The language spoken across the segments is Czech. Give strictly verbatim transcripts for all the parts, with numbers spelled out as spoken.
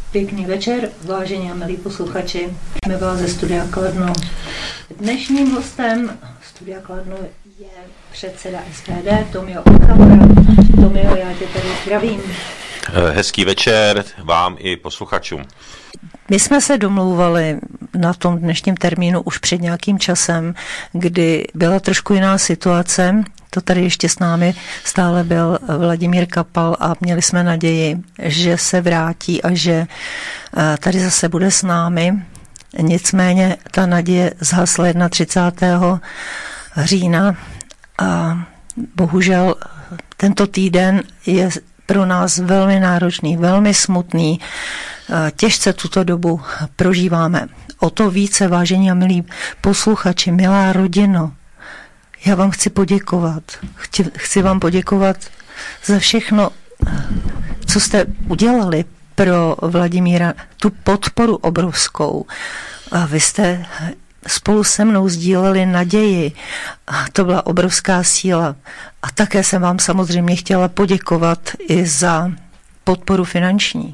Pěkný večer, vážení a milí posluchači. My vás ze Studia Kladno. Dnešním hostem Studia Kladno je předseda S P D Tomio Okamura. Tomio, já tě tady zdravím. Hezký večer vám i posluchačům. My jsme se domlouvali na tom dnešním termínu už před nějakým časem, kdy byla trošku jiná situace. To tady ještě s námi stále byl Vladimír Kapal a měli jsme naději, že se vrátí a že tady zase bude s námi. Nicméně ta naděje zhasla třicátého října a bohužel tento týden je pro nás velmi náročný, velmi smutný. Těžce tuto dobu prožíváme. O to více, vážení a milí posluchači, milá rodino, já vám chci poděkovat. Chci, chci vám poděkovat za všechno, co jste udělali pro Vladimíra, tu podporu obrovskou. A vy jste spolu se mnou sdíleli naději. A to byla obrovská síla. A také jsem vám samozřejmě chtěla poděkovat i za podporu finanční.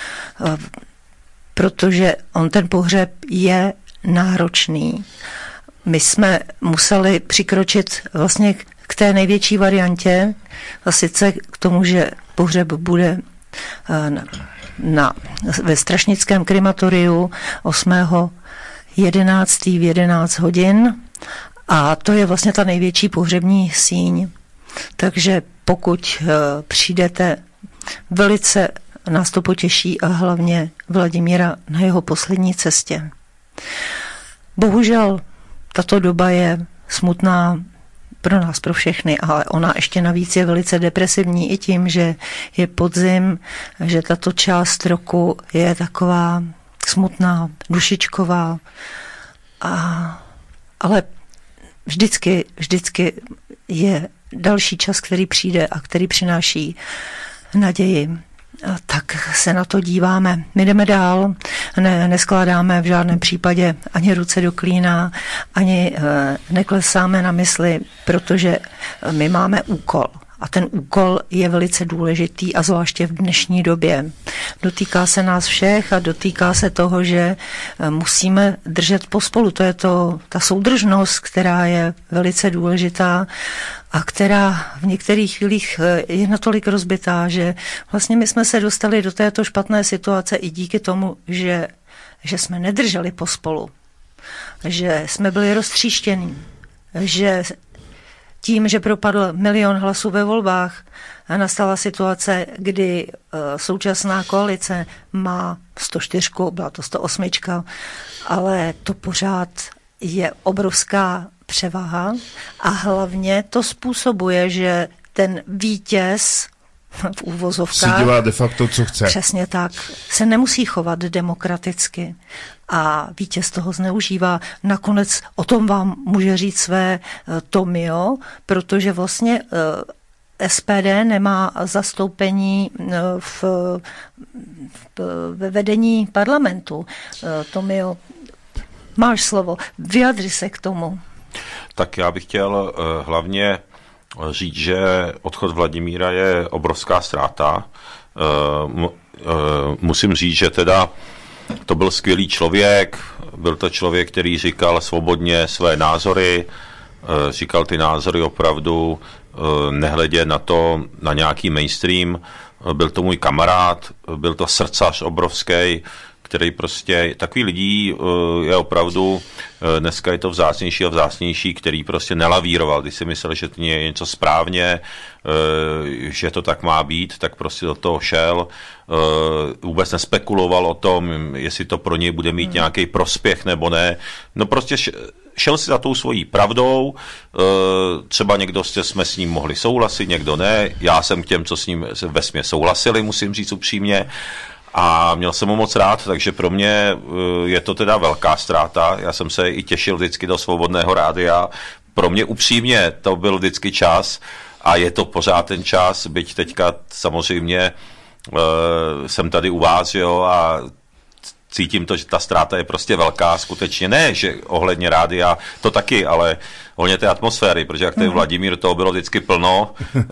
Protože on ten pohřeb je náročný. My jsme museli přikročit vlastně k té největší variantě, a sice k tomu, že pohřeb bude na, na, ve Strašnickém krematoriu osmého jedenáctého v jedenáct hodin a to je vlastně ta největší pohřební síň. Takže pokud přijdete, velice nás to potěší a hlavně Vladimíra na jeho poslední cestě. Bohužel tato doba je smutná pro nás, pro všechny, ale ona ještě navíc je velice depresivní i tím, že je podzim, že tato část roku je taková smutná, dušičková. A, ale vždycky, vždycky je další čas, který přijde a který přináší naději. Tak se na to díváme. My jdeme dál, ne, neskládáme v žádném případě ani ruce do klína, ani e, neklesáme na mysli, protože my máme úkol. A ten úkol je velice důležitý a zvláště v dnešní době. Dotýká se nás všech a dotýká se toho, že musíme držet pospolu. To je to, ta soudržnost, která je velice důležitá a která v některých chvílích je natolik rozbitá, že vlastně my jsme se dostali do této špatné situace i díky tomu, že, že jsme nedrželi pospolu, že jsme byli roztříštění, že tím, že propadl milion hlasů ve volbách a nastala situace, kdy uh, současná koalice má sto čtyři, byla to sto osm, ale to pořád je obrovská převaha a hlavně to způsobuje, že ten vítěz v úvozovkách si dělá de facto, co chce. Přesně tak. Se nemusí chovat demokraticky a vítěz toho zneužívá. Nakonec o tom vám může říct své uh, Tomio, protože vlastně uh, S P D nemá zastoupení uh, v, v, ve vedení parlamentu. Uh, Tomio, máš slovo. Vyjadři se k tomu. Tak já bych chtěl uh, hlavně říct, že odchod Vladimíra je obrovská ztráta. Uh, uh, musím říct, že teda to byl skvělý člověk, byl to člověk, který říkal svobodně své názory, říkal ty názory opravdu nehledě na to, na nějaký mainstream, byl to můj kamarád, byl to srdcař obrovský, který prostě, takový lidí je opravdu, dneska je to vzácnější a vzácnější, který prostě nelavíroval, když si myslel, že to je něco správně, že to tak má být, tak prostě do toho šel, vůbec nespekuloval o tom, jestli to pro něj bude mít hmm. nějaký prospěch nebo ne, no prostě šel si za tou svojí pravdou, třeba někdo jsme s ním mohli souhlasit, někdo ne, já jsem k těm, co s ním vesměs souhlasili, musím říct upřímně, a měl jsem ho moc rád, takže pro mě je to teda velká ztráta. Já jsem se i těšil vždycky do Svobodného rádia. Pro mě upřímně to byl vždycky čas a je to pořád ten čas, byť teďka samozřejmě uh, jsem tady u vás, jo, a cítím to, že ta ztráta je prostě velká, skutečně ne, že ohledně rádia, to taky, ale ohledně té atmosféry, protože jak ten Vladimír, toho bylo vždycky plno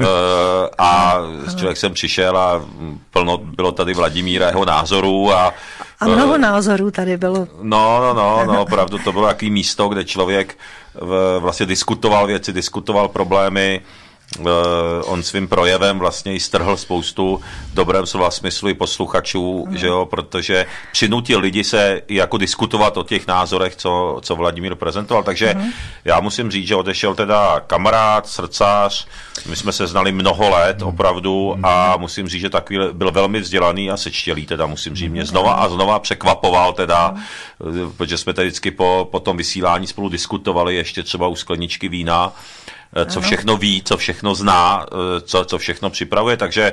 a člověk jsem přišel a plno bylo tady Vladimíra, jeho názorů a A mnoho názorů tady bylo. No, no, no, no, opravdu to bylo takové místo, kde člověk vlastně diskutoval věci, diskutoval problémy. On svým projevem vlastně i strhl spoustu v dobrém slova smyslu i posluchačů, mm. že jo, protože přinutil lidi se jako diskutovat o těch názorech, co, co Vladimír prezentoval. Takže mm. já musím říct, že odešel teda kamarád, srdcař, my jsme se znali mnoho let opravdu mm. a musím říct, že takový byl velmi vzdělaný a sečtělý, teda musím říct, mě znova a znova překvapoval teda, mm. protože jsme tady vždycky po, po tom vysílání spolu diskutovali ještě třeba u skleničky vína, co všechno ví, co všechno zná, co, co všechno připravuje, takže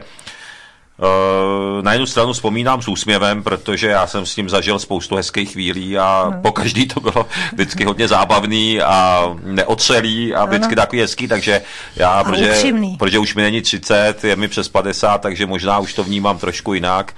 na jednu stranu vzpomínám s úsměvem, protože já jsem s ním zažil spoustu hezkých chvílí a no. po každý to bylo vždycky hodně zábavný a neotřelý a vždycky takový hezký, takže já, protože, protože už mi není třicet, je mi přes padesát, takže možná už to vnímám trošku jinak,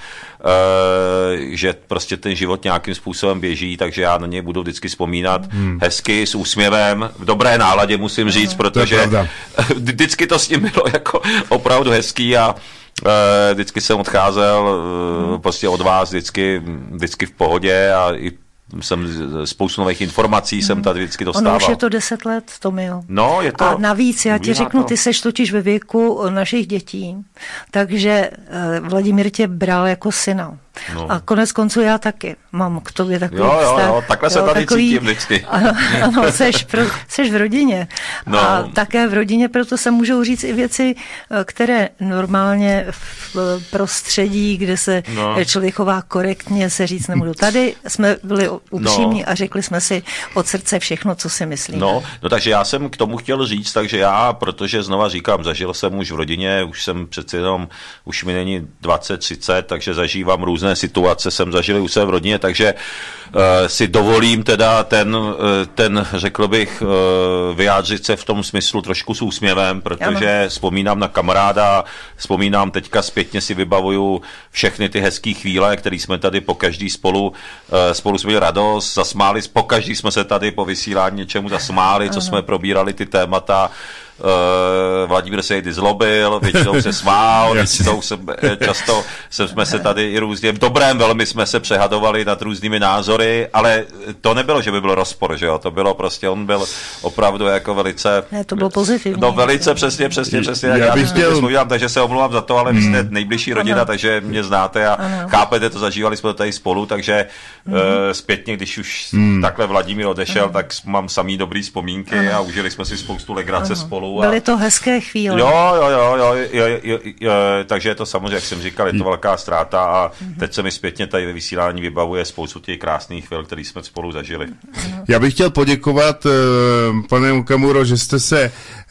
že prostě ten život nějakým způsobem běží, takže já na něj budu vždycky vzpomínat hmm. hezky, s úsměvem, v dobré náladě musím říct, hmm. protože to vždycky to s ním bylo jako opravdu hezký a vždycky jsem odcházel hmm. prostě od vás vždycky, vždycky v pohodě a i jsem spoustu nových informací hmm. jsem tady vždycky dostával. Ono už je to deset let, Tomio. No, je to. A navíc, já ti řeknu, to. Ty seš totiž ve věku našich dětí, takže Vladimír tě bral jako syna. No. A konec konců já taky mám k tobě takový jo, jo, vztah. Jo, takhle se jo, tady takový, cítím vždycky. Ano, ano seš, pro, seš v rodině. No. A také v rodině, proto se můžou říct i věci, které normálně v prostředí, kde se no. člověk chová korektně, se říct nemůžu. Tady jsme byli upřímní no. a řekli jsme si od srdce všechno, co si myslíme. No, no, takže já jsem k tomu chtěl říct, takže já, protože znova říkám, zažil jsem už v rodině, už jsem přeci jenom, už mi není dvacet, třicet, takže zažívám různé situace jsem zažil u sebe v rodině, takže uh, si dovolím teda ten, uh, ten řekl bych, uh, vyjádřit se v tom smyslu trošku s úsměvem, protože ano. vzpomínám na kamaráda, vzpomínám teďka zpětně si vybavuju všechny ty hezký chvíle, které jsme tady po každý spolu, uh, spolu jsme měli radost, zasmáli, po každý jsme se tady po vysílání něčemu zasmáli, co ano. jsme probírali ty témata. Uh, Vladimír se někdy zlobil, většinou se smál, většinou se, často se, jsme se tady i různě, v dobrém velmi jsme se přehadovali nad různými názory, ale to nebylo, že by byl rozpor, že jo, to bylo prostě, on byl opravdu jako velice... Ne, to bylo pozitivní. No velice přesně, přesně, přesně, já, já bych chtěl... Mluvím, takže se omlouvám za to, ale vy jste nejbližší rodina, ano. takže mě znáte a ano. chápete to, zažívali jsme to tady spolu, takže mm. uh, zpětně, když už mm. takhle Vladimír odešel, ano. tak mám samý dobrý vzpomínky ano. a užili jsme si spoustu legrace ano. spolu. A... Byly to hezké chvíle. Jo, jo, jo, jo, jo, jo, jo, jo, takže je to samozřejmě, jak jsem říkal, je to velká ztráta a teď se mi zpětně tady ve vysílání vybavuje spoustu těch krásných chvil, které jsme spolu zažili. Já bych chtěl poděkovat, pane Okamuro, že jste se,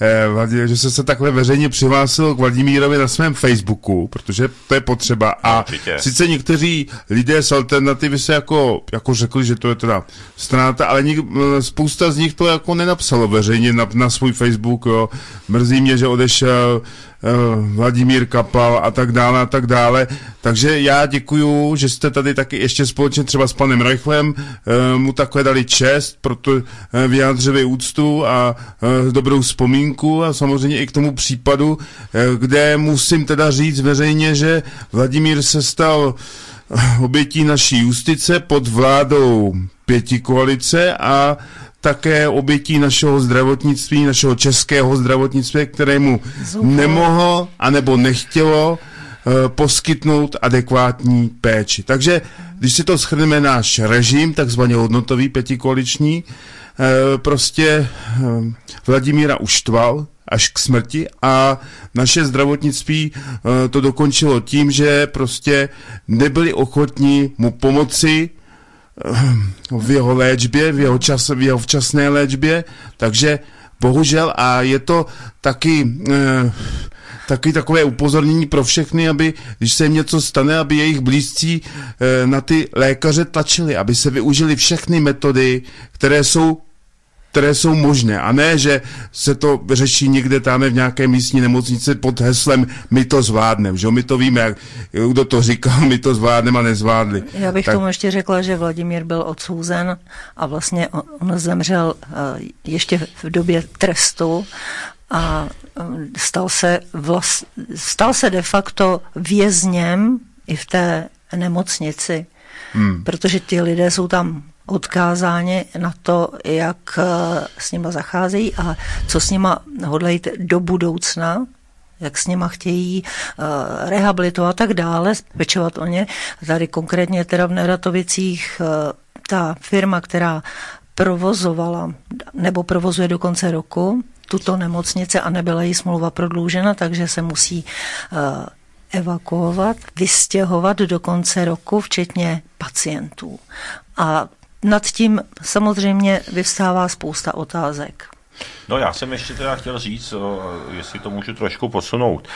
že jste se takhle veřejně přihlásil k Vladimírovi na svém Facebooku, protože to je potřeba. A určitě. Sice někteří lidé z Alternativy se jako, jako řekli, že to je teda ztráta, ale něk, spousta z nich to jako nenapsalo veřejně na, na svůj Facebook, jo. Mrzí mě, že odešel uh, Vladimír Kapal a tak dále a tak dále. Takže já děkuju, že jste tady taky ještě společně třeba s panem Reichlem uh, mu takhle dali čest, proto uh, vyjádřili úctu a uh, dobrou vzpomínku a samozřejmě i k tomu případu, uh, kde musím teda říct veřejně, že Vladimír se stal uh, obětí naší justice pod vládou pětikoalice a také obětí našeho zdravotnictví, našeho českého zdravotnictví, kterému nemohlo anebo nechtělo uh, poskytnout adekvátní péči. Takže, když si to shrneme, náš režim, takzvaně hodnotový pětikoaliční, uh, prostě uh, Vladimíra uštval až k smrti a naše zdravotnictví uh, to dokončilo tím, že prostě nebyli ochotní mu pomoci v jeho léčbě, v jeho, čas, v jeho včasné léčbě, takže bohužel a je to taky, eh, taky takové upozornění pro všechny, aby, když se jim něco stane, aby jejich blízcí eh, na ty lékaře tlačili, aby se využili všechny metody, které jsou které jsou možné. A ne, že se to řeší někde tam v nějaké místní nemocnici pod heslem my to zvládneme. Že? My to víme, jak, kdo to říkal, my to zvládneme a nezvládli. Já bych tak... tomu ještě řekla, že Vladimír byl odsouzen a vlastně on, on zemřel ještě v době trestu a stal se, vlast, stal se de facto vězněm i v té nemocnici, hmm. protože ti lidé jsou tam odkázáni na to, jak s nima zacházejí a co s nima hodlají do budoucna, jak s nima chtějí uh, rehabilitovat a tak dále, pečovat o ně. Tady konkrétně teda v Neratovicích uh, ta firma, která provozovala nebo provozuje do konce roku tuto nemocnici a nebyla jí smlouva prodloužena, takže se musí uh, evakuovat, vystěhovat do konce roku, včetně pacientů. A nad tím samozřejmě vyvstává spousta otázek. No já jsem ještě teda chtěl říct, jestli to můžu trošku posunout.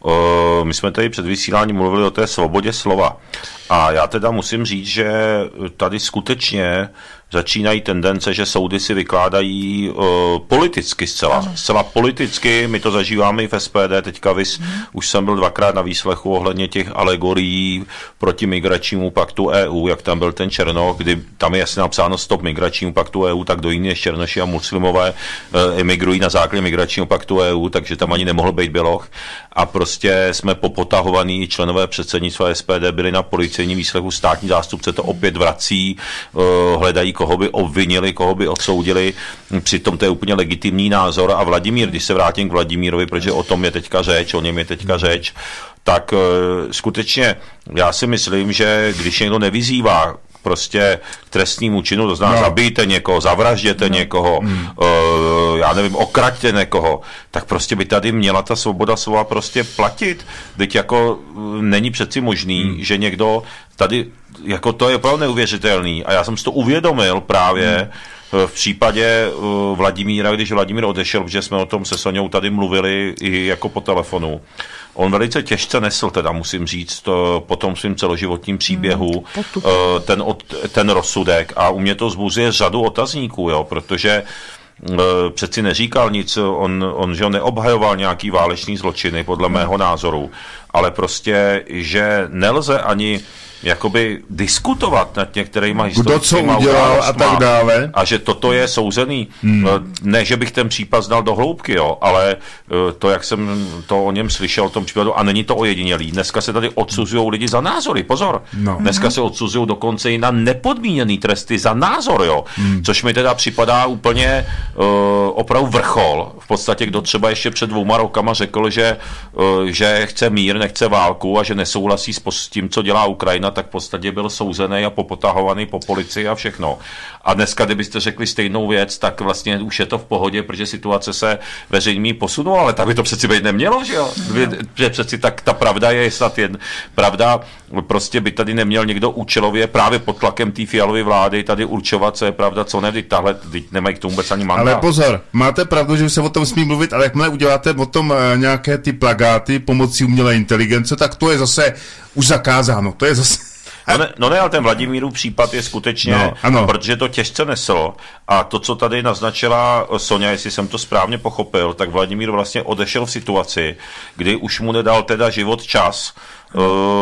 My jsme tady před vysíláním mluvili o té svobodě slova. A já teda musím říct, že tady skutečně začínají tendence, že soudy si vykládají uh, politicky zcela. Ano. Zcela politicky, my to zažíváme i v S P D, teďka vys, hmm. už jsem byl dvakrát na výslechu ohledně těch alegorií proti migračnímu paktu E U, jak tam byl ten Černoch, kdy tam je jasně napsáno stop migračnímu paktu E U, tak do jiných než Černoši a muslimové uh, emigrují na základě migračního paktu E U, takže tam ani nemohl být Běloch. A prostě jsme popotahovaní, členové předsednictva S P D byli na policejním výslechu, státní zástupce to opět vrací, uh, hledají koho by obvinili, koho by odsoudili. Přitom to je úplně legitimní názor. A Vladimír, když se vrátím k Vladimírovi, protože o tom je teďka řeč, o něm je teďka řeč, tak uh, skutečně já si myslím, že když někdo nevyzývá prostě k trestnímu činu, to znamená no. zabijte někoho, zavražděte no. někoho, mm. uh, já nevím, okraťte někoho, tak prostě by tady měla ta svoboda slova prostě platit. Teď jako uh, není přeci možný, mm. že někdo tady, jako to je opravdu neuvěřitelný a já jsem si to uvědomil právě mm. v případě uh, Vladimíra, když Vladimír odešel, protože jsme o tom se Soňou tady mluvili i jako po telefonu. On velice těžce nesl, teda musím říct, to, po tom svým celoživotním příběhu mm, ten, ten rozsudek a u mě to zbuzuje řadu otazníků, jo, protože uh, přeci neříkal nic, on, on že on neobhajoval nějaký válečný zločiny, podle mého názoru, ale prostě, že nelze ani jakoby diskutovat nad některýma historickýma událostma a tak dále. A že toto je souzený. Hmm. Ne, že bych ten případ znal do hloubky, jo, ale to, jak jsem to o něm slyšel, o tom případu, a není to ojedinělý. Dneska se tady odsuzují lidi za názory, pozor. No. Dneska se odsuzují dokonce i na nepodmíněný tresty za názor, jo. Hmm. Což mi teda připadá úplně uh, opravdu vrchol. V podstatě, kdo třeba ještě před dvouma rokama řekl, že, uh, že chce mír, nechce válku a že nesouhlasí s tím, co dělá Ukrajina, tak v podstatě byl souzený a popotahovaný po policii a všechno. A dneska, kdybyste řekli stejnou věc, tak vlastně už je to v pohodě, protože situace se veřejně posunula, ale tak by to přeci být nemělo, že jo? Že přeci tak ta pravda je snad jen pravda, prostě by tady neměl někdo účelově právě pod tlakem té Fialovy vlády tady určovat, co je pravda, co ne, teď tahle, teď nemají k tomu vůbec ani mandát. Ale pozor, máte pravdu, že se o tom smí mluvit, ale jakmile uděláte o tom nějaké ty plagáty pomocí umělé inteligence, tak to je zase už zakázáno, to je zase... No ne, no ne, ale ten Vladimírův případ je skutečně, no, protože to těžce nesl a to, co tady naznačila Soňa, jestli jsem to správně pochopil, tak Vladimír vlastně odešel v situaci, kdy už mu nedal teda život čas, uh,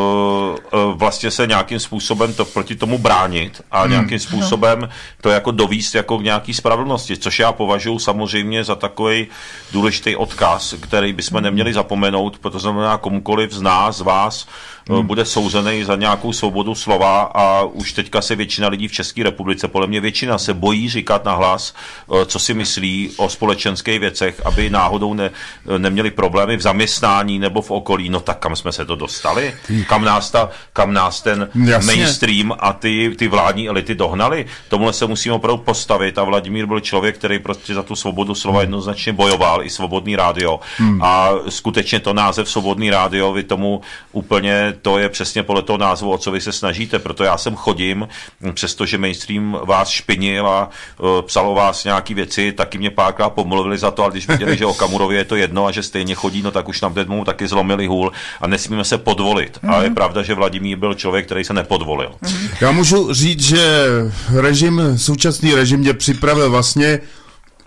uh, vlastně se nějakým způsobem to proti tomu bránit a hmm. nějakým způsobem to jako dovíst jako k nějaký spravedlnosti, což já považuji samozřejmě za takový důležitý odkaz, který bychom neměli zapomenout, protože znamená komukoliv z nás, z vás, Hmm. bude souzený za nějakou svobodu slova a už teďka se většina lidí v České republice, podle mě většina se bojí říkat nahlas, co si myslí o společenských věcech, aby náhodou ne, neměli problémy v zaměstnání nebo v okolí. No tak kam jsme se to dostali? Kam nás, ta, kam nás ten Jasně. mainstream a ty, ty vládní elity dohnali? Tomuhle se musíme opravdu postavit a Vladimír byl člověk, který prostě za tu svobodu slova jednoznačně bojoval, i Svobodný rádio. Hmm. A skutečně to název Svobodný rádio, vy tomu úplně to je přesně podle toho názvu, o co vy se snažíte, proto já sem chodím, přestože mainstream vás špinil a uh, psal o vás nějaký věci, taky mě párkrát pomluvili za to, ale když viděli, že o Kamurově je to jedno a že stejně chodí, no tak už nám mu taky zlomili hůl a nesmíme se podvolit. Mm-hmm. A je pravda, že Vladimír byl člověk, který se nepodvolil. Mm-hmm. Já můžu říct, že režim, současný režim mě připravil vlastně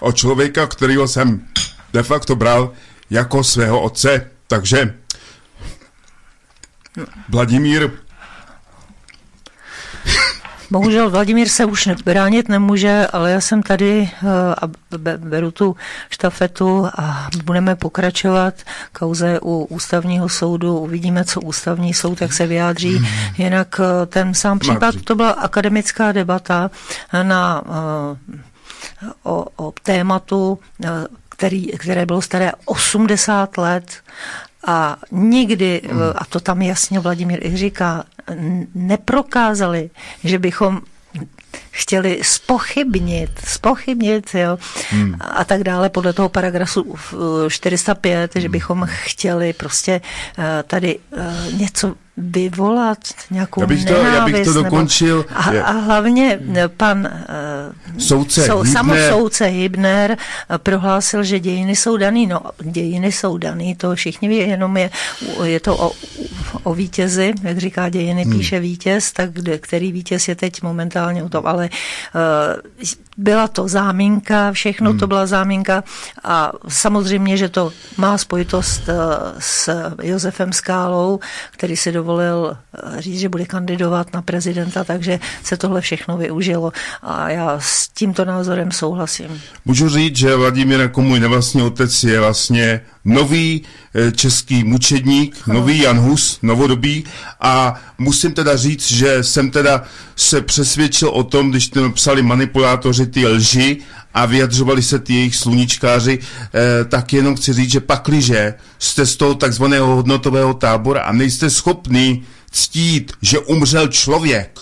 od člověka, kterýho jsem de facto bral jako svého otce. Takže Vladimír... Bohužel Vladimír se už bránit nemůže, ale já jsem tady a beru tu štafetu a budeme pokračovat. Kauze u ústavního soudu, uvidíme, co ústavní soud, jak se vyjádří. Jinak ten sám případ, to byla akademická debata na, o, o tématu, který, které bylo staré osmdesát let. A nikdy, a to tam jasně Vladimír i říká, neprokázali, že bychom chtěli spochybnit, spochybnit, jo, hmm. a tak dále podle toho paragrafu čtyři sta pět, že bychom chtěli prostě tady něco vyvolat, nějakou já bych to, nenávist. Já bych to dokončil. Nebo, a, a hlavně pan soudce sou, Hybner. samosoudce Hybner prohlásil, že dějiny jsou daný. No, dějiny jsou daný, to všichni ví, jenom je, je to o, o vítězi, jak říká dějiny, hmm. píše vítěz, tak který vítěz je teď momentálně o tom, ale uh, byla to záminka, všechno hmm. to byla záminka a samozřejmě, že to má spojitost uh, s Josefem Skálou, který si dovolil říct, že bude kandidovat na prezidenta, takže se tohle všechno využilo a já s tímto názorem souhlasím. Můžu říct, že Vladimír jako můj nevlastní otec je vlastně nový český mučedník, nový Jan Hus, novodobý a musím teda říct, že jsem teda se přesvědčil o tom, když tam psali manipulátoři ty lži a vyjadřovali se ty jejich sluníčkáři, eh, tak jenom chci říct, že pakliže jste z toho takzvaného hodnotového tábora a nejste schopný ctít, že umřel člověk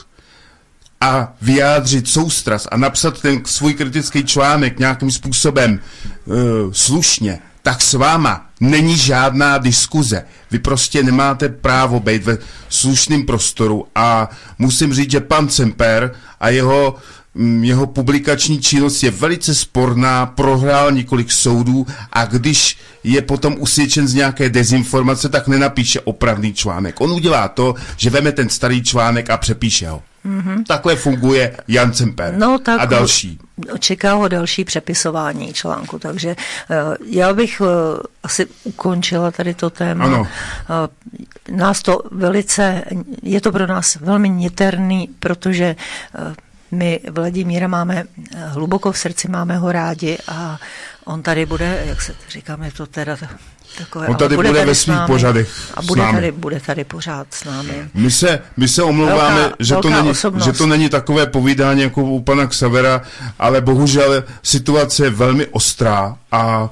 a vyjádřit soustrast a napsat ten svůj kritický článek nějakým způsobem eh, slušně, tak s váma není žádná diskuze. Vy prostě nemáte právo být ve slušném prostoru a musím říct, že pan Cemper a jeho jeho publikační činnost je velice sporná, prohrál několik soudů a když je potom usvědčen z nějaké dezinformace, tak nenapíše opravný článek. On udělá to, že veme ten starý článek a přepíše ho. Mm-hmm. Takhle funguje Jan Cemper no, tak a další. Čeká ho další přepisování článku, takže uh, já bych uh, asi ukončila tady to téma. Ano. Uh, nás to velice, je to pro nás velmi niterný, protože uh, my Vladimíra máme hluboko v srdci, máme ho rádi a on tady bude, jak se říkáme, je to teda takové, on tady bude, bude tady ve svých pořadech a bude tady, bude tady pořád s námi. My se, my se omlouváme, velká, že, velká to není, že to není takové povídání jako u pana Xavera, ale bohužel situace je velmi ostrá a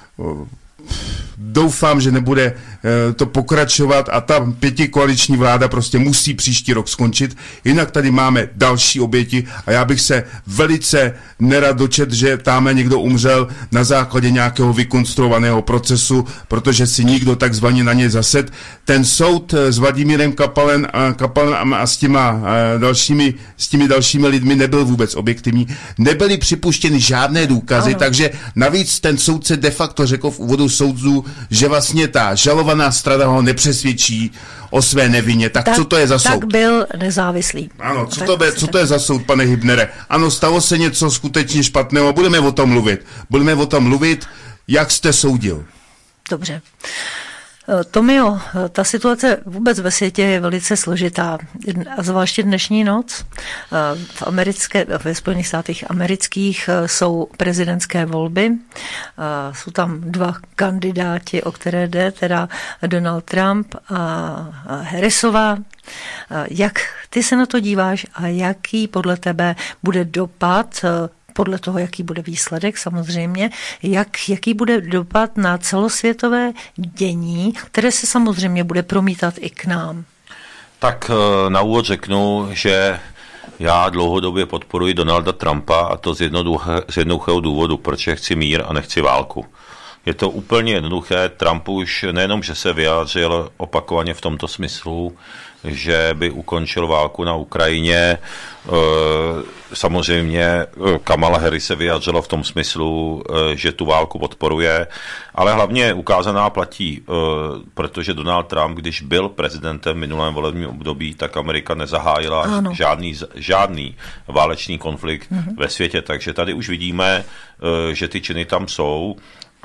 doufám, že nebude to pokračovat a ta pětikoaliční vláda prostě musí příští rok skončit, jinak tady máme další oběti a já bych se velice nerad dočet, že tamhle někdo umřel na základě nějakého vykonstruovaného procesu, protože si nikdo takzvaně na ně zased. Ten soud s Vladimírem Kapalem a, Kapalem a s, těma, dalšími, s těmi dalšími lidmi nebyl vůbec objektivní. Nebyly připuštěny žádné důkazy, ano. Takže navíc ten soudce de facto řekl v úvodu soudců, že vlastně ta žalovaná strana ho nepřesvědčí o své nevině. Tak, tak co to je za soud? Tak byl nezávislý. Ano, co to, be, co to je za soud, pane Hybnere? Ano, stalo se něco skutečně špatného, budeme o tom mluvit. Budeme o tom mluvit, jak jste soudil. Dobře. Tomio, ta situace vůbec ve světě je velice složitá, a zvláště dnešní noc. V, americké, ve Spojených státech amerických jsou prezidentské volby, jsou tam dva kandidáti, o které jde, teda Donald Trump a Harrisová. Jak ty se na to díváš a jaký podle tebe bude dopad, podle toho, jaký bude výsledek samozřejmě, jak, jaký bude dopad na celosvětové dění, které se samozřejmě bude promítat i k nám? Tak na úvod řeknu, že já dlouhodobě podporuji Donalda Trumpa a to z jednoduchého důvodu, protože chci mír a nechci válku. Je to úplně jednoduché. Trump už nejenom, že se vyjádřil opakovaně v tomto smyslu, že by ukončil válku na Ukrajině. Samozřejmě Kamala Harris se vyjádřila v tom smyslu, že tu válku podporuje, ale hlavně ukázaná platí, protože Donald Trump, když byl prezidentem v minulém volebním období, tak Amerika nezahájila žádný, žádný válečný konflikt mm-hmm. ve světě, takže tady už vidíme, že ty činy tam jsou.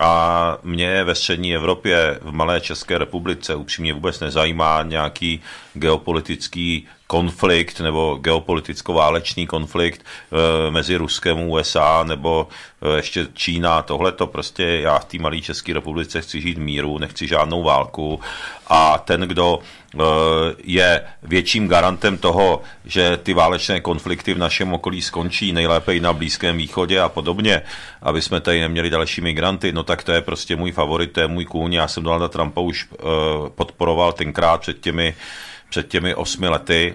A mě ve střední Evropě, v malé České republice, upřímně vůbec nezajímá nějaký geopolitický konflikt nebo geopoliticko-válečný konflikt e, mezi Ruskem, U S A nebo e, ještě Čína. Tohle to prostě já v té malé České republice chci žít v míru, nechci žádnou válku a ten, kdo e, je větším garantem toho, že ty válečné konflikty v našem okolí skončí, nejlépe i na Blízkém východě a podobně, aby jsme tady neměli další migranty, no tak to je prostě můj favorit, to je můj kůň. Já jsem Donalda Trumpa už e, podporoval tenkrát před těmi před těmi osmi lety.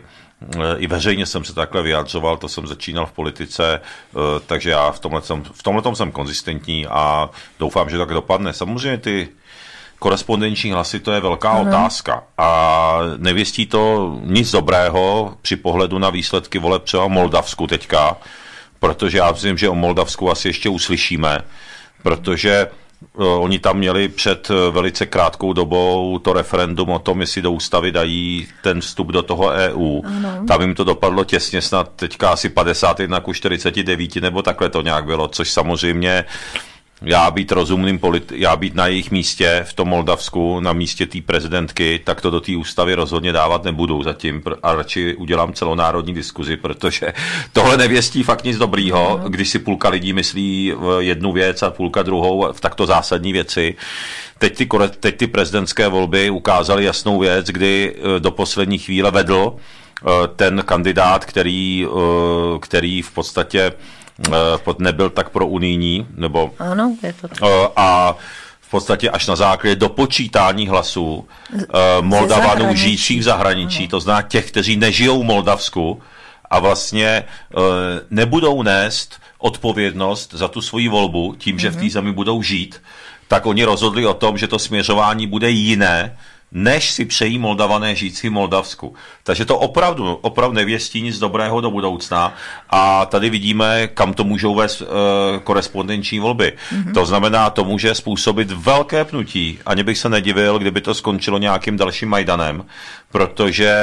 I veřejně jsem se takhle vyjadřoval, to jsem začínal v politice, takže já v tomhle jsem, v tomhle jsem konzistentní a doufám, že tak dopadne. Samozřejmě ty korespondenční hlasy, to je velká ano. otázka a nevěstí to nic dobrého při pohledu na výsledky voleb třeba v Moldavsku teďka, protože já myslím, že o Moldavsku asi ještě uslyšíme, protože oni tam měli před velice krátkou dobou to referendum o tom, jestli do ústavy dají ten vstup do toho E U. Ano. Tam jim to dopadlo těsně, snad teďka asi padesát jedna ku čtyřiceti devíti nebo takhle to nějak bylo, což samozřejmě já být rozumným politi- já být na jejich místě v tom Moldavsku, na místě té prezidentky, tak to do té ústavy rozhodně dávat nebudu zatím a radši udělám celonárodní diskuzi, protože tohle nevěstí fakt nic dobrýho, když si půlka lidí myslí jednu věc a půlka druhou v takto zásadní věci. Teď ty, teď ty prezidentské volby ukázaly jasnou věc, kdy do poslední chvíle vedl ten kandidát, který, který v podstatě nebyl tak pro unijní, nebo ano, je to tak. A v podstatě až na základě dopočítání hlasů Moldavanů žijících v zahraničí, ano. To znamená těch, kteří nežijou v Moldavsku a vlastně nebudou nést odpovědnost za tu svoji volbu tím, že v té zemi budou žít, tak oni rozhodli o tom, že to směřování bude jiné, než si přejí Moldavané žijící v Moldavsku. Takže to opravdu, opravdu nevěstí nic dobrého do budoucna a tady vidíme, kam to můžou vést e, korespondenční volby. Mm-hmm. To znamená, to může způsobit velké pnutí. Ani bych se nedivil, kdyby to skončilo nějakým dalším Majdanem, protože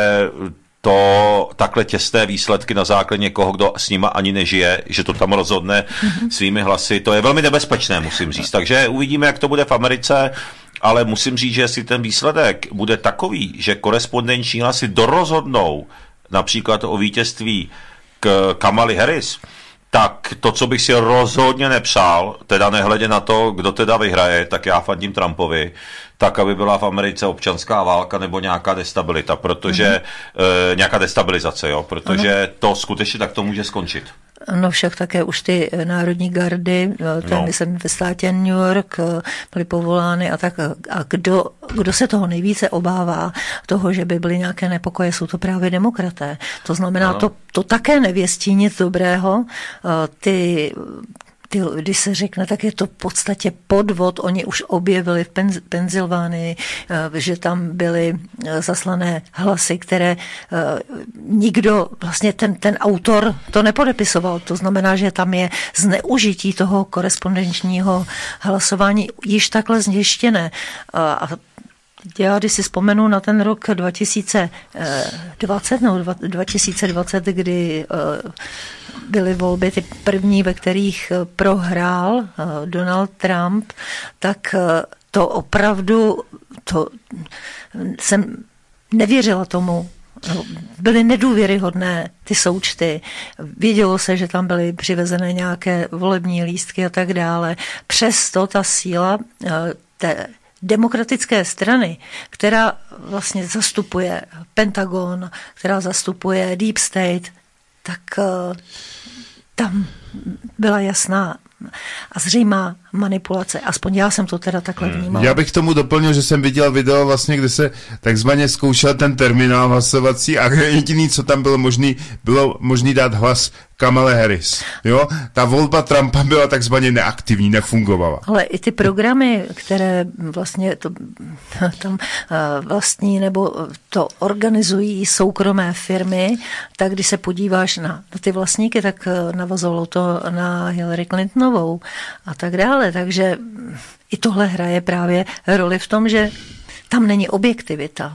to takhle těsné výsledky na základě někoho, kdo s nima ani nežije, že to tam rozhodne mm-hmm. svými hlasy, to je velmi nebezpečné, musím říct. Takže uvidíme, jak to bude v Americe. Ale musím říct, že jestli ten výsledek bude takový, že korespondenční hlasy dorozhodnou například o vítězství k Kamaly Harris, tak to, co bych si rozhodně nepřál, teda nehledě na to, kdo teda vyhraje, tak já fandím Trumpovi, tak, aby byla v Americe občanská válka nebo nějaká destabilita, protože mm-hmm. e, nějaká destabilizace, jo, protože ano. To skutečně tak to může skončit. No však také už ty národní gardy, ten no. jsem ve státě New York, byly povolány a tak. A kdo, kdo se toho nejvíce obává, toho, že by byly nějaké nepokoje, jsou to právě demokraté. To znamená, to, to také nevěstí nic dobrého. Ty Ty, když se řekne, tak je to v podstatě podvod. Oni už objevili v Penz, Pensylvánii, že tam byly zaslané hlasy, které nikdo, vlastně ten, ten autor to nepodepisoval. To znamená, že tam je zneužití toho korespondenčního hlasování již takhle zjištěné. A já, když si vzpomenu na ten rok dva tisíce dvacet, no dva tisíce dvacet, kdy byly volby ty první, ve kterých prohrál Donald Trump, tak to opravdu, to jsem nevěřila tomu. Byly nedůvěryhodné ty součty. Vědělo se, že tam byly přivezené nějaké volební lístky a tak dále. Přesto ta síla té demokratické strany, která vlastně zastupuje Pentagon, která zastupuje Deep State, tak uh, tam byla jasná a zřejmá manipulace. Aspoň já jsem to teda takhle vnímal. Já bych k tomu doplnil, že jsem viděl video vlastně, kde se takzvaně zkoušel ten terminál hlasovací a jediný, co tam bylo možný, bylo možný dát hlas Kamale Harris. Jo? Ta volba Trumpa byla takzvaně neaktivní, nefungovala. Ale i ty programy, které vlastně to, tam vlastní nebo to organizují soukromé firmy, tak když se podíváš na, na ty vlastníky, tak navazovalo to na Hillary Clintonovou a tak dále. Takže i tohle hraje právě roli v tom, že tam není objektivita.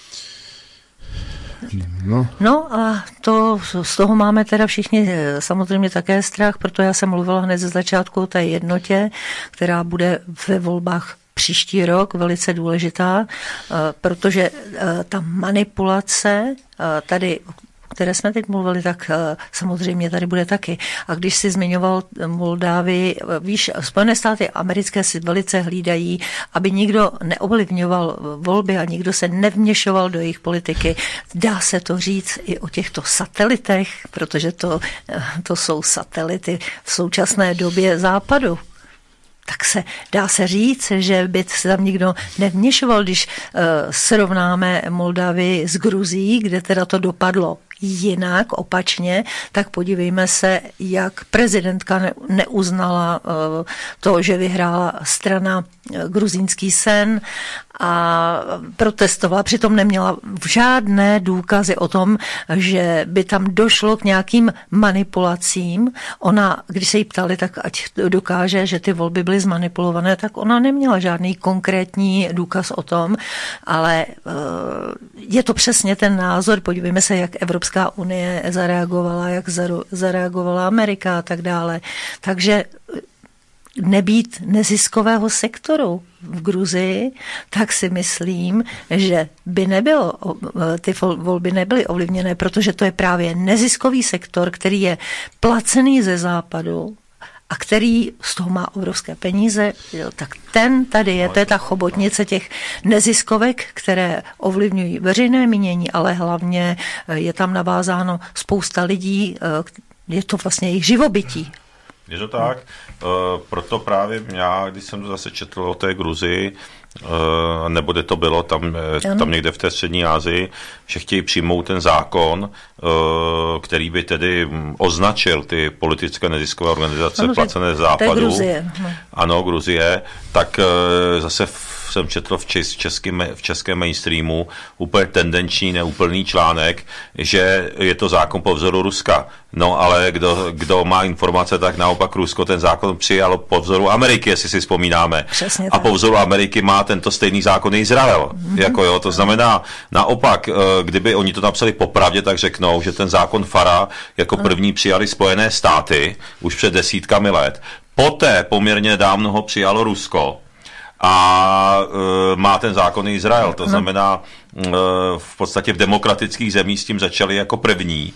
No. no a to, z toho máme teda všichni samozřejmě také strach, proto já jsem mluvila hned ze začátku o té jednotě, která bude ve volbách příští rok velice důležitá, protože ta manipulace tady, o které jsme teď mluvili, tak samozřejmě tady bude taky. A když si zmiňoval Moldávii, víš, Spojené státy americké si velice hlídají, aby nikdo neovlivňoval volby a nikdo se nevměšoval do jejich politiky. Dá se to říct i o těchto satelitech, protože to, to jsou satelity v současné době západu. Tak se dá se říct, že by se tam nikdo nevměšoval, když uh, srovnáme Moldavii s Gruzií, kde teda to dopadlo jinak, opačně, tak podívejme se, jak prezidentka ne, neuznala uh, to, že vyhrála strana uh, Gruzínský sen a protestovala. Přitom neměla žádné důkazy o tom, že by tam došlo k nějakým manipulacím. Ona, když se jí ptali, tak ať dokáže, že ty volby byly zmanipulované, tak ona neměla žádný konkrétní důkaz o tom, ale uh, je to přesně ten názor. Podívejme se, jak Evropská unie zareagovala, jak zareagovala Amerika a tak dále. Takže nebýt neziskového sektoru v Gruzii, tak si myslím, že by nebylo, ty volby nebyly ovlivněné, protože to je právě neziskový sektor, který je placený ze západu a který z toho má obrovské peníze, tak ten tady je, to je ta chobotnice těch neziskovek, které ovlivňují veřejné mínění, ale hlavně je tam navázáno spousta lidí, je to vlastně jejich živobytí. Je to tak, uh, proto právě já, když jsem to zase četl o té Gruzii, uh, nebo kde to bylo, tam, tam někde v té střední Asii, že chtějí přijmout ten zákon, uh, který by tedy označil ty politické neziskové organizace ano, placené z západu. To je Gruzie. Ano, Gruzie, tak uh, zase v jsem četl v, čes, českým, v českém mainstreamu úplně tendenční, neúplný článek, že je to zákon po vzoru Ruska. No ale kdo, kdo má informace, tak naopak Rusko ten zákon přijalo po vzoru Ameriky, jestli si vzpomínáme. Přesně a tak. Po vzoru Ameriky má tento stejný zákon Izrael. Mm-hmm. Jako jo, to znamená naopak, kdyby oni to napsali popravdě, tak řeknou, že ten zákon Fara jako první přijali Spojené státy už před desítkami let. Poté poměrně dávno ho přijalo Rusko. A e, má ten zákon Izrael, to znamená e, v podstatě v demokratických zemích s tím začali jako první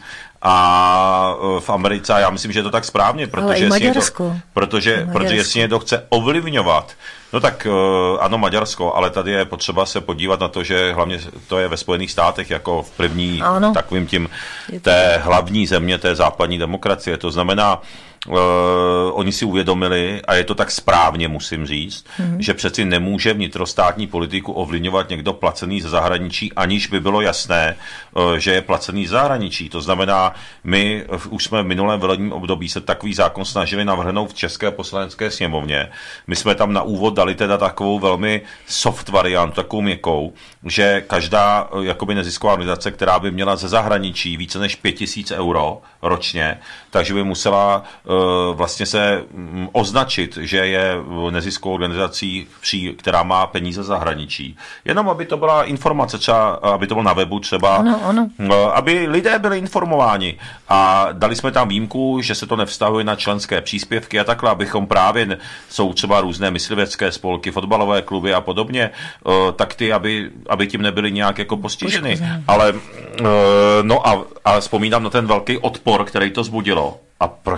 a e, v Americe, a já myslím, že je to tak správně, protože jestli někdo, protože, protože jestli někdo chce ovlivňovat, no tak e, ano, Maďarsko, ale tady je potřeba se podívat na to, že hlavně to je ve Spojených státech jako v první ano. takovým tím té hlavní země té západní demokracie, to znamená, Uh, oni si uvědomili, a je to tak správně, musím říct, mm-hmm. že přeci nemůže vnitrostátní politiku ovlivňovat někdo placený ze zahraničí, aniž by bylo jasné, uh, že je placený z zahraničí. To znamená, my uh, už jsme v minulém volebním období se takový zákon snažili navrhnout v České poslanecké sněmovně. My jsme tam na úvod dali teda takovou velmi soft variantu, takovou měkkou, že každá uh, jakoby nezisková organizace, která by měla ze zahraničí více než pět tisíc euro ročně, takže by musela vlastně se označit, že je neziskovou organizací, která má peníze zahraničí. Jenom aby to byla informace, třeba, aby to bylo na webu třeba, ano, ano. aby lidé byli informováni. A dali jsme tam výjimku, že se to nevztahuje na členské příspěvky a takhle, abychom právě, jsou třeba různé myslivecké spolky, fotbalové kluby a podobně, tak ty, aby, aby tím nebyly nějak jako postiženy. Ale no a, a vzpomínám na ten velký odpor, který to zbudilo. A proč?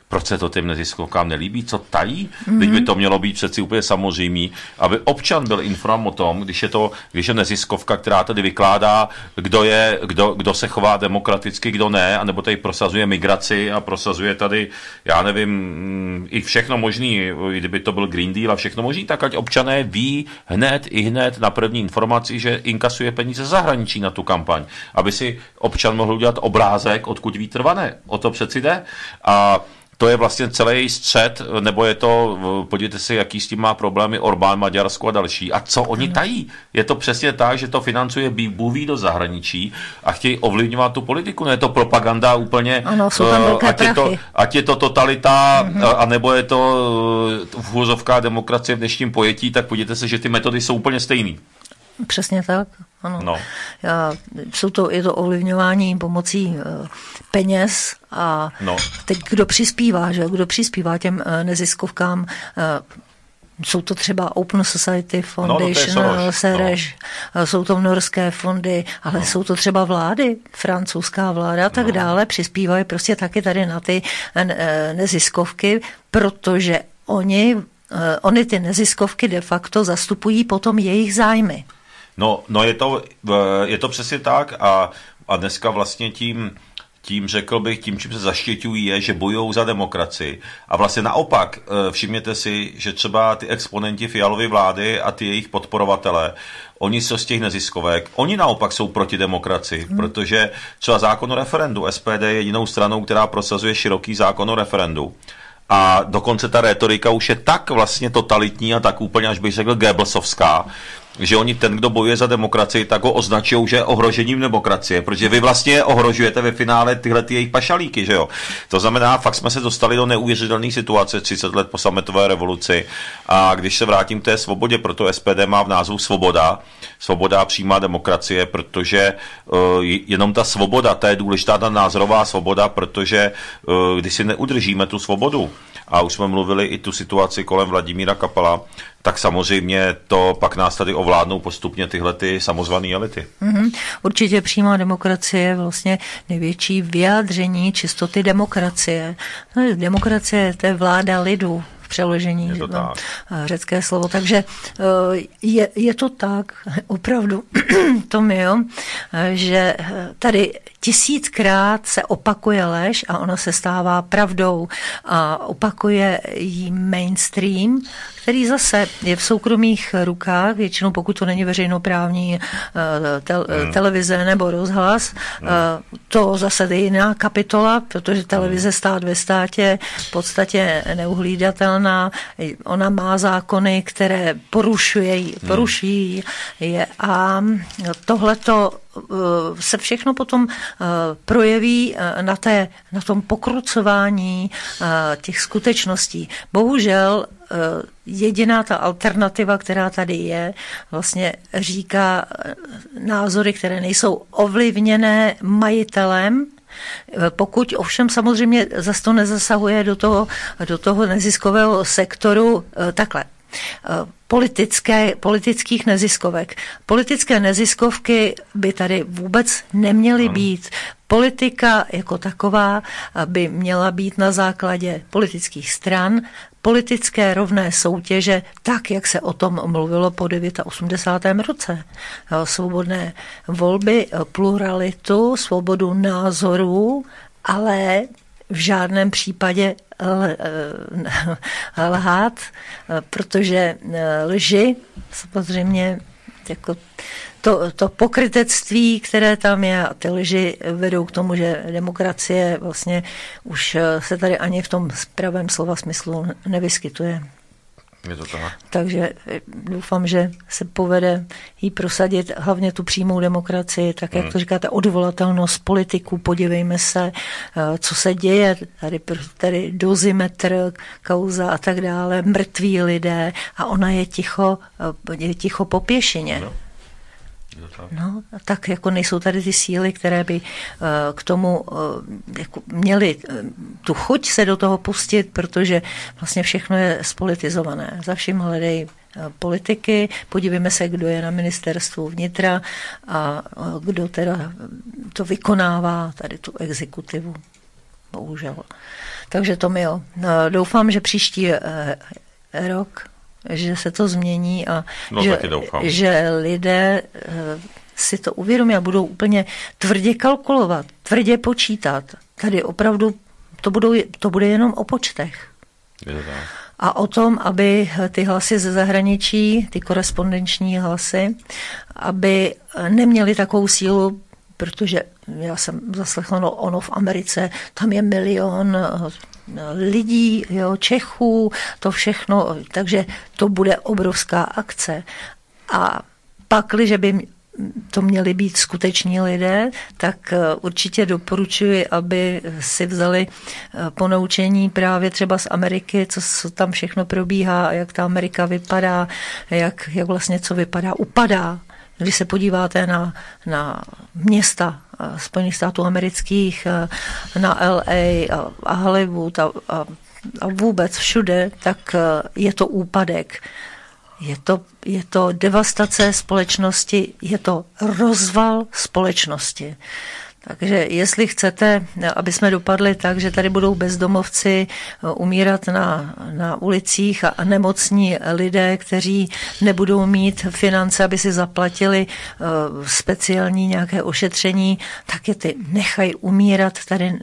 Proč se to těm neziskovkám nelíbí? Co tají? Mm-hmm. Teď by to mělo být přeci úplně samozřejmé, aby občan byl informován o tom, když je to, když je neziskovka, která tady vykládá, kdo je, kdo, kdo se chová demokraticky, kdo ne, anebo tady prosazuje migraci a prosazuje tady, já nevím, i všechno možný, kdyby to byl Green Deal a všechno možný, tak ať občané ví hned i hned na první informaci, že inkasuje peníze z zahraničí na tu kampaň, aby si občan mohl udělat obrázek, odkud vítr vane. O to přeci jde. A to je vlastně celý střed, nebo je to, podívejte si, jaký s tím má problémy Orbán, Maďarsko a další. A co oni tají? Je to přesně tak, že to financuje bůví do zahraničí a chtějí ovlivňovat tu politiku. No je to propaganda úplně, ano, jsou tam velké ať, je to, ať je to totalita, mm-hmm. anebo je to vůzovská demokracie v dnešním pojetí, tak podívejte se, že ty metody jsou úplně stejný. Přesně tak, ano. No. Já, jsou to, je to ovlivňování pomocí uh, peněz a no. teď kdo přispívá, že? Kdo přispívá těm uh, neziskovkám, uh, jsou to třeba Open Society Foundation, no, no Sereš, no. Jsou to norské fondy, ale no. jsou to třeba vlády, francouzská vláda a tak no. dále, přispívají prostě taky tady na ty uh, neziskovky, protože oni, uh, oni ty neziskovky de facto zastupují potom jejich zájmy. No, no je, to, je to přesně tak a, a dneska vlastně tím, tím řekl bych, tím, čím se zaštěťují, je, že bojují za demokracii. A vlastně naopak, všimněte si, že třeba ty exponenti Fialovy vlády a ty jejich podporovatele, oni jsou z těch neziskovek, oni naopak jsou proti demokracii, hmm. protože třeba zákon o referendu, S P D je jedinou stranou, která prosazuje široký zákon o referendu. A dokonce ta rétorika už je tak vlastně totalitní a tak úplně, až bych řekl, Goebbelsovská, že oni ten, kdo bojuje za demokracii, tak ho označují, že je ohrožením demokracie, protože vy vlastně ohrožujete ve finále tyhle ty jejich pašalíky, že jo. To znamená, fakt jsme se dostali do neuvěřitelné situace třicet let po sametové revoluci a když se vrátím k té svobodě, proto S P D má v názvu svoboda, svoboda a přímá demokracie, protože uh, jenom ta svoboda, ta je důležitá, ta názorová svoboda, protože uh, když si neudržíme tu svobodu, a už jsme mluvili i tu situaci kolem Vladimíra Kapala, tak samozřejmě to pak nás tady ovládnou postupně tyhle ty samozvané elity. Mm-hmm. Určitě přímá demokracie je vlastně největší vyjádření čistoty demokracie. No, demokracie to je vláda lidu v přeložení, je to no, tak. řecké slovo. Takže je, je to tak, opravdu, Tomio, že tady tisíckrát se opakuje lež a ona se stává pravdou a opakuje jí mainstream, který zase je v soukromých rukách, většinou pokud to není veřejnoprávní tel, hmm. televize nebo rozhlas, hmm. to zase je jiná kapitola, protože televize stát ve státě v podstatě neuhlídatelná, ona má zákony, které porušují, porušují je a tohleto se všechno potom projeví na, té, na tom pokrucování těch skutečností. Bohužel jediná ta alternativa, která tady je, vlastně říká názory, které nejsou ovlivněné majitelem, pokud ovšem samozřejmě zase to nezasahuje do toho, do toho neziskového sektoru takhle. Politické, politických neziskovek. Politické neziskovky by tady vůbec neměly být. Politika jako taková by měla být na základě politických stran, politické rovné soutěže, tak, jak se o tom mluvilo po osmdesátém devátém roce. Svobodné volby, pluralitu, svobodu názorů, ale v žádném případě lhát, protože lži samozřejmě jako to, to pokrytectví, které tam je a ty lži vedou k tomu, že demokracie vlastně už se tady ani v tom pravém slova smyslu nevyskytuje. Je to tak. Takže doufám, že se povede jí prosadit hlavně tu přímou demokracii, tak jak hmm. to říkáte, odvolatelnost politiků, podívejme se, co se děje, tady, tady dozimetr, kauza a tak dále, mrtví lidé a ona je ticho, je ticho po pěšině. No. No, tak jako nejsou tady ty síly, které by uh, k tomu uh, jako měly uh, tu chuť se do toho pustit, protože vlastně všechno je spolitizované. Za vším hledají uh, politiky, podívejme se, kdo je na ministerstvu vnitra a uh, kdo teda to vykonává, tady tu exekutivu. Bohužel. Takže to mi jo. Doufám, že příští rok, že se to změní a no, že, že lidé si to uvědomí a budou úplně tvrdě kalkulovat, tvrdě počítat. Tady opravdu to, budou, to bude jenom o počtech. A o tom, aby ty hlasy ze zahraničí, ty korespondenční hlasy, aby neměly takovou sílu, protože já jsem zaslechla, no ono v Americe, tam je milion lidí, jo, Čechů, to všechno, takže to bude obrovská akce. A pakliže by to měli být skuteční lidé, tak určitě doporučuji, aby si vzali ponaučení právě třeba z Ameriky, co, co tam všechno probíhá, jak ta Amerika vypadá, jak, jak vlastně co vypadá, upadá. Když se podíváte na, na města Spojených států amerických, na L A a, a Hollywood a, a, a vůbec všude, tak je to úpadek. Je to, je to devastace společnosti, je to rozval společnosti. Takže jestli chcete, aby jsme dopadli tak, že tady budou bezdomovci umírat na, na ulicích a nemocní lidé, kteří nebudou mít finance, aby si zaplatili uh, speciální nějaké ošetření, tak je ty nechají umírat tady.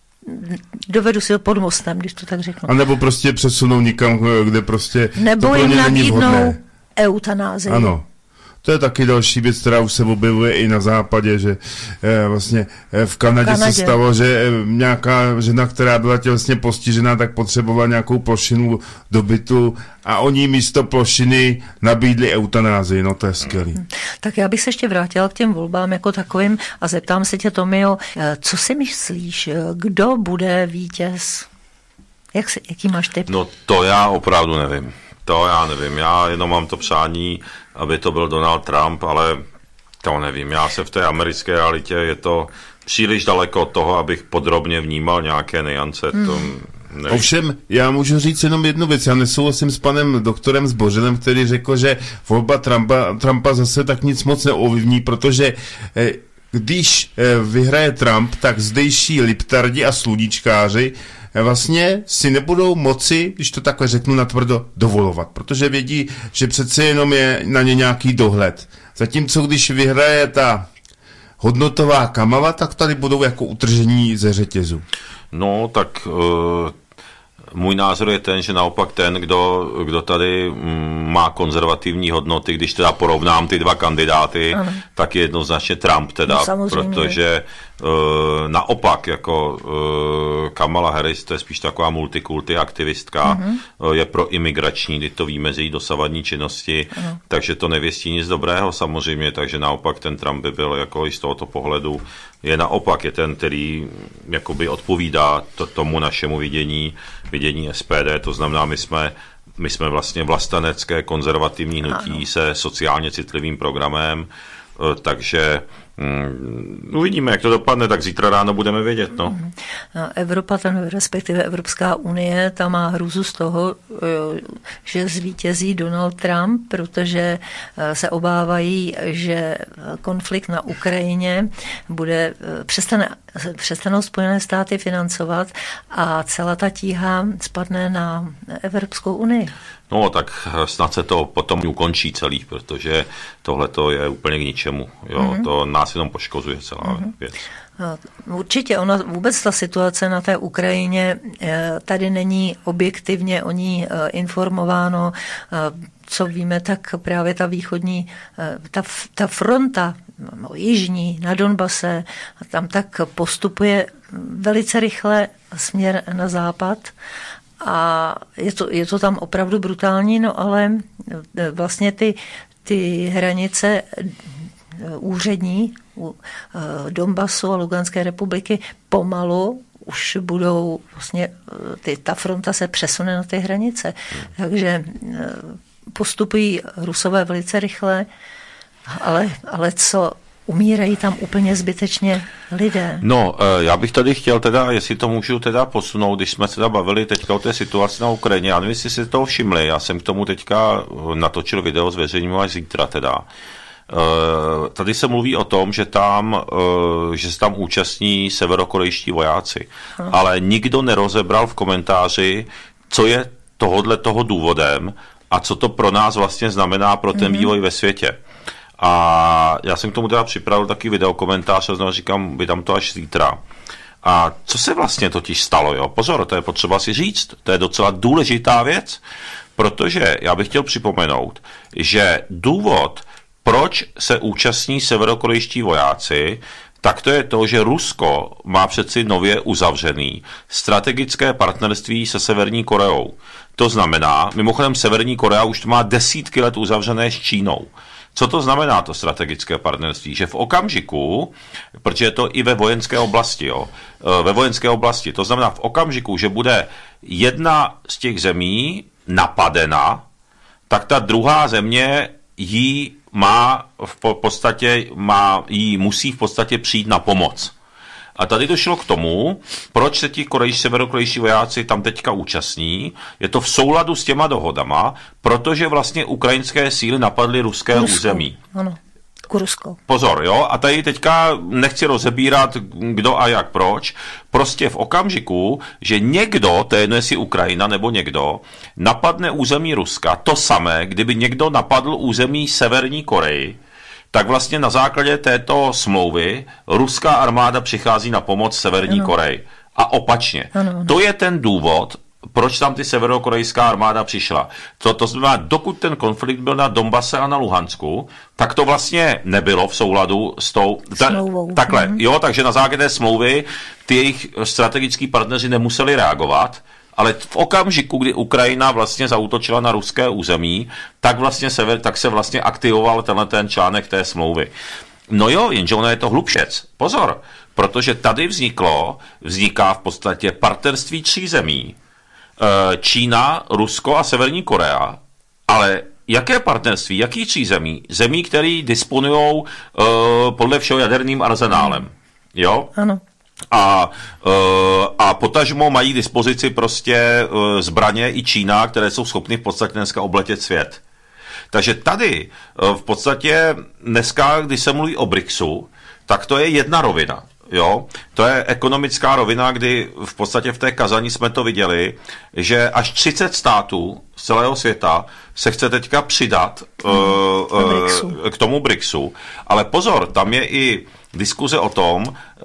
Dovedu si ho pod mostem, když to tak řeknu. A nebo prostě přesunou někam, kde prostě nebo to pro ně není vhodné. Nebo jim nabídnou eutanázii. Ano. To je taky další věc, která už se objevuje i na západě, že eh, vlastně eh, v Kanadě, Kanadě se stalo, že eh, nějaká žena, která byla tělesně postižená, tak potřebovala nějakou plošinu do bytu a oni místo plošiny nabídli eutanázii. No to je skvělý. Hmm. Tak já bych se ještě vrátila k těm volbám jako takovým a zeptám se tě, Tomio, co si myslíš, kdo bude vítěz? Jak si, jaký máš tip? No to já opravdu nevím. To já nevím, já jenom mám to přání, aby to byl Donald Trump, ale to nevím. Já se v té americké realitě, je to příliš daleko od toho, abych podrobně vnímal nějaké niance. Hmm. To nevím. Ovšem, já můžu říct jenom jednu věc. Já nesouhlasím s panem doktorem Zbořilem, který řekl, že volba Trumpa, Trumpa zase tak nic moc neovlivní, protože eh, když eh, vyhraje Trump, tak zdejší liptardi a sluníčkáři vlastně si nebudou moci, když to takhle řeknu natvrdo, dovolovat, protože vědí, že přece jenom je na ně nějaký dohled. Zatímco když vyhraje ta hodnotová Kamala, tak tady budou jako utržení ze řetězu. No, tak uh, můj názor je ten, že naopak ten, kdo, kdo tady mm, má konzervativní hodnoty, když teda porovnám ty dva kandidáty, ano. tak je jednoznačně Trump teda, no, protože uh, naopak jako uh, Kamala Harris, to je spíš taková multikulty aktivistka, uh-huh. uh, je pro imigrační, kdy to víme z její dosavadní činnosti, uh-huh. takže to nevěstí nic dobrého samozřejmě, takže naopak ten Trump by byl jako i z tohoto pohledu je naopak, je ten, který jakoby odpovídá to, tomu našemu vidění, vidění S P D, to znamená, my jsme, my jsme vlastně vlastenecké konzervativní hnutí ano. se sociálně citlivým programem, takže Hmm, uvidíme, jak to dopadne, tak zítra ráno budeme vědět. No. Evropa, ten, respektive Evropská unie, ta má hrůzu z toho, že zvítězí Donald Trump, protože se obávají, že konflikt na Ukrajině bude, přestane, přestanou Spojené státy financovat a celá ta tíha spadne na Evropskou unii. No, tak snad se to potom ukončí celý, protože tohle to je úplně k ničemu. Jo, mm-hmm. To nás jenom poškozuje celá mm-hmm. věc. Určitě, ona vůbec ta situace na té Ukrajině, tady není objektivně o ní informováno, co víme, tak právě ta východní, ta, ta fronta no, jižní na Donbase, tam tak postupuje velice rychle směr na západ. A je to, je to tam opravdu brutální, no ale vlastně ty, ty hranice úřední u Donbasu a Luganské republiky pomalu už budou, vlastně ty, ta fronta se přesune na ty hranice. Takže postupují Rusové velice rychle, ale, ale co... Umírají tam úplně zbytečně lidé. No, já bych tady chtěl teda, jestli to můžu teda posunout, když jsme se teda bavili teďka o té situaci na Ukrajině, já nevím, jestli si toho všimli, já jsem k tomu teďka natočil video, zveřejním až zítra teda. Tady se mluví o tom, že tam, že se tam účastní severokorejští vojáci, hmm. ale nikdo nerozebral v komentáři, co je tohodle toho důvodem a co to pro nás vlastně znamená pro ten vývoj hmm. ve světě. A já jsem k tomu teda připravil taky videokomentář a znovu říkám, vydám to až zítra. A co se vlastně totiž stalo, jo? Pozor, to je potřeba si říct, to je docela důležitá věc, protože já bych chtěl připomenout, že důvod, proč se účastní severokorejští vojáci, tak to je to, že Rusko má přeci nově uzavřený strategické partnerství se Severní Koreou. To znamená, mimochodem Severní Korea už to má desítky let uzavřené s Čínou. Co to znamená to strategické partnerství? Že v okamžiku, protože je to i ve vojenské oblasti, jo, ve vojenské oblasti, to znamená v okamžiku, že bude jedna z těch zemí napadena, tak ta druhá země jí má v podstatě, má, jí musí v podstatě přijít na pomoc. A tady došlo k tomu, proč se ti korejští, severokorejští vojáci tam teďka účastní. Je to v souladu s těma dohodama, protože vlastně ukrajinské síly napadly ruské Rusko. území. Ano, Rusko. Pozor, jo, a tady teďka nechci rozebírat, kdo a jak proč. Prostě v okamžiku, že někdo, to je jedno jestli Ukrajina nebo někdo, napadne území Ruska, to samé, kdyby někdo napadl území Severní Koreji, tak vlastně na základě této smlouvy ruská armáda přichází na pomoc Severní ano. Koreji. A opačně. Ano, ano. To je ten důvod, proč tam ty severokorejská armáda přišla. To, to znamená, dokud ten konflikt byl na Donbase a na Luhansku, tak to vlastně nebylo v souladu s tou... Ta, takhle, mhm. jo, takže na základě smlouvy ty jejich strategický partneři nemuseli reagovat, ale v okamžiku, kdy Ukrajina vlastně zaútočila na ruské území, tak, vlastně se, tak se vlastně aktivoval tenhle ten článek té smlouvy. No jo, jenže ono je to hlubšec. Pozor, protože tady vzniklo, vzniká v podstatě partnerství tří zemí. Čína, Rusko a Severní Korea. Ale jaké partnerství? Jaký tří zemí? Zemí, které disponují uh, podle všeho jaderným arzenálem. Jo? Ano. A, a potažmo mají k dispozici prostě zbraně i Čína, které jsou schopny v podstatě dneska obletět svět. Takže tady v podstatě dneska, když se mluví o BRICSu, tak to je jedna rovina. Jo? To je ekonomická rovina, kdy v podstatě v té Kazani jsme to viděli, že až třicet států z celého světa se chce teďka přidat hmm, uh, k tomu BRICSu. Ale pozor, tam je i diskuze o tom,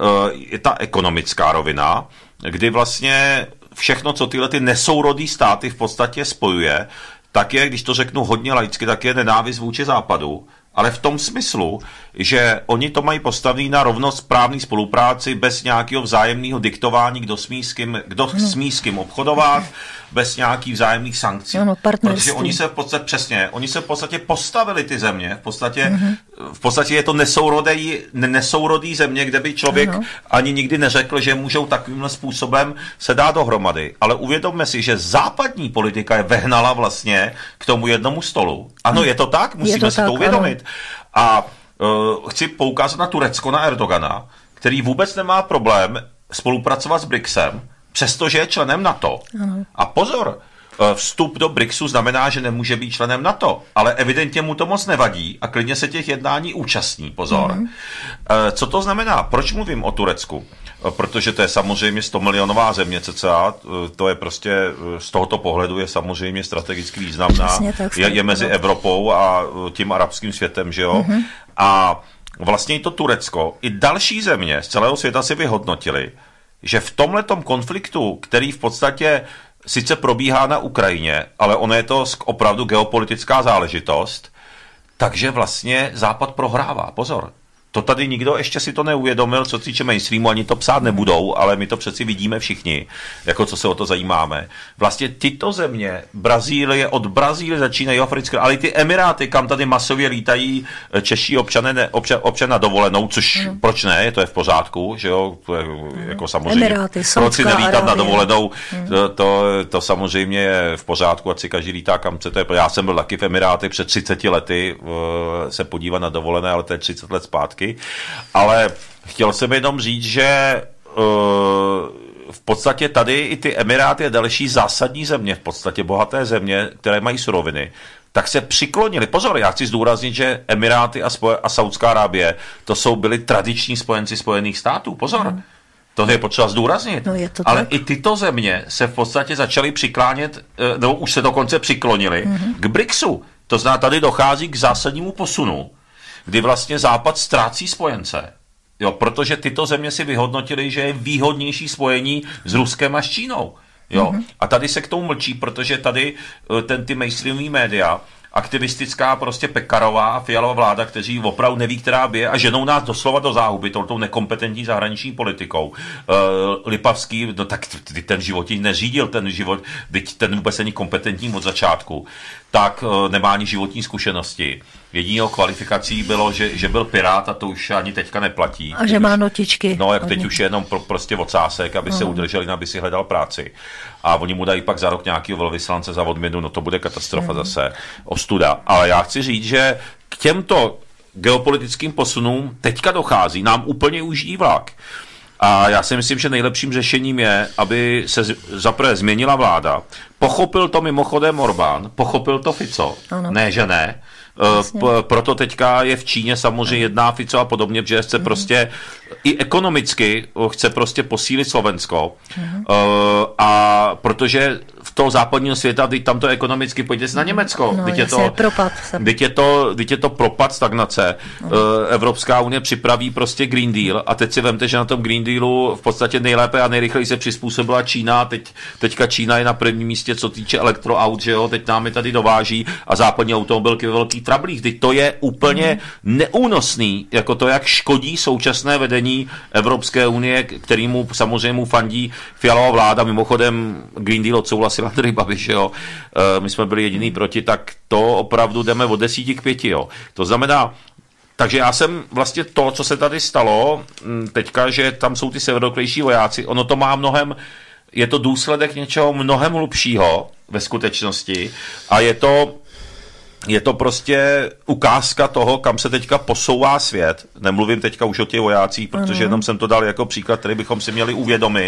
je ta ekonomická rovina, kdy vlastně všechno, co tyhle ty nesourodý státy v podstatě spojuje, tak je, když to řeknu hodně laicky, tak je nenávist vůči západu, ale v tom smyslu, že oni to mají postavený na rovnosprávné spolupráci bez nějakého vzájemného diktování, kdo smí s kým, kdo smí s kým obchodovat, bez nějakých vzájemných sankcí. Ano, protože oni se v podstatě, přesně, oni se v podstatě postavili ty země, v podstatě, mm-hmm. v podstatě je to nesourodý, nesourodý země, kde by člověk ano. ani nikdy neřekl, že můžou takovýmhle způsobem se dát dohromady. Ale uvědomme si, že západní politika je vehnala vlastně k tomu jednomu stolu. Ano, je to tak, musíme to si tak, to uvědomit. Ano. A uh, chci poukázat na Turecko, na Erdogana, který vůbec nemá problém spolupracovat s BRICSem, přestože je členem NATO. Ano. A pozor, vstup do BRICSu znamená, že nemůže být členem NATO, ale evidentně mu to moc nevadí a klidně se těch jednání účastní. Pozor. Ano. Co to znamená? Proč mluvím o Turecku? Protože to je samozřejmě sto milionová země cca, to je prostě z tohoto pohledu je samozřejmě strategicky významná, je, je mezi Evropou a tím arabským světem, že jo? Uh-huh. A vlastně i to Turecko, i další země z celého světa si vyhodnotili, že v tomhletom konfliktu, který v podstatě sice probíhá na Ukrajině, ale ono je to opravdu geopolitická záležitost, takže vlastně Západ prohrává. Pozor. To tady nikdo ještě si to neuvědomil, co se týče mainstreamu, ani to psát nebudou, ale my to přeci vidíme všichni, jako co se o to zajímáme. Vlastně tyto země, Brazílie, od Brazílie začínají africké, ale i ty Emiráty, kam tady masově lítají čeští občané, ne, občan, občan na dovolenou, což mm. proč ne, to je v pořádku, že jo, to je jako samozřejmě, Emiráty, proč si nelítat na dovolenou, mm. to, to, to samozřejmě je v pořádku, ať si každý lítá kam chce, to je, já jsem byl taky v Emiráty před třiceti lety uh, se podívat na dovolené, ale to je třicet let zpátky. Ale chtěl jsem jenom říct, že uh, v podstatě tady i ty Emiráty a další zásadní země, v podstatě bohaté země, které mají suroviny, tak se přiklonili. Pozor, já chci zdůraznit, že Emiráty a, spoje, a Saudská Arábie, to jsou byli tradiční spojenci Spojených států. Pozor. Hmm. To je potřeba zdůraznit. No je to ale tak? i tyto země se v podstatě začaly přiklánět, nebo už se dokonce přiklonili mm-hmm. k BRICSu. To znamená, tady dochází k zásadnímu posunu, kdy vlastně Západ ztrácí spojence. Jo, protože tyto země si vyhodnotily, že je výhodnější spojení s Ruskem a s Čínou. Jo? Mm-hmm. A tady se k tomu mlčí, protože tady ten ty mainstreamový média, aktivistická prostě Pekarová a Fialová vláda, kteří opravdu neví, která bije a ženou nás doslova do záhuby touto nekompetentní zahraniční politikou. Uh, Lipavský, no tak ten život neřídil, ten život, ten vůbec není kompetentní od začátku, tak uh, nemá ani životní zkušenosti. Jedinou kvalifikací bylo, že, že byl pirát a to už ani teďka neplatí. A že má notičky. No, jak teď už je jenom pro, prostě ocásek, aby uh-huh. se udrželi, aby si hledal práci. A oni mu dají pak za rok nějakého velvyslance za odměnu, no to bude katastrofa uh-huh. zase, ostuda. Ale já chci říct, že k těmto geopolitickým posunům teďka dochází, nám úplně ujíždí vlak. A já si myslím, že nejlepším řešením je, aby se zaprvé změnila vláda. Pochopil to mimochodem Orbán, pochopil to Fico, ano. Ne, že ne. P- proto teďka je v Číně samozřejmě jedná Fico a podobně, že chce mm. prostě i ekonomicky chce prostě posílit Slovensko. Mm. Uh, a protože v toho západního světa, teď tam to ekonomicky, pojďte se na Německo. No, teď je to, propad. teď je to, teď je to propad, stagnace. Mm. Uh, Evropská unie připraví prostě Green Deal a teď si vemte, že na tom Green Dealu v podstatě nejlépe a nejrychleji se přizpůsobila Čína. Teď, teďka Čína je na prvním místě, co týče elektroaut, že jo, teď nám je tady dováží a západní automobilky ve velký trablích. Teď to je úplně mm. neúnosný, jako to, jak škodí současné vedení Evropské unie, kterýmu samozřejmě mu fandí Fialová vláda. Mimochodem Green Deal odsouhlasil Andrej Babiš, jo. E, my jsme byli jediný proti, tak to opravdu jdeme od desíti k pěti, jo. To znamená, takže já jsem vlastně to, co se tady stalo, teďka, že tam jsou ty severokrejší vojáci, ono to má mnohem, je to důsledek něčeho mnohem hlubšího ve skutečnosti a je to Je to prostě ukázka toho, kam se teďka posouvá svět. Nemluvím teďka už o těch vojácích, protože jenom jsem to dal jako příklad, který bychom si měli uvědomit.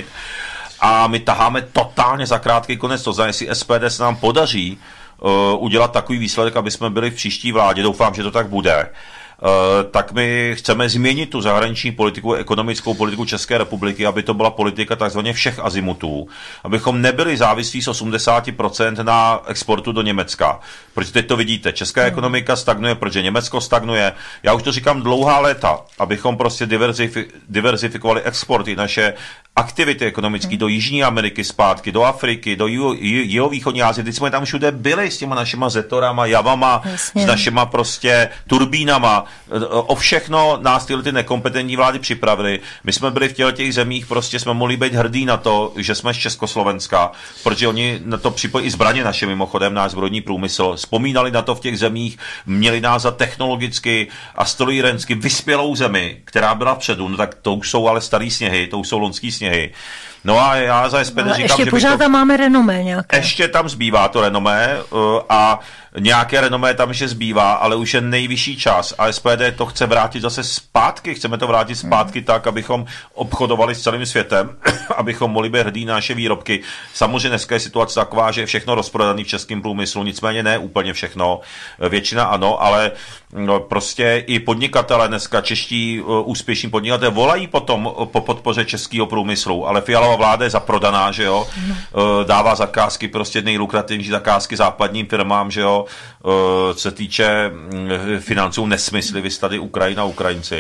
A my taháme totálně za krátký konec. To znamená, jestli S P D se nám podaří uh, udělat takový výsledek, aby jsme byli v příští vládě, doufám, že to tak bude, Uh, tak my chceme změnit tu zahraniční politiku, ekonomickou politiku České republiky, aby to byla politika takzvaně všech azimutů, abychom nebyli závislí z osmdesát procent na exportu do Německa. Protože teď to vidíte, česká hmm. ekonomika stagnuje, protože Německo stagnuje. Já už to říkám dlouhá léta, abychom prostě diverzifi- diverzifikovali exporty, naše aktivity ekonomické hmm. do Jižní Ameriky zpátky, do Afriky, do jihovýchodní Asie. Teď jsme tam všude byli s těma našima zetorama, javama, Jasně. s našima prostě turbínama. O všechno nás tyhle ty nekompetentní vlády připravili. My jsme byli v těchto těch zemích, prostě jsme mohli být hrdí na to, že jsme z Československa, protože oni na to připojí i zbraně naše mimochodem, náš zbrojní průmysl. Vzpomínali na to v těch zemích, měli nás za technologicky a strojírensky vyspělou zemi, která byla vpředu. No tak to už jsou ale starý sněhy, to už jsou lonský sněhy. No a já za S P D říkám, ještě že pořád to... tam máme renomé nějaké. Ještě tam zbývá to renomé uh, a nějaké renomé tam ještě zbývá, ale už je nejvyšší čas a S P D to chce vrátit zase zpátky, chceme to vrátit zpátky mm. tak, abychom obchodovali s celým světem, abychom mohli být hrdí na naše výrobky. Samozřejmě dneska je situace taková, že je všechno rozprodané v českém průmyslu, nicméně ne úplně všechno, většina ano, ale no, prostě i podnikatelé dneska, čeští uh, úspěšní podnikatelé volají potom po podpoře českého průmyslu, ale Fialová vláda je zaprodaná, že jo, mm. uh, dává zakázky, prostě nejlukrativnější zakázky západním firmám, že jo, co se týče financů nesmysly, vy tady Ukrajina, Ukrajinci.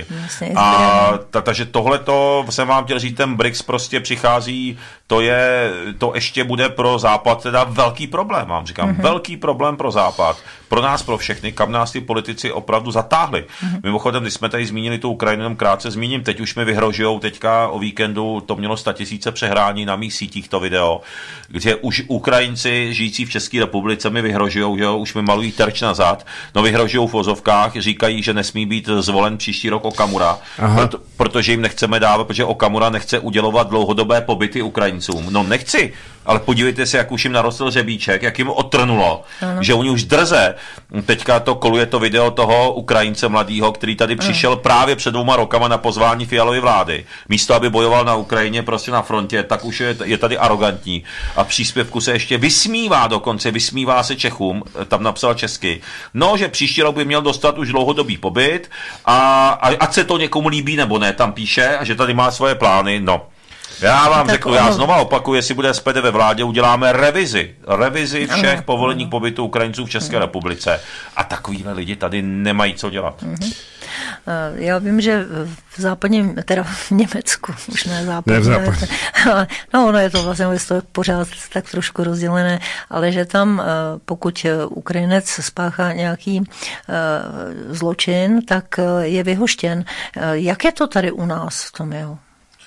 A ta, takže tohleto jsem vám chtěl říct, ten BRICS prostě přichází, to je, to ještě bude pro Západ teda velký problém, vám říkám, mm-hmm. velký problém pro Západ, pro nás, pro všechny, kam nás ty politici opravdu zatáhli. Mm-hmm. Mimochodem, když jsme tady zmínili tu Ukrajinu, jenom krátce zmíním, teď už mi vyhrožujou, teďka o víkendu to mělo statisíce přehrání na mých sítích to video, kde už Ukrajinci žijící v České republice mi vyhrožujou, že jo, už mi malují terč nazad, no vyhrožujou v vozovkách, říkají, že nesmí být zvolen příští rok Okamura, proto, protože jim nechceme dávat, protože Okamura nechce udělovat dlouhodobé pobyty Ukrajincům. No nechci, ale podívejte se, jak už jim narostl řebíček, jak jim otrnulo, ano. Že oni už drze. Teďka to koluje to video toho Ukrajince mladýho, který tady přišel ano. právě před dvouma rokama na pozvání Fialovy vlády. Místo, aby bojoval na Ukrajině prostě na frontě, tak už je, je tady arrogantní a v příspěvku se ještě vysmívá dokonce, vysmívá se Čechům, tam napsal česky, no, že příští rok by měl dostat už dlouhodobý pobyt a, a ať se to někomu líbí nebo ne, tam píše, a že tady má svoje plány, no. Já vám tak řeknu, ono... já znova opakuju, jestli bude S P D ve vládě, uděláme revizi. Revizi všech ano, povolených ano. pobytů Ukrajinců v České ano. republice. A takovýhle lidi tady nemají co dělat. Mhm. Já vím, že v západním, teda v Německu, už ne západně, ne v západě. No, ono je to vlastně je to pořád tak trošku rozdělené, ale že tam, pokud Ukrajinec spáchá nějaký zločin, tak je vyhoštěn. Jak je to tady u nás v tom jeho?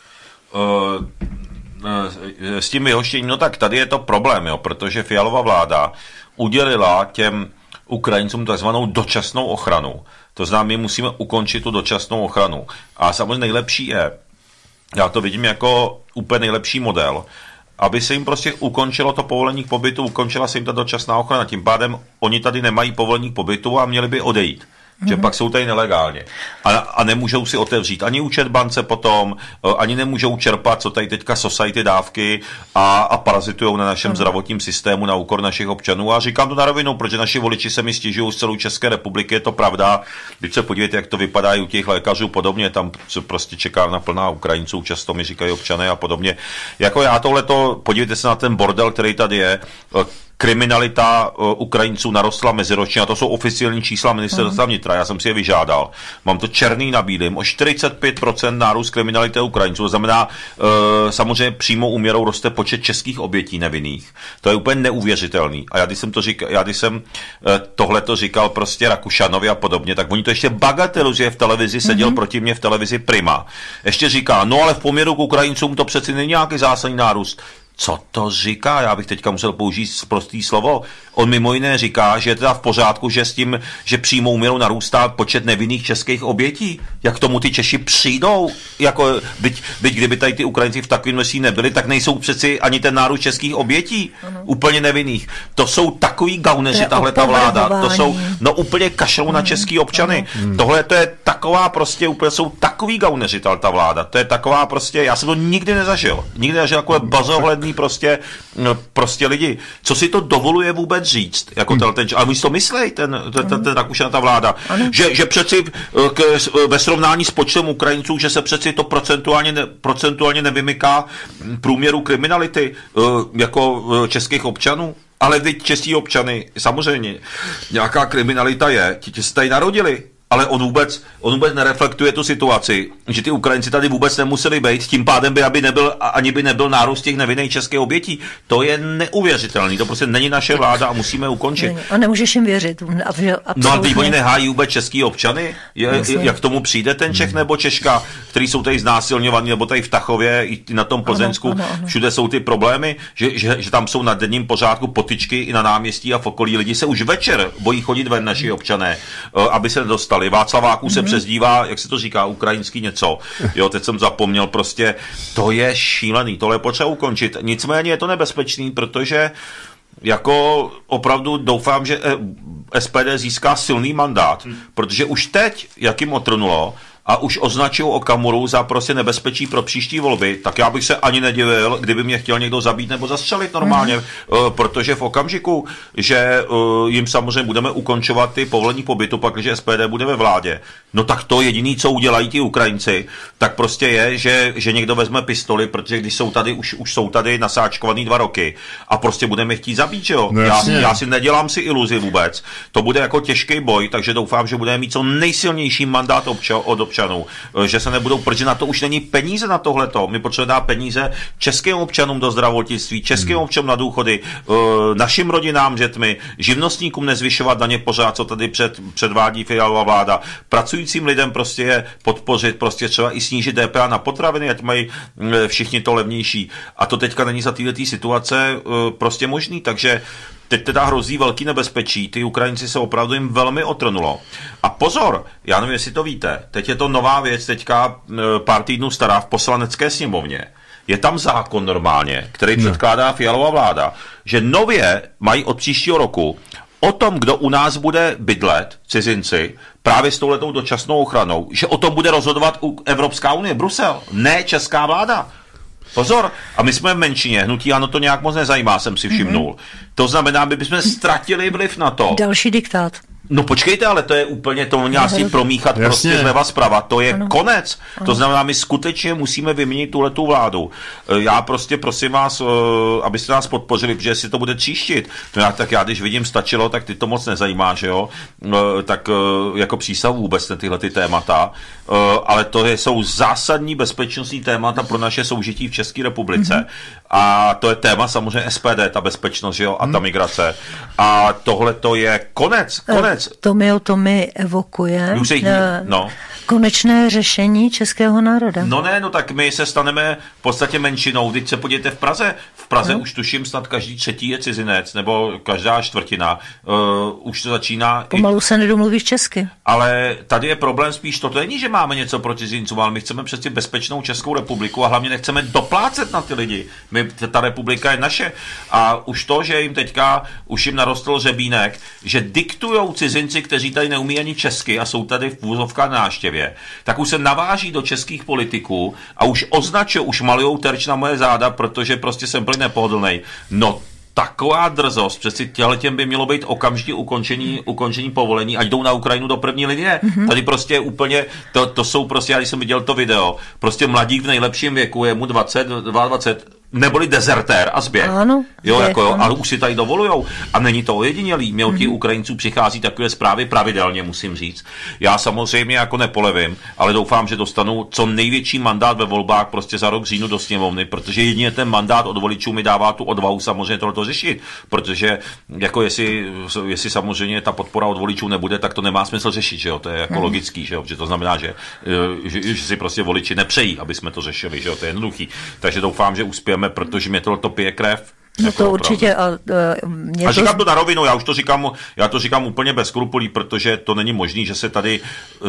S tím vyhoštěním, no tak tady je to problém, jo, protože Fialova vláda udělila těm Ukrajincům takzvanou dočasnou ochranu. To znamená, my musíme ukončit tu dočasnou ochranu. A samozřejmě nejlepší je, já to vidím jako úplně nejlepší model, aby se jim prostě ukončilo to povolení k pobytu, ukončila se jim ta dočasná ochrana. Tím pádem oni tady nemají povolení k pobytu a měli by odejít. Že mm-hmm. pak jsou tady nelegálně. A, a nemůžou si otevřít ani účet bance potom, ani nemůžou čerpat, co tady teďka society dávky a, a parazitujou na našem mm-hmm. zdravotním systému na úkor našich občanů. A říkám to na rovinu, protože naši voliči se mi stěžují z celou České republiky, je to pravda. Když se podívejte, jak to vypadá i u těch lékařů podobně, tam se prostě čeká na plná Ukrajinců, často mi říkají občané a podobně. Jako já tohleto, podívejte se na ten bordel, který tady je. Kriminalita uh, Ukrajinců narostla meziročně, a to jsou oficiální čísla ministerstva vnitra, já jsem si je vyžádal. Mám to černý na bílým, o čtyřicet pět procent nárůst kriminality Ukrajinců, to znamená, uh, samozřejmě přímou úměrou roste počet českých obětí nevinných. To je úplně neuvěřitelný. A já když jsem, to říkal, já, když jsem uh, tohleto říkal prostě Rakušanovi a podobně, tak oni to ještě bagatelizuje v televizi, seděl mm-hmm. proti mě v televizi Prima. Ještě říká, no ale v poměru k Ukrajincům to přeci není nějaký zásadní nárůst. Co to říká? Já bych teďka musel použít prostý slovo. On mimo jiné říká, že je teda v pořádku, že s tím, že přímou měrou narůstá počet nevinných českých obětí. Jak tomu ty Češi přijdou? Jako, byť, byť kdyby tady ty Ukrajinci v takovém množství nebyli, tak nejsou přeci ani ten nárůst českých obětí. Ano. Úplně nevinných. To jsou takový gauneři, tahle ta vláda. To jsou, no úplně kašlou na český občany. Ano. Tohle to je taková prostě, úplně jsou takový gauneři, ta vláda. To je taková prostě, já jsem to nikdy nezažil. Nikdy nezažil takové bazohledný prostě, prostě lidi. Co si to dovoluje vůbec říct? Jako ten, ten, ale oni to myslej, ten, ten, ten, ten Rakušan, ta vláda. Že, že přeci k, ve srovnání s počtem Ukrajinců, že se přeci to procentuálně, ne, procentuálně nevymyká průměru kriminality jako českých občanů. Ale vy, český občany, samozřejmě, nějaká kriminalita je, ti se tady narodili. Ale on vůbec, on vůbec nereflektuje tu situaci, že ty Ukrajinci tady vůbec nemuseli být, tím pádem by, aby nebyl, ani by nebyl nárůst těch nevinných českých obětí. To je neuvěřitelný, to prostě není naše vláda a musíme ukončit. A nemůžeš jim věřit. Absolutně. No a oni nehájí vůbec český občany? Je, jak k tomu přijde ten Čech nebo Češka, který jsou tady znásilňovaní, nebo tady v Tachově, i na tom Plzeňsku, ano, ano, ano. Všude jsou ty problémy, že, že, že tam jsou na denním pořádku potyčky i na náměstí a v okolí. Lidi se už večer bojí chodit ven, naši občané, aby se dostali. Václaváků mm-hmm. se přezdívá, jak se to říká, ukrajinský něco. Jo, teď jsem zapomněl, prostě to je šílený, tohle je potřeba ukončit. Nicméně je to nebezpečný, protože jako opravdu doufám, že S P D získá silný mandát, mm. protože už teď, jak jim otrnulo, a už označil Okamuru za prostě nebezpečí pro příští volby, tak já bych se ani nedivil, kdyby mě chtěl někdo zabít nebo zastřelit normálně, mm. uh, protože v okamžiku, že uh, jim samozřejmě budeme ukončovat ty povolení pobytu, pak když S P D bude ve vládě, no tak to jediný, co udělají ti Ukrajinci, tak prostě je, že, že někdo vezme pistoli, protože když jsou tady, už, už jsou tady nasáčkovaný dva roky a prostě budeme chtít zabít, že jo? Já, já si nedělám si iluzi vůbec. To bude jako těžký boj, takže doufám, že budeme mít co nejsilnější mandát obča- od občanů. Že se nebudou, protože na to už není peníze na tohleto. My potřebujeme dát peníze českým občanům do zdravotnictví, českým hmm. občanům na důchody, našim rodinám, dětmi, živnostníkům nezvyšovat daně pořád, co tady před, předvádí Fialová vláda. Pracujícím lidem prostě je podpořit, prostě třeba i snížit D P H na potraviny, ať mají všichni to levnější. A to teďka není za této situace prostě možný, takže teď teda hrozí velký nebezpečí, ty Ukrajinci se opravdu jim velmi otrnulo. A pozor, já nevím, jestli to víte, teď je to nová věc, teďka pár týdnů stará v poslanecké sněmovně. je tam zákon normálně, který no. předkládá Fialova vláda, že nově mají od příštího roku o tom, kdo u nás bude bydlet, cizinci, právě s touhletou dočasnou ochranou, že o tom bude rozhodovat Evropská unie, Brusel, ne česká vláda. Pozor, a my jsme v menšině, hnutí ANO to nějak moc nezajímá, jsem si všimnul. Mm-hmm. To znamená, my bychom ztratili vliv na to. Další diktát. No počkejte, ale to je úplně, to měla si promíchat Jasně. prostě zleva zprava, to je ano. konec. Ano. To znamená, my skutečně musíme vyměnit tuhletu vládu. Já prostě prosím vás, abyste nás podpořili, protože si to bude tříštit. No já, tak já, když vidím Stačilo, tak ty to moc nezajímá, že jo? Tak jako přístav vůbec ne tyhle ty témata, ale to jsou zásadní bezpečnostní témata pro naše soužití v České republice. Mm-hmm. A to je téma samozřejmě S P D, ta bezpečnost, že jo, a ta mm. migrace. A tohle to je konec, konec. To mi o to mi evokuje Musí, no. konečné řešení českého národa. No ne, no tak my se staneme v podstatě menšinou. Teď se podívejte v Praze. V Praze no. už tuším snad každý třetí je cizinec, nebo každá čtvrtina. Uh, už to začíná... Pomalu i... se nedomluvíš česky. Ale tady je problém spíš to, to není, že máme něco proti cizincům, ale my chceme přeci bezpečnou Českou republiku a hlavně nechceme doplácet na ty lidi. My, ta republika je naše. A už to, že jim teďka, už jim narostl řebínek, že diktujou cizinci, kteří tady neumí ani česky a jsou tady v vůzovkách návštěvě, tak už se naváží do českých politiků a už označují, už malujou terč na moje záda, protože prostě jsem byl nepohodlnej. No taková drzost, přeci těletěm by mělo být okamžitě ukončení, ukončení povolení, ať jdou na Ukrajinu do první linie. Mm-hmm. Tady prostě úplně, to, to jsou prostě, já když jsem viděl to video, prostě mladík v nejlepším věku, je mu dvacet, dvacet dva, neboli dezertér a zběh. Ano, jo, zběh, jako jo, ano. a už si tady dovolujou. A není to ojedinělý. Mě od těch mm-hmm. Ukrajinců přichází takové zprávy pravidelně, musím říct. Já samozřejmě jako nepolevím, ale doufám, že dostanu co největší mandát ve volbách prostě za rok říjnu do sněmovny, protože jedině ten mandát od voličů mi dává tu odvahu samozřejmě tohleto řešit. Protože jako jestli, jestli samozřejmě ta podpora od voličů nebude, tak to nemá smysl řešit, že jo? To je jako mm-hmm. logický, že jo? Že to znamená, že, že, že si prostě voliči nepřejí, aby jsme to řešili, že jo? To je jednoduchý. Takže doufám, že uspějeme, protože mě tohle pije krev. No jako to určitě. A, a, a říkám to na rovinu, já už to říkám, já to říkám úplně bez skrupulí, protože to není možný, že se tady,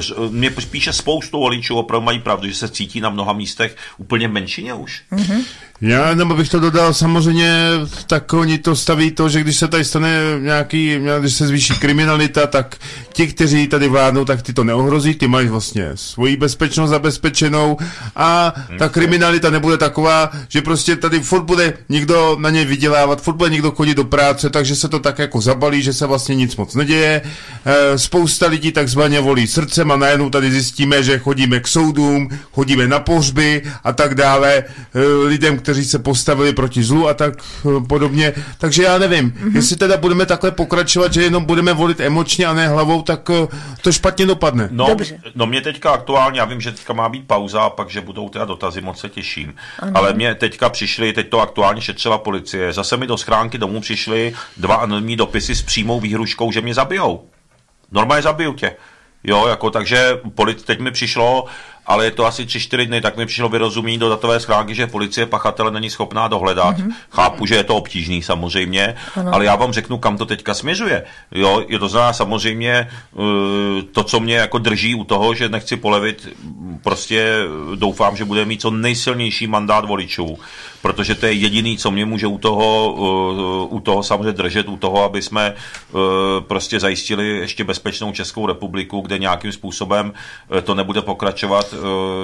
mě spíše spoustu voličů opravdu mají pravdu, že se cítí na mnoha místech úplně menšině už. Mm-hmm. Já, nebo bych to dodal, samozřejmě tak oni to staví to, že když se tady stane nějaký, když se zvýší kriminalita, tak ti, kteří tady vládnou, tak ty to neohrozí, ty mají vlastně svoji bezpečnost zabezpečenou a ta kriminalita nebude taková, že prostě tady furt bude někdo na něj vydělávat, furt bude někdo chodit do práce, takže se to tak jako zabalí, že se vlastně nic moc neděje. E, spousta lidí takzvaně volí srdcem a najednou tady zjistíme, že chodíme k soudům, chodíme na pohřby a tak dále, e, lidem, kteří se postavili proti zlu a tak podobně. Takže já nevím, mm-hmm. jestli teda budeme takhle pokračovat, že jenom budeme volit emočně a ne hlavou, tak to špatně dopadne. No, no mě teďka aktuálně, já vím, že teďka má být pauza a pak, že budou teda dotazy, moc se těším. Ano. Ale mě teďka přišli, teď to aktuálně šetřila policie, zase mi do schránky domů přišly dva anonymní dopisy s přímou výhruškou, že mě zabijou. Normálně zabiju tě. Jo, jako takže polic, teď mi přišlo, ale je to asi tři čtyři dny, tak mi přišlo vyrozumění do datové schránky, že policie pachatele není schopná dohledat. Mm-hmm. Chápu, že je to obtížný samozřejmě, ano. Ale já vám řeknu, kam to teďka směřuje. Jo, je to znamená samozřejmě to, co mě jako drží u toho, že nechci polevit, prostě doufám, že bude mít co nejsilnější mandát voličů, protože to je jediný, co mě může u toho, u toho samozřejmě držet, u toho, aby jsme prostě zajistili ještě bezpečnou Českou republiku, kde nějakým způsobem to nebude pokračovat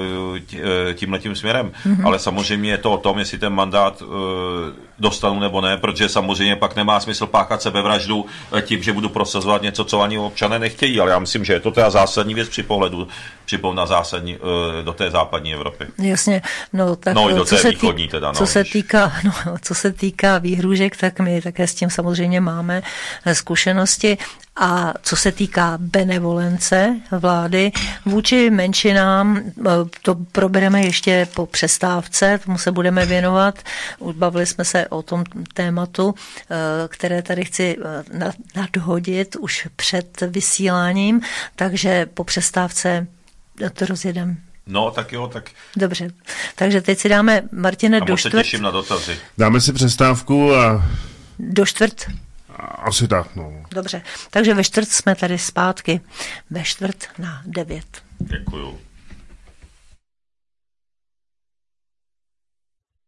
tímhletím směrem. Mm-hmm. Ale samozřejmě je to o tom, jestli ten mandát dostanu nebo ne, protože samozřejmě pak nemá smysl páchat sebevraždu tím, že budu prosazovat něco, co ani občané nechtějí, ale já myslím, že je to teda zásadní věc při pohledu připomínat na zásadní do té západní Evropy. Jasně, no tak no, i do co, té se východní tý, teda, no, co, se týká, no, co se týká výhrůžek, tak my také s tím samozřejmě máme zkušenosti. A co se týká benevolence vlády vůči menšinám, to probereme ještě po přestávce, tomu se budeme věnovat. Už bavili jsme se o tom tématu, které tady chci nadhodit už před vysíláním, takže po přestávce to rozjedeme. No, tak jo, tak... Dobře, takže teď si dáme, Martine, do čtvrt. A moc se těším na dotazy. Dáme si přestávku a... Do čtvrt. Asi tak, no. Dobře, takže ve čtvrt jsme tady zpátky. Ve čtvrt na devět. Děkuju.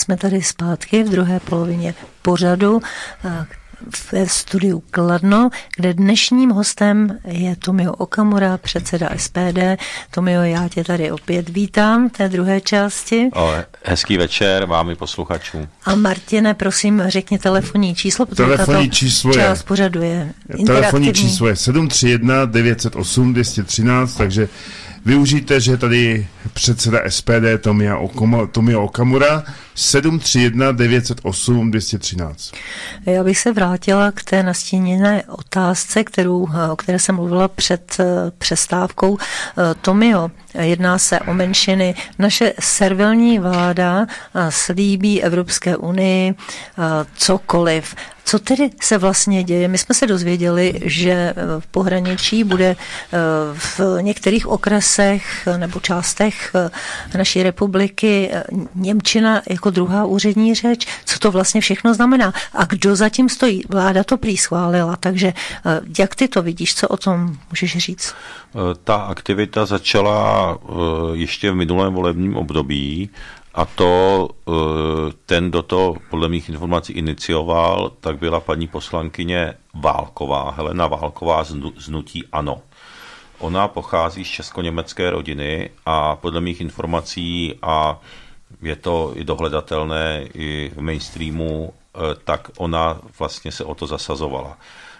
jsme tady zpátky v druhé polovině pořadu ve studiu Kladno, kde dnešním hostem je Tomio Okamura, předseda S P D. Tomio, já tě tady opět vítám v té druhé části. O, hezký večer vám i posluchačům. A Martine, prosím, řekni telefonní číslo, protože telefonní tato číslo část je, pořadu je telefonní číslo je sedm tři jedna devět nula osm dvě jedna tři, takže využijte, že tady předseda S P D Tomio Okamura, Tomio Okamura sedm tři jedna devět nula osm dvě jedna tři. Já bych se vrátila k té nastíněné otázce, kterou, o které jsem mluvila před přestávkou. Tomio, jedná se o menšiny. Naše servilní vláda slíbí Evropské unii cokoliv. Co tedy se vlastně děje? My jsme se dozvěděli, že v pohraničí bude v některých okresech nebo částech naší republiky němčina jako druhá úřední řeč. Co to vlastně všechno znamená? A kdo zatím stojí? Vláda to prý schválila, takže jak ty to vidíš? Co o tom můžeš říct? Ta aktivita začala ještě v minulém volebním období. A to ten, kdo to podle mých informací inicioval, tak byla paní poslankyně Válková, Helena Válková z hnutí ANO. Ona pochází z česko-německé rodiny a podle mých informací, a je to i dohledatelné i v mainstreamu, tak ona vlastně se o to zasazovala.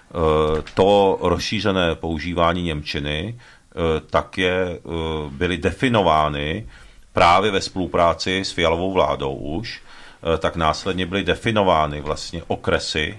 To rozšířené používání němčiny, tak je, byly definovány právě ve spolupráci s Fialovou vládou už, tak následně byly definovány vlastně okresy,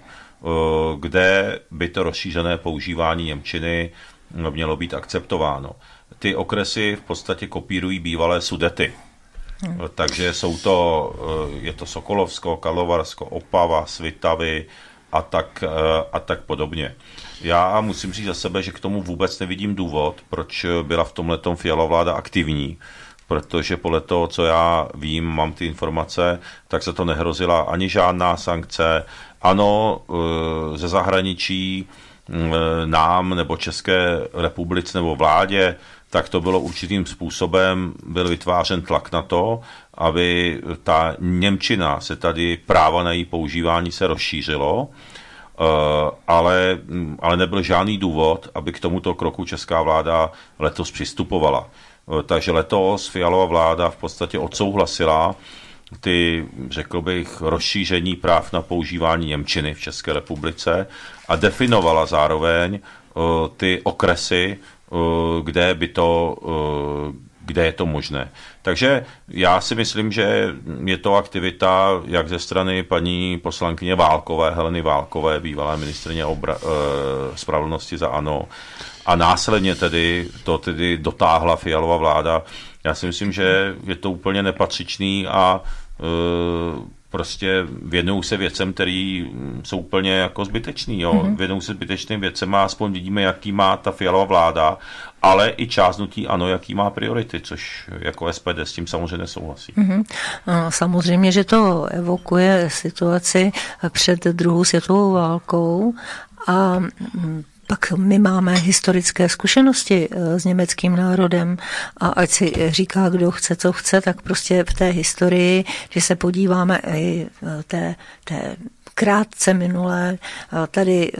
kde by to rozšířené používání němčiny mělo být akceptováno. Ty okresy v podstatě kopírují bývalé Sudety. Hmm. Takže jsou to, je to Sokolovsko, Karlovarsko, Opava, Svitavy a tak, a tak podobně. Já musím říct za sebe, že k tomu vůbec nevidím důvod, proč byla v tomhletom Fialová vláda aktivní, protože podle toho, co já vím, mám ty informace, tak se to nehrozila ani žádná sankce. Ano, ze zahraničí nám nebo České republice nebo vládě, tak to bylo určitým způsobem, byl vytvářen tlak na to, aby ta němčina se tady, práva na její používání se rozšířilo, ale, ale nebyl žádný důvod, aby k tomuto kroku česká vláda letos přistupovala. Takže letos Fialova vláda v podstatě odsouhlasila ty, řekl bych, rozšíření práv na používání němčiny v České republice a definovala zároveň uh, ty okresy, uh, kde by to, uh, kde je to možné. Takže já si myslím, že je to aktivita jak ze strany paní poslankyně Válkové, Heleny Válkové, bývalé ministryně obra- uh, spravedlnosti za ANO, a následně tedy to tedy dotáhla Fialova vláda. Já si myslím, že je to úplně nepatřičný a e, prostě věnují se věcem, které jsou úplně jako zbytečný. Jo? Mm-hmm. Věnují se zbytečným věcem a aspoň vidíme, jaký má ta Fialova vláda, ale i část hnutí ANO, jaký má priority, což jako S P D s tím samozřejmě nesouhlasí. Mm-hmm. No, samozřejmě, že to evokuje situaci před druhou světovou válkou a pak my máme historické zkušenosti s německým národem a ať si říká, kdo chce, co chce, tak prostě v té historii, že se podíváme i té, té krátce minulé, tady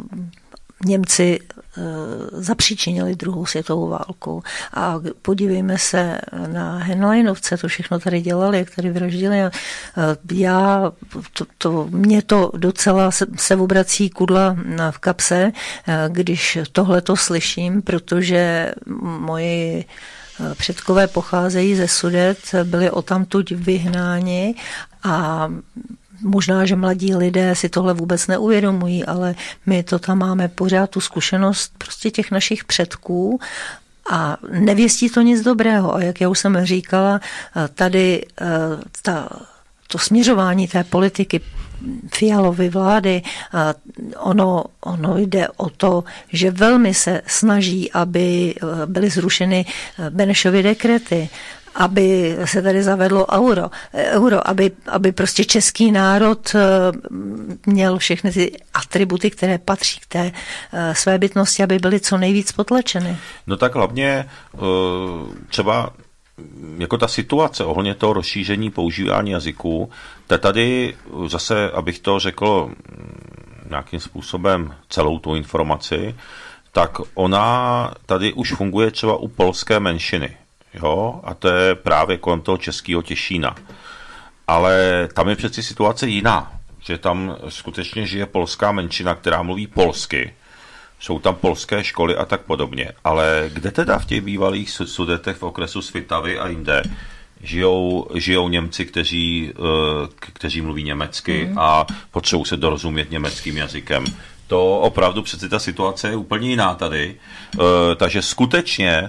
Němci zapříčinili druhou světovou válku. A podívejme se na Henleinovce, to všechno tady dělali, jak tady vraždili. Já, to, to, mě to docela se, se obrací kudla v kapse, když tohleto slyším, protože moji předkové pocházejí ze Sudet, byli odtamtud vyhnáni a možná, že mladí lidé si tohle vůbec neuvědomují, ale my to tam máme pořád tu zkušenost prostě těch našich předků a nevěstí to nic dobrého. A jak já už jsem říkala, tady ta, to směřování té politiky Fialovy vlády, ono, ono jde o to, že velmi se snaží, aby byly zrušeny Benešovy dekrety, aby se tady zavedlo euro, euro aby, aby prostě český národ měl všechny ty atributy, které patří k té své bytnosti, aby byly co nejvíc potlačeny. No tak hlavně třeba jako ta situace ohledně toho rozšíření používání jazyků, to tady zase, abych to řekl nějakým způsobem celou tu informaci, tak ona tady už funguje třeba u polské menšiny, jo, a to je právě kolem toho Českého Těšína. Ale tam je přeci situace jiná, že tam skutečně žije polská menšina, která mluví polsky, jsou tam polské školy a tak podobně. Ale kde teda v těch bývalých Sudetech v okresu Svitavy a jinde žijou, žijou Němci, kteří, kteří mluví německy mm. a potřebují se dorozumět německým jazykem? To opravdu přeci ta situace je úplně jiná tady. Takže skutečně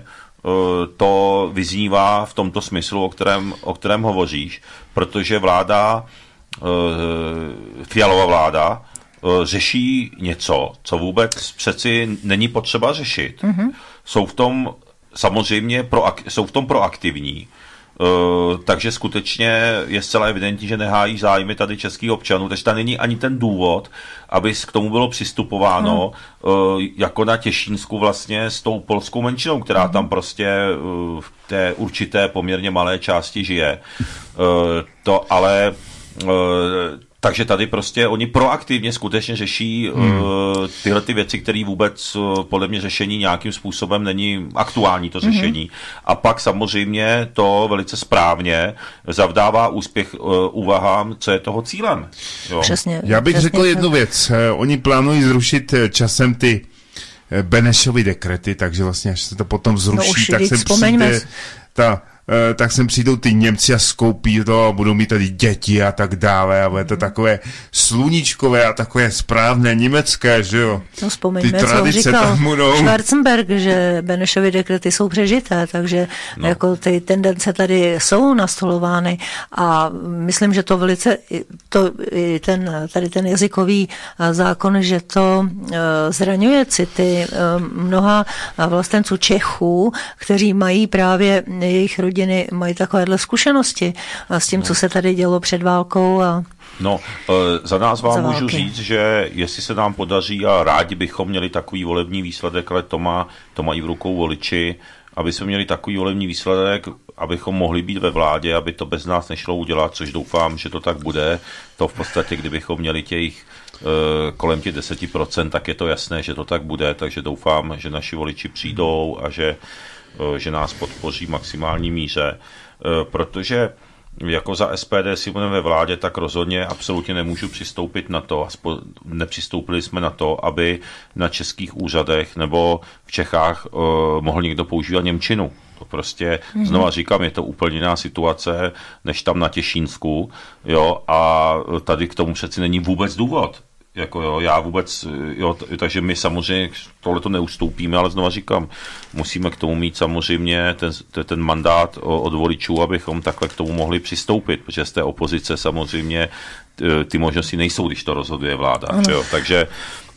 to vyznívá v tomto smyslu, o kterém, o kterém hovoříš, protože vláda, Fialova vláda, řeší něco, co vůbec přeci není potřeba řešit. Mm-hmm. Jsou v tom samozřejmě proak- jsou v tom proaktivní, uh, takže skutečně je zcela evidentní, že nehájí zájmy tady českých občanů, takže tady není ani ten důvod, aby k tomu bylo přistupováno mm. uh, jako na Těšínsku vlastně s tou polskou menšinou, která mm. tam prostě uh, v té určité poměrně malé části žije. Uh, to ale uh, Takže tady prostě oni proaktivně skutečně řeší hmm. uh, tyhle ty věci, které vůbec uh, podle mě řešení nějakým způsobem není aktuální to řešení. Hmm. A pak samozřejmě to velice správně zavdává úspěch uh, úvahám, co je toho cílem. Jo. Přesně. Já bych přesně řekl tak. jednu věc. Oni plánují zrušit časem ty Benešovy dekrety, takže vlastně až se to potom zruší, no tak se přijde ta... tak sem přijdou ty Němci a skoupí to a budou mít tady děti a tak dále a bude to takové sluníčkové a takové správné německé, že jo? No vzpomeňme, co říkal Schwarzenberg, že Benešovy dekrety jsou přežité, takže no. jako ty tendence tady jsou nastolovány a myslím, že to velice, to, ten, tady ten jazykový zákon, že to zraňuje city mnoha vlastenců Čechů, kteří mají právě jejich rodiny mají takovéhle zkušenosti s tím, no. co se tady dělo před válkou. A no, za nás vám za můžu říct, že jestli se nám podaří a rádi bychom měli takový volební výsledek, ale to, má, to mají v rukou voliči, aby jsme měli takový volební výsledek, abychom mohli být ve vládě, aby to bez nás nešlo udělat, což doufám, že to tak bude. To v podstatě, kdybychom měli těch kolem těch deset procent, tak je to jasné, že to tak bude, takže doufám, že naši voliči přijdou a že že nás podpoří v maximální míře, protože jako za S P D si budeme ve vládě, tak rozhodně absolutně nemůžu přistoupit na to, nepřistoupili jsme na to, aby na českých úřadech nebo v Čechách uh, mohl někdo používat němčinu. To prostě, mm-hmm. znova říkám, je to úplně jiná situace, než tam na Těšínsku, jo, a tady k tomu přeci není vůbec důvod. Jako jo, já vůbec, jo, takže my samozřejmě tohleto neustoupíme, ale znova říkám, musíme k tomu mít samozřejmě ten, ten mandát od voličů, abychom takhle k tomu mohli přistoupit, protože z té opozice samozřejmě ty možnosti nejsou, když to rozhoduje vláda, jo, takže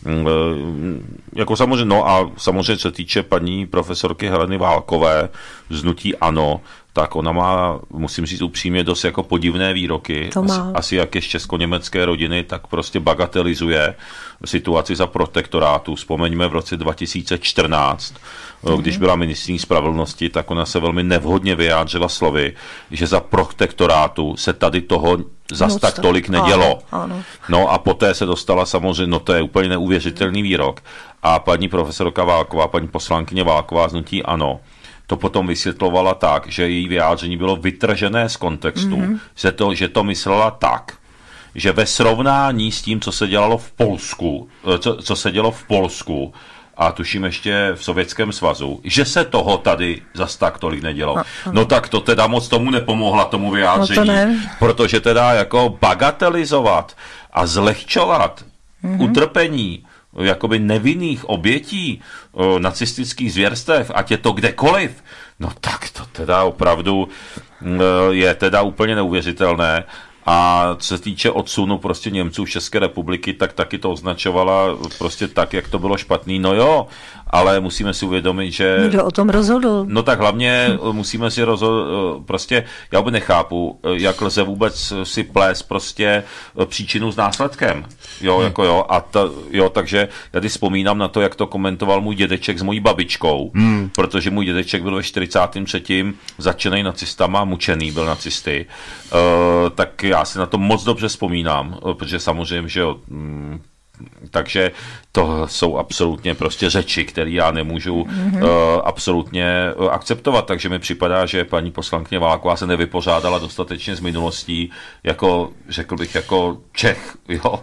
jako samozřejmě, no a samozřejmě, co se týče paní profesorky Heleny Válkové z hnutí ANO, tak ona má, musím říct upřímně, dost jako podivné výroky. Asi, asi jak je z česko-německé rodiny, tak prostě bagatelizuje situaci za protektorátu. Vzpomeňme v roce dva tisíce čtrnáct, mm-hmm. když byla ministryní spravedlnosti, tak ona se velmi nevhodně vyjádřila slovy, že za protektorátu se tady toho zas no, tak tolik nedělo. Ano, ano. No a poté se dostala samozřejmě, no to je úplně neuvěřitelný výrok. A paní profesorka Válková, paní poslankyně Válková z hnutí ANO, to potom vysvětlovala tak, že její vyjádření bylo vytržené z kontextu, mm-hmm. že, to, že to myslela tak, že ve srovnání s tím, co se dělalo v Polsku, co, co se dělo v Polsku a tuším ještě v Sovětském svazu, že se toho tady zas tak tolik nedělo. No, no tak to teda moc tomu nepomohla, tomu vyjádření, no ne. Protože teda jako bagatelizovat a zlehčovat mm-hmm. utrpení jakoby nevinných obětí o, nacistických zvěrstev, ať je to kdekoliv, no tak to teda opravdu o, je teda úplně neuvěřitelné. A co se týče odsunu prostě Němců z České republiky, tak taky to označovala prostě tak, jak to bylo špatný. No jo, ale musíme si uvědomit, že... Kdo o tom rozhodl? No tak hlavně musíme si rozhodnout, prostě já by nechápu, jak lze vůbec si plést prostě příčinu s následkem, jo, hmm. jako jo, a ta, jo, takže já když vzpomínám na to, jak to komentoval můj dědeček s mojí babičkou, hmm. protože můj dědeček byl ve čtyřicátém třetím začenej nacistama, mučený byl nacisty, uh, tak já si na to moc dobře vzpomínám, protože samozřejmě, že jo, mm, takže to jsou absolutně prostě řeči, které já nemůžu mm-hmm. uh, absolutně uh, akceptovat, takže mi připadá, že paní poslankyně Válková se nevypořádala dostatečně s minulostí, jako, řekl bych, jako Čech, jo,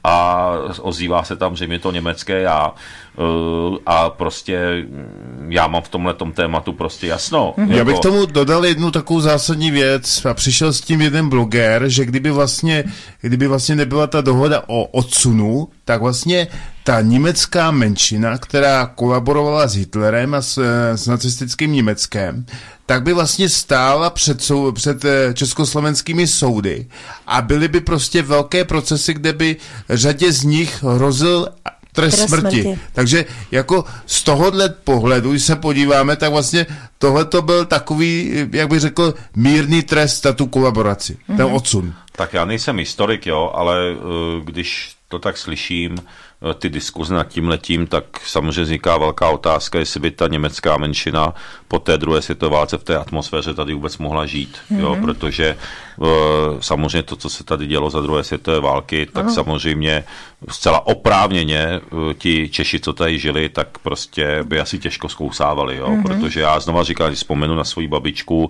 a ozývá se tam, že mi to německé já, uh, a prostě já mám v tomhletom tématu prostě jasno. Mm-hmm. Jako... Já bych tomu dodal jednu takovou zásadní věc a přišel s tím jeden bloger, že kdyby vlastně, kdyby vlastně nebyla ta dohoda o odsunu, tak vlastně ta německá menšina, která kolaborovala s Hitlerem a s, s nacistickým Německem, tak by vlastně stála před, sou, před československými soudy a byly by prostě velké procesy, kde by řadě z nich hrozil trest, trest smrti. smrti. Takže jako z tohohle pohledu, když se podíváme, tak vlastně tohle to byl takový, jak bych řekl, mírný trest za tu kolaboraci, mm-hmm. ten odsun. Tak já nejsem historik, jo, ale uh, když to tak slyším, ty diskuze nad tím letím, tak samozřejmě vzniká velká otázka, jestli by ta německá menšina po té druhé světové válce v té atmosféře tady vůbec mohla žít, mm-hmm. jo, protože uh, samozřejmě to, co se tady dělo za druhé světové války, tak uh-huh. samozřejmě zcela oprávněně uh, ti Češi, co tady žili, tak prostě by asi těžko zkousávali, jo, mm-hmm. protože já znova říkám, když vzpomenu na svoji babičku,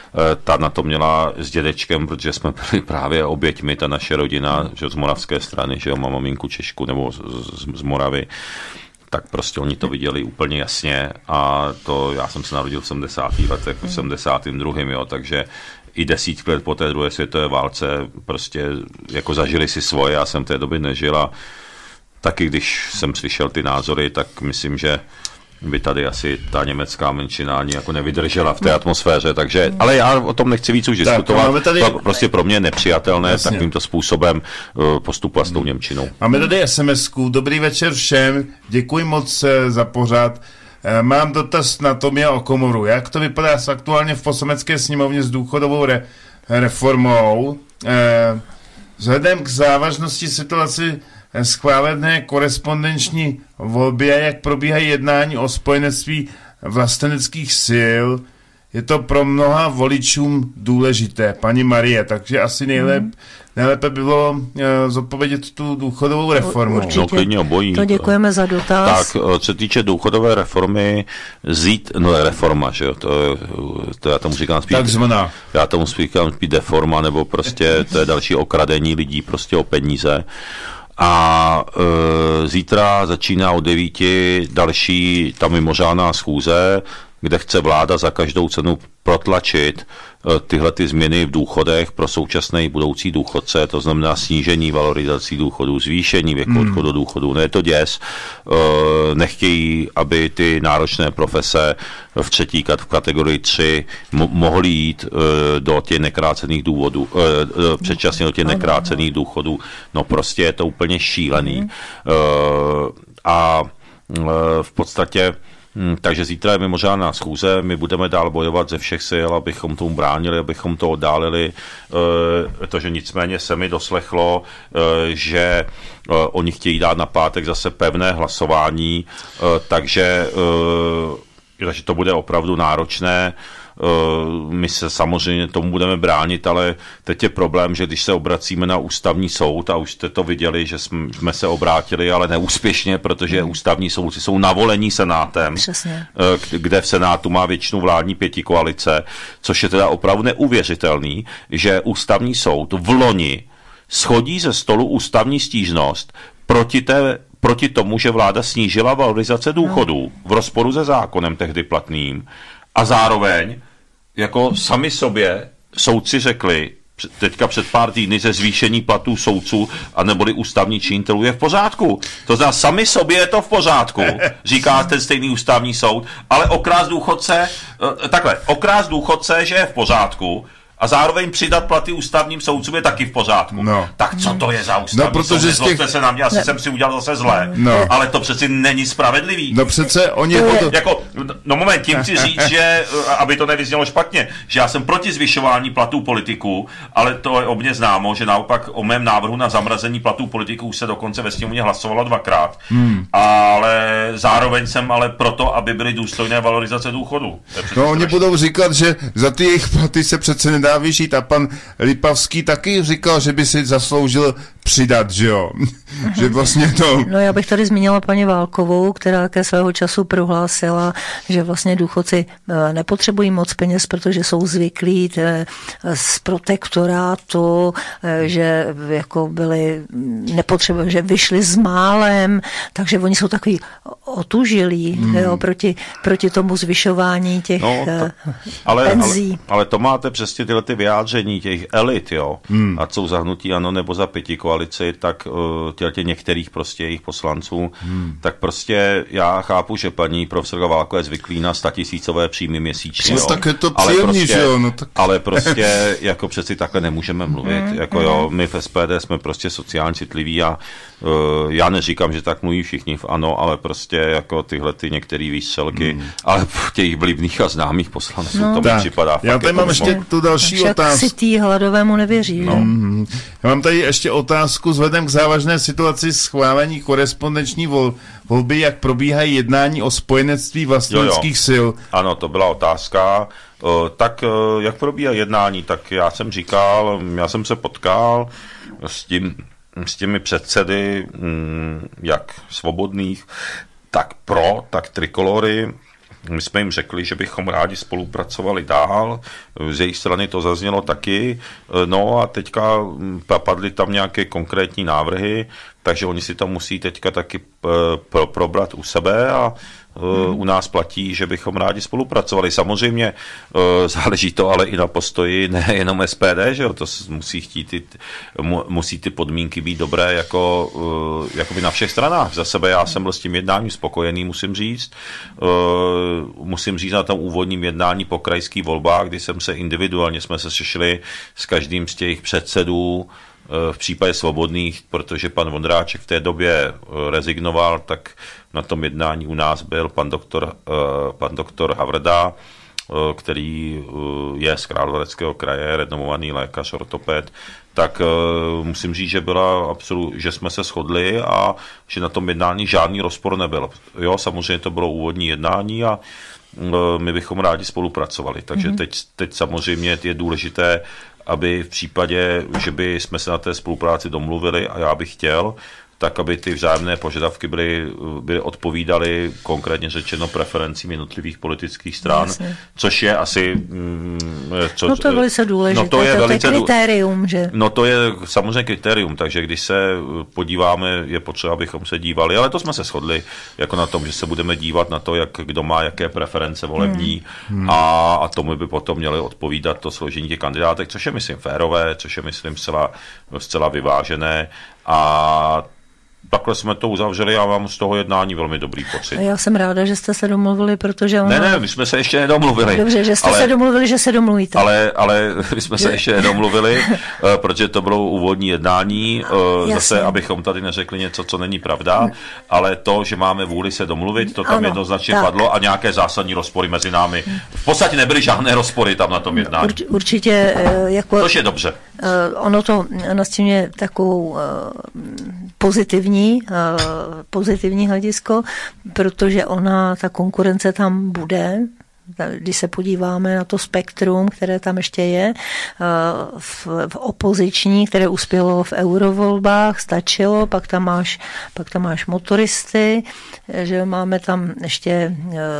ta na to měla s dědečkem, protože jsme byli právě oběťmi, ta naše rodina, že z moravské strany, že jo, mám maminku Češku nebo z, z, z Moravy, tak prostě oni to viděli úplně jasně a to, já jsem se narodil v sedmdesátých letech, v sedmdesátém druhém jo, takže i desítky let po té druhé světové válce prostě jako zažili si svoje, já jsem v té době nežil a taky když jsem slyšel ty názory, tak myslím, že by tady asi ta německá menšina ani jako nevydržela v té atmosféře, takže, ale já o tom nechci víc už diskutovat, tady... to prostě pro mě je nepřijatelné Jasně. takovýmto způsobem uh, postupovat s tou němčinou. Máme tady es em esku, dobrý večer všem, děkuji moc za pořad. Mám dotaz na Tomia Okamuru, jak to vypadá aktuálně v Poslanecké sněmovně s důchodovou re- reformou, eh, vzhledem k závažnosti situaci schválené korespondenční volbě, jak probíhají jednání o spojenectví vlasteneckých sil, je to pro mnoha voličům důležité, paní Marie, takže asi nejlépe, hmm. nejlépe bylo uh, zodpovědět tu důchodovou reformu. Určitě. No, klidně obojí. To děkujeme za dotaz. Tak, co se týče důchodové reformy, zít, no reforma, že jo, to, to já tomu říkám spíš. Takzvaná. Já tomu říkám spíš deforma, nebo prostě to je další okradení lidí prostě o peníze. A e, zítra začíná o devíti další ta mimořádná schůze, kde chce vláda za každou cenu protlačit e, tyhle ty změny v důchodech pro současné i budoucí důchodce, to znamená snížení valorizací důchodů, zvýšení věku hmm. odchodu do důchodu. Ne je to děs. E, nechtějí, aby ty náročné profese v třetí kat, v kategorii tři mo- mohly jít e, do těch nekrácených důvodů, e, e, předčasně do těch nekrácených důchodů. No prostě je to úplně šílený. Hmm. E, a e, v podstatě Hmm, takže zítra je mimořádná schůze, my budeme dál bojovat ze všech sil, abychom tomu bránili, abychom to oddálili, e, protože nicméně se mi doslechlo, e, že e, oni chtějí dát na pátek zase pevné hlasování, e, takže, e, takže to bude opravdu náročné. My se samozřejmě tomu budeme bránit, ale teď je problém, že když se obracíme na ústavní soud, a už jste to viděli, že jsme se obrátili, ale neúspěšně, protože mm. ústavní soudci jsou navolení senátem, Přesně. kde v senátu má většinu vládní pětikoalice, což je teda opravdu neuvěřitelný, že ústavní soud v loni shodí ze stolu ústavní stížnost proti té proti tomu, že vláda snížila valorizace důchodů v rozporu se zákonem tehdy platným a zároveň jako sami sobě soudci řekli, teďka před pár týdny, ze zvýšení platů soudců a neboli ústavní činitelů je v pořádku. To znamená, sami sobě je to v pořádku, říká ten stejný ústavní soud, ale okrást důchodce, takhle, okrást důchodce, že je v pořádku, A zároveň přidat platy ústavním soudcům je taky v pořádku. No. Tak co to je za ústavní no, protože soud? Nezlobte těch... se na mě, asi ne. jsem si udělal zase zlé. No. Ale to přeci není spravedlivý. No přece oni... To je... jako, no moment, tím chci říct, že, aby to nevyznělo špatně, že já jsem proti zvyšování platů politiků, ale to je o mně známo, že naopak o mém návrhu na zamrazení platů politiků se dokonce ve sněmovně hlasovalo dvakrát. Hmm. Ale zároveň jsem ale proto, aby byly důstojné valorizace důchodu. No oni budou říkat, že za ty jejich platy se přece nedá vyžít a pan Lipavský taky říkal, že by si zasloužil přidat, že jo? Že vlastně to... No já bych tady zmínila paní Válkovou, která ke svého času prohlásila, že vlastně důchodci nepotřebují moc peněz, protože jsou zvyklí z protektorátu, že jako byli nepotřebují, že vyšli s málem, takže oni jsou takový otužilí hmm. jo, proti, proti tomu zvyšování těch no, to, ale, penzí. Ale, ale to máte přesně tyhle ty vyjádření těch elit, jo, hmm. ať jsou za hnutí ANO nebo za pěti koalici, tak uh, těch některých prostě jejich poslanců, hmm. tak prostě já chápu, že paní profesorka Válková je zvyklý na statisícové příjmy měsíčně, no, jo. Tak je to příjemný, ale prostě, že jo. No, tak... ale prostě jako přeci takhle nemůžeme mluvit, hmm. jako jo, my v S P D jsme prostě sociálně citliví a uh, já neříkám, že tak mluví všichni v ANO, ale prostě jako tyhle ty některé výstřelky, hmm. ale těch vlivných a známých poslanců, no. to mi připadá fakt. Já tady mám ještě moc... tu další Však otázku. si tý hladovému nevěří, no. Mm, já mám tady ještě otázku vzhledem k závažné situaci schválení korespondenční vol, volby, jak probíhají jednání o spojenectví vlasteneckých sil. Ano, to byla otázka. O, tak jak probíhá jednání, tak já jsem říkal, já jsem se potkal s tím, s těmi předsedy, jak Svobodných, tak Pro, tak Trikolory. My jsme jim řekli, že bychom rádi spolupracovali dál, z jejich strany to zaznělo taky, no a teďka padly tam nějaké konkrétní návrhy, takže oni si to musí teďka taky pro, probrat u sebe a Hmm. u nás platí, že bychom rádi spolupracovali. Samozřejmě záleží to ale i na postoji nejenom S P D, že jo, to musí chtít ty, musí ty podmínky být dobré jako, jakoby na všech stranách. Za sebe já jsem byl s tím jednáním spokojený, musím říct. Musím říct na tom úvodním jednání po krajských volbách, kdy jsem se individuálně jsme se sešli s každým z těch předsedů v případě Svobodných, protože pan Vondráček v té době rezignoval, tak na tom jednání u nás byl pan doktor, pan doktor Havrda, který je z Královéhradeckého kraje, renomovaný lékař, ortoped, tak musím říct, že, byla absolut, že jsme se shodli a že na tom jednání žádný rozpor nebyl. Jo, samozřejmě to bylo úvodní jednání a my bychom rádi spolupracovali. Takže mm-hmm. teď, teď samozřejmě je důležité, aby v případě, že by jsme se na té spolupráci domluvili a já bych chtěl, tak aby ty vzájemné požadavky byly, byly odpovídaly konkrétně řečeno preferencím jednotlivých politických stran, Jasně. což je asi... Co, no to je velice důležité, no to je, to velice, je kritérium, že? No to je samozřejmě kritérium, takže když se podíváme, je potřeba, abychom se dívali, ale to jsme se shodli jako na tom, že se budeme dívat na to, jak kdo má jaké preference volební hmm. a, a tomu by potom měli odpovídat to složení těch kandidátek, což je myslím férové, což je myslím zcela, zcela vyvážené a takhle jsme to uzavřeli a mám z toho jednání velmi dobrý pocit. Já jsem ráda, že jste se domluvili, protože... Ono... Ne, ne, my jsme se ještě nedomluvili. Dobře, že jste ale, se domluvili, že se domluvíte. Ale, ale my jsme se ještě nedomluvili, protože to bylo úvodní jednání, Jasně. zase, abychom tady neřekli něco, co není pravda, ale to, že máme vůli se domluvit, to tam ano, jednoznačně tak. padlo a nějaké zásadní rozpory mezi námi. V podstatě nebyly žádné rozpory tam na tom jednání. Urč, určitě... Jako, Což je dobře. Ono to nastínuje takovou pozitivní, pozitivní hledisko, protože ona, ta konkurence tam bude, když se podíváme na to spektrum, které tam ještě je, v, v opoziční, které uspělo v eurovolbách, stačilo, pak tam máš, pak tam máš motoristy, že máme tam ještě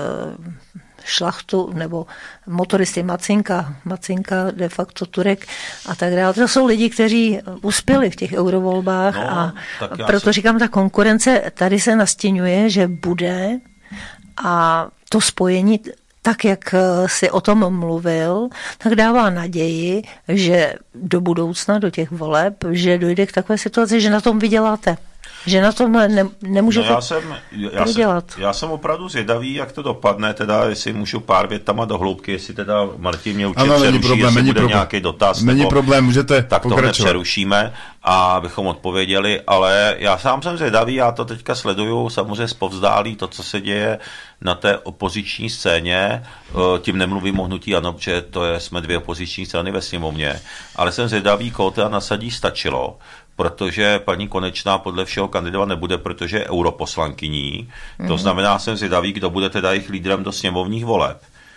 Šlachtu, nebo motoristy Macinka, Macinka de facto Turek a tak dále. To jsou lidi, kteří uspěli v těch eurovolbách no, a proto se... říkám, ta konkurence tady se nastěňuje, že bude a to spojení, tak jak si o tom mluvil, tak dává naději, že do budoucna, do těch voleb, že dojde k takové situaci, že na tom vyděláte. Že na tom ne, nemůžete no já jsem, já, jsem, já jsem opravdu zvědavý, jak to dopadne, teda jestli můžu pár větama do hloubky, jestli teda Martin mě určitě přeruší, problém, jestli bude problém. Nějaký dotaz, není nebo, problém, můžete tak to hned přerušíme a abychom odpověděli, ale já sám jsem zvědavý, já to teďka sleduju samozřejmě zpovzdálí to, co se děje na té opoziční scéně, tím nemluvím o hnutí ANO, protože to je, jsme dvě opoziční strany ve sněmovně, ale jsem zvědavý, koho teda nasadí stačilo, protože paní Konečná podle všeho kandidovat nebude, protože je europoslankyní. Mm. To znamená, jsem zvědavý, kdo bude teda jejich lídrem do sněmovních voleb.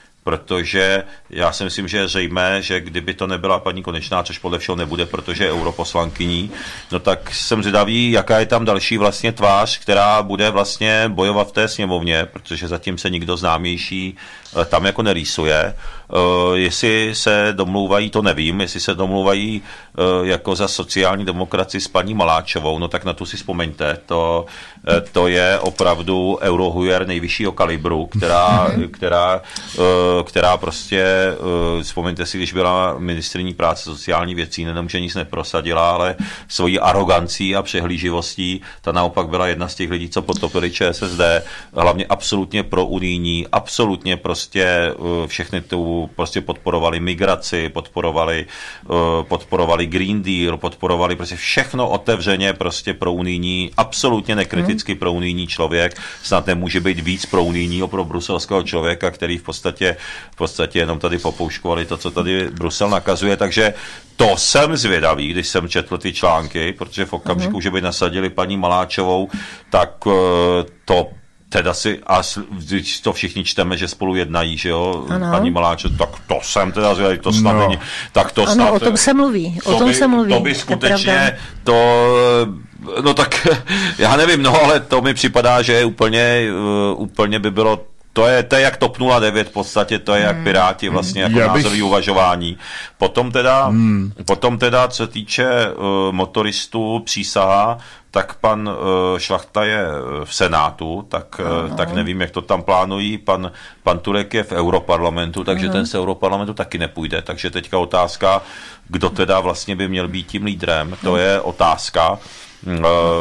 Protože já si myslím, že je zřejmé, že kdyby to nebyla paní Konečná, což podle všeho nebude, protože je europoslankyní, no tak jsem zvědavý, jaká je tam další vlastně tvář, která bude vlastně bojovat v té sněmovně, protože zatím se nikdo známější tam jako nerýsuje. Uh, jestli se domlouvají, to nevím, jestli se domlouvají uh, jako za sociální demokracii s paní Maláčovou, no tak na tu si vzpomeňte, to, uh, to je opravdu eurohujer nejvyššího kalibru, která, která, uh, která prostě, uh, vzpomeňte si, když byla ministryní práce sociální věcí, nejenom, že nic neprosadila, ale svojí arogancí a přehlíživostí, ta naopak byla jedna z těch lidí, co potopili ČSSD, hlavně absolutně prounijní, absolutně prostě uh, všechny tu prostě podporovali migraci, podporovali, uh, podporovali Green Deal, podporovali prostě všechno otevřeně prostě prounijní, absolutně nekriticky hmm. prounijní člověk, snad nemůže být víc prounijního pro bruselského člověka, který v podstatě, v podstatě jenom tady popouškovali to, co tady Brusel nakazuje, takže to jsem zvědavý, když jsem četl ty články, protože v okamžiku, hmm. že by nasadili paní Maláčovou, tak uh, to teda si, a když to všichni čteme, že spolu jednají, že jo, ano. Paní Maláče, tak to jsem teda zvědavý, to snad no. není, tak to ano, snad... o tom se mluví, o to tom by, se mluví. To by skutečně, to, no tak, já nevím, no, ale to mi připadá, že úplně, uh, úplně by bylo, to je, to je jak TOP nula devět v podstatě, to je hmm. jak Piráti vlastně, jako bych... názorový uvažování. Potom teda, hmm. potom teda, co týče uh, motoristů, přísaha, tak pan uh, Šlachta je v Senátu, tak, uh, tak nevím, jak to tam plánují. Pan, pan Turek je v Europarlamentu, takže uh-huh. ten z Europarlamentu taky nepůjde. Takže teďka otázka, kdo teda vlastně by měl být tím lídrem, to je otázka. Uh,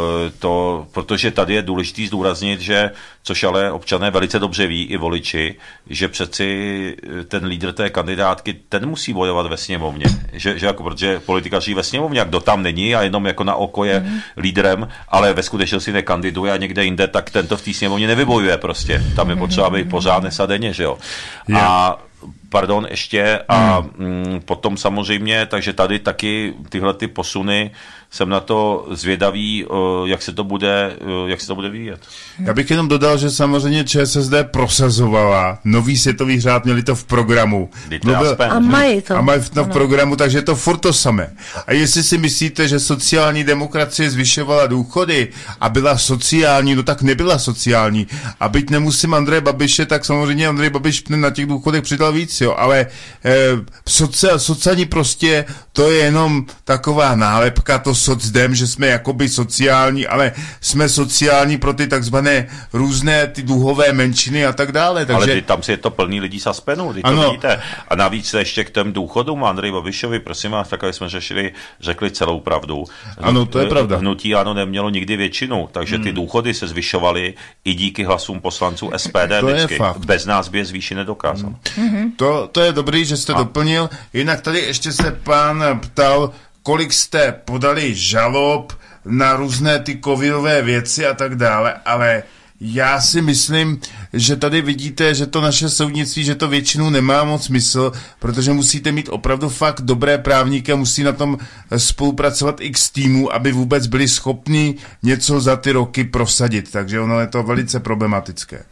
to, protože tady je důležitý zdůraznit, že, což ale občané velice dobře ví, i voliči, že přeci ten lídr té kandidátky, ten musí bojovat ve sněmovně, že, že jako, protože politikaři ve sněmovně, a kdo tam není a jenom jako na oko je mm. lídrem, ale ve skutečnosti nekandiduje a někde jinde, tak tento v té sněmovně nevybojuje prostě, tam je potřeba být pořád nesadeně, že jo. Yeah. A pardon, ještě a mm, potom samozřejmě, takže tady taky tyhle ty posuny jsem na to zvědavý, jak se to bude, jak se to bude vyvíjet. Já bych jenom dodal, že samozřejmě ČSSD prosazovala nový světový řád, měli to v programu. Mluvil, a mají to. A mají to v programu, takže je to furt to samé. A jestli si myslíte, že sociální demokracie zvyšovala důchody a byla sociální, no tak nebyla sociální. A byť nemusím Andreje Babiše, tak samozřejmě Andrej Babiš na těch důchodech přidal víc, jo. Ale eh, socia, sociální prostě, to je jenom taková nálepka, to socdem, že jsme jakoby sociální, ale jsme sociální pro ty takzvané různé ty duhové menšiny a tak dále. Takže... Ale ty, tam si je to plný lidí z Aspenu, ty to ano. vidíte. A navíc ještě k těm důchodům Andrej Babišovi, prosím vás, takhle jsme řešili, řekli celou pravdu. Ano, to je pravda. Hnutí ANO nemělo nikdy většinu, takže hmm. ty důchody se zvyšovaly i díky hlasům poslanců S P D to vždycky. Je fakt. Bez nás by je zvýšit nedokázal. Hmm. To, to je dobrý, že jste a. doplnil. Jinak tady ještě se pán ptal, kolik jste podali žalob na různé ty covidové věci a tak dále, ale já si myslím, že tady vidíte, že to naše soudnictví, že to většinou nemá moc smysl, protože musíte mít opravdu fakt dobré právníky a musí na tom spolupracovat x týmů, aby vůbec byli schopni něco za ty roky prosadit, takže ono je to velice problematické.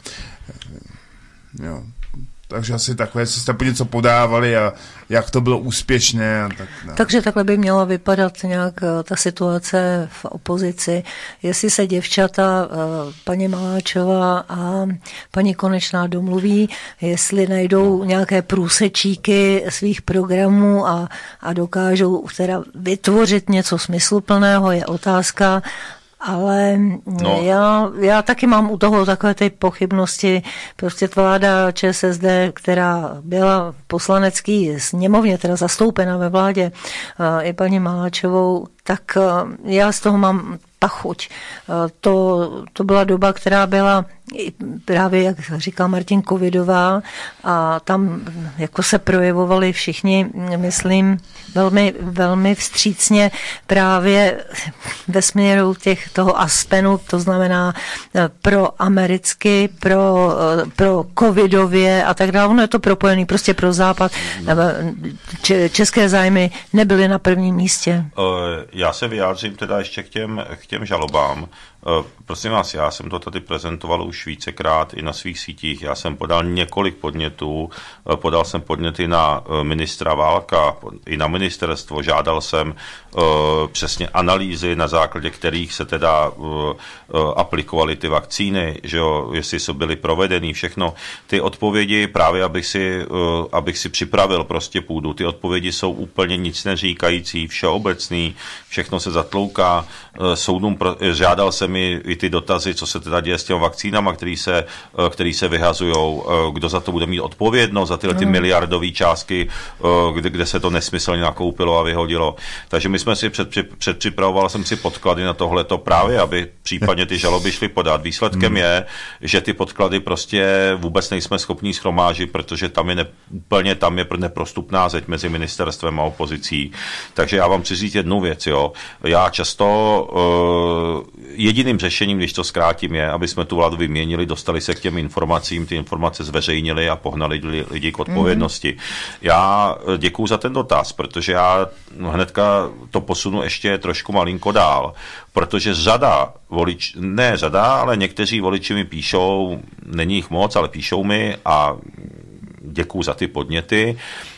Jo. Takže asi takové, jestli jste po něco podávali a jak to bylo úspěšné. A tak, no. Takže takhle by měla vypadat nějak ta situace v opozici. Jestli se děvčata, paní Maláčová a paní Konečná domluví, jestli najdou nějaké průsečíky svých programů a, a dokážou teda vytvořit něco smysluplného, je otázka. Ale no. já, já taky mám u toho takové ty pochybnosti. Prostě vláda ČSSD, která byla poslanecký sněmovně, teda zastoupena ve vládě, i paní Maláčovou, tak já z toho mám pachuť. To, to byla doba, která byla právě, jak říkal Martin, covidová a tam jako se projevovali všichni, myslím, velmi, velmi vstřícně právě ve směru těch, toho Aspenu, to znamená pro americky, pro, pro covidově a tak dále. Ono je to propojený prostě pro západ. České zájmy nebyly na prvním místě. Já se vyjádřím teda ještě k těm, k těm žalobám. Prosím vás, já jsem to tady prezentoval už vícekrát i na svých sítích. Já jsem podal několik podnětů, podal jsem podněty na ministra Válka, i na ministerstvo, žádal jsem uh, přesně analýzy, na základě kterých se teda uh, uh, aplikovaly ty vakcíny, že jo, jestli jsou byly provedeny, všechno. Ty odpovědi, právě abych si, uh, abych si připravil prostě půdu, ty odpovědi jsou úplně nic neříkající, všeobecný, všechno se zatlouká. Uh, soudům pro, žádal jsem mi i ty dotazy, co se teda děje s těmi vakcínama, který se, který se vyhazujou, kdo za to bude mít odpovědnost, za tyhle ty miliardové částky, kde, kde se to nesmyslně nakoupilo a vyhodilo. Takže my jsme si před, předpřipravoval jsem si podklady na tohleto právě, aby případně ty žaloby šly podat. Výsledkem hmm. je, že ty podklady prostě vůbec nejsme schopní shromážit, protože tam je ne, úplně tam je neprostupná zeď mezi ministerstvem a opozicí. Takže já vám chci říct jednu věc, jo. Já často uh, jediným řešením, když to zkrátím, je, aby jsme tu vládu vyměnili, dostali se k těm informacím, ty informace zveřejnili a pohnali lidi k odpovědnosti. Mm. Já děkuju za ten dotaz, protože já hnedka to posunu ještě trošku malinko dál, protože řada volič, ne řada, ale někteří voliči mi píšou, není jich moc, ale píšou mi a děkuju za ty podněty,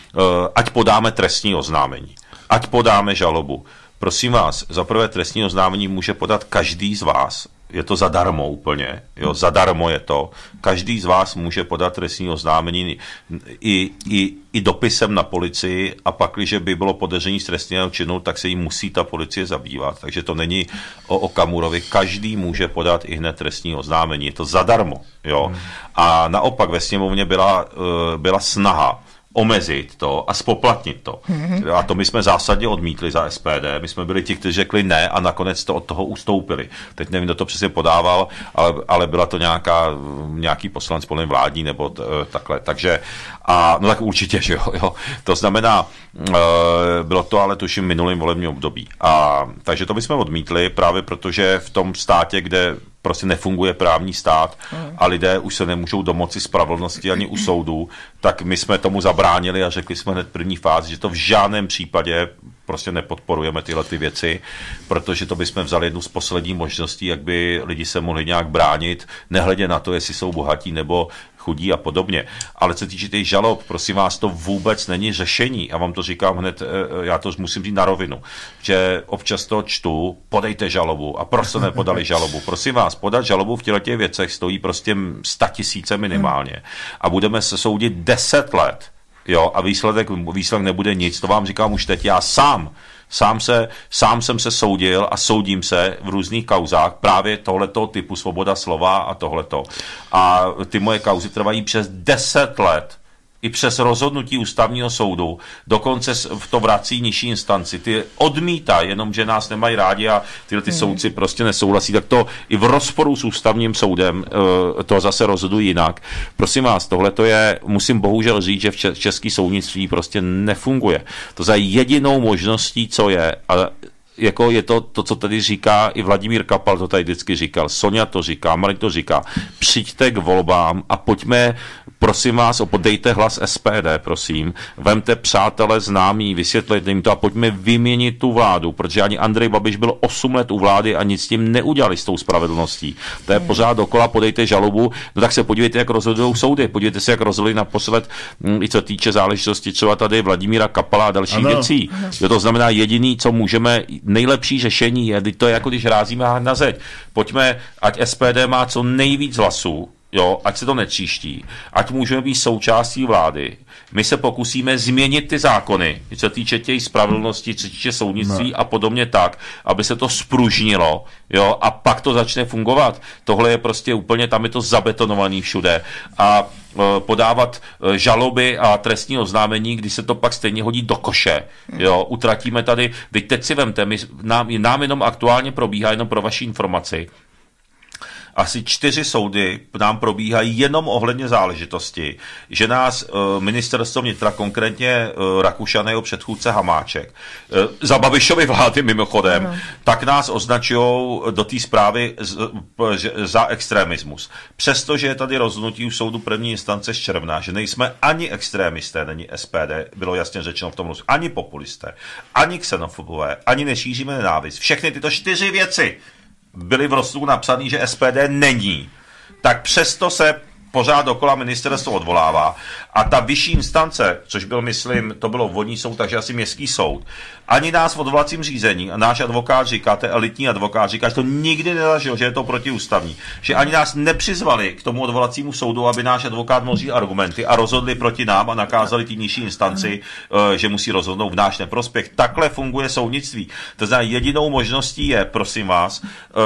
ať podáme trestní oznámení, ať podáme žalobu. Prosím vás, za prvé trestní oznámení může podat každý z vás. Je to zadarmo úplně, jo, zadarmo je to. Každý z vás může podat trestní oznámení i, i, i dopisem na policii a pak, když by bylo podezření z trestného činu, tak se jí musí ta policie zabývat. Takže to není o Okamurovi. Každý může podat i hned trestní oznámení. Je to zadarmo, jo. A naopak ve sněmovně byla, byla snaha omezit to a spoplatnit to. Mm-hmm. A to my jsme zásadně odmítli za S P D. My jsme byli ti, kteří řekli ne a nakonec to od toho ustoupili. Teď nevím, kdo to přesně podával, ale, ale byla to nějaká, nějaký poslanec podle vládní nebo t, takhle. Takže, a, no tak určitě, že jo. jo. To znamená, e, bylo to ale tuším minulým volebním období. A, takže to my jsme odmítli právě protože v tom státě, kde prostě nefunguje právní stát a lidé už se nemůžou domoci spravedlnosti ani u soudu, tak my jsme tomu zabránili a řekli jsme hned první fázi, že to v žádném případě prostě nepodporujeme tyhle ty věci, protože to bychom vzali jednu z posledních možností, jak by lidi se mohli nějak bránit, nehledě na to, jestli jsou bohatí nebo chudí a podobně. Ale co se týče těch žalob, prosím vás, to vůbec není řešení. Já vám to říkám hned, já to musím říct na rovinu, že občas to čtu, podejte žalobu a proč jste nepodali žalobu. Prosím vás, podat žalobu v těchto věcech stojí prostě statisíce minimálně a budeme se soudit deset let, jo, a výsledek, výsledek nebude nic. To vám říkám už teď, já sám Sám, se, sám jsem se soudil a soudím se v různých kauzách právě tohleto typu svoboda slova a tohleto. A ty moje kauzy trvají přes deset let. I přes rozhodnutí ústavního soudu, dokonce to vrací nižší instanci. Ty odmítá, jenomže nás nemají rádi a tyhle ty hmm. soudci prostě nesouhlasí, tak to i v rozporu s ústavním soudem to zase rozhodují jinak. Prosím vás, tohle to je, musím bohužel říct, že v české soudnictví prostě nefunguje. To za jedinou možností, co je, a jako je to, to, co tady říká i Vladimír Kapal, to tady vždycky říkal, Sonja to říká, Marek to říká, přijďte k volbám a pojďme, prosím vás, podejte hlas S P D, prosím, vemte přátelé známí, vysvětlete jim to a pojďme vyměnit tu vládu, protože ani Andrej Babiš byl osm let u vlády a nic s tím neudělali s tou spravedlností. To je pořád dokola, podejte žalobu, no tak se podívejte, jak rozhodují soudy, podívejte se, jak rozhodli naposled, i co týče záležitosti třeba tady Vladimíra Kapala a dalších ano. věcí. Jo, to znamená jediný, co můžeme, nejlepší řešení je, to je jako když rázíme na zeď. Pojďme, ať S P D má co nejvíc hlasů, jo, ať se to netříští, ať můžeme být součástí vlády. My se pokusíme změnit ty zákony, co se týče těch spravedlnosti, co se týče soudnictví no. a podobně tak, aby se to spružnilo, jo, a pak to začne fungovat. Tohle je prostě úplně, tam je to zabetonovaný všude. A e, podávat e, žaloby a trestní oznámení, když se to pak stejně hodí do koše, jo, utratíme tady, vy teď si vemte, my, nám, nám jenom aktuálně probíhá, jenom pro vaši informaci, asi čtyři soudy nám probíhají jenom ohledně záležitosti, že nás e, ministerstvo vnitra, konkrétně e, Rakušan a jeho předchůdce Hamáček, e, za Babišovy vlády mimochodem, ano. tak nás označují do té zprávy z, že, za extremismus. Přestože je tady rozhodnutí u soudu první instance z června, že nejsme ani extrémisté, není S P D, bylo jasně řečeno v tom rozhodnutí, ani populisté, ani xenofobové, ani nešíříme nenávist. Všechny tyto čtyři věci byly v rozsudku napsané, že S P D není, tak přesto se pořád dokola ministerstvo odvolává a ta vyšší instance, což byl, myslím, to bylo vodní soud, takže asi městský soud, ani nás v odvolacím řízení a náš advokát říká, to je elitní advokát, říká, že to nikdy nezažil, že je to protiústavní, že ani nás nepřizvali k tomu odvolacímu soudu, aby náš advokát mohl říct argumenty a rozhodli proti nám a nakázali té nižší instanci, že musí rozhodnout v náš neprospěch. Takhle funguje soudnictví. To znamená, jedinou možností je, prosím vás,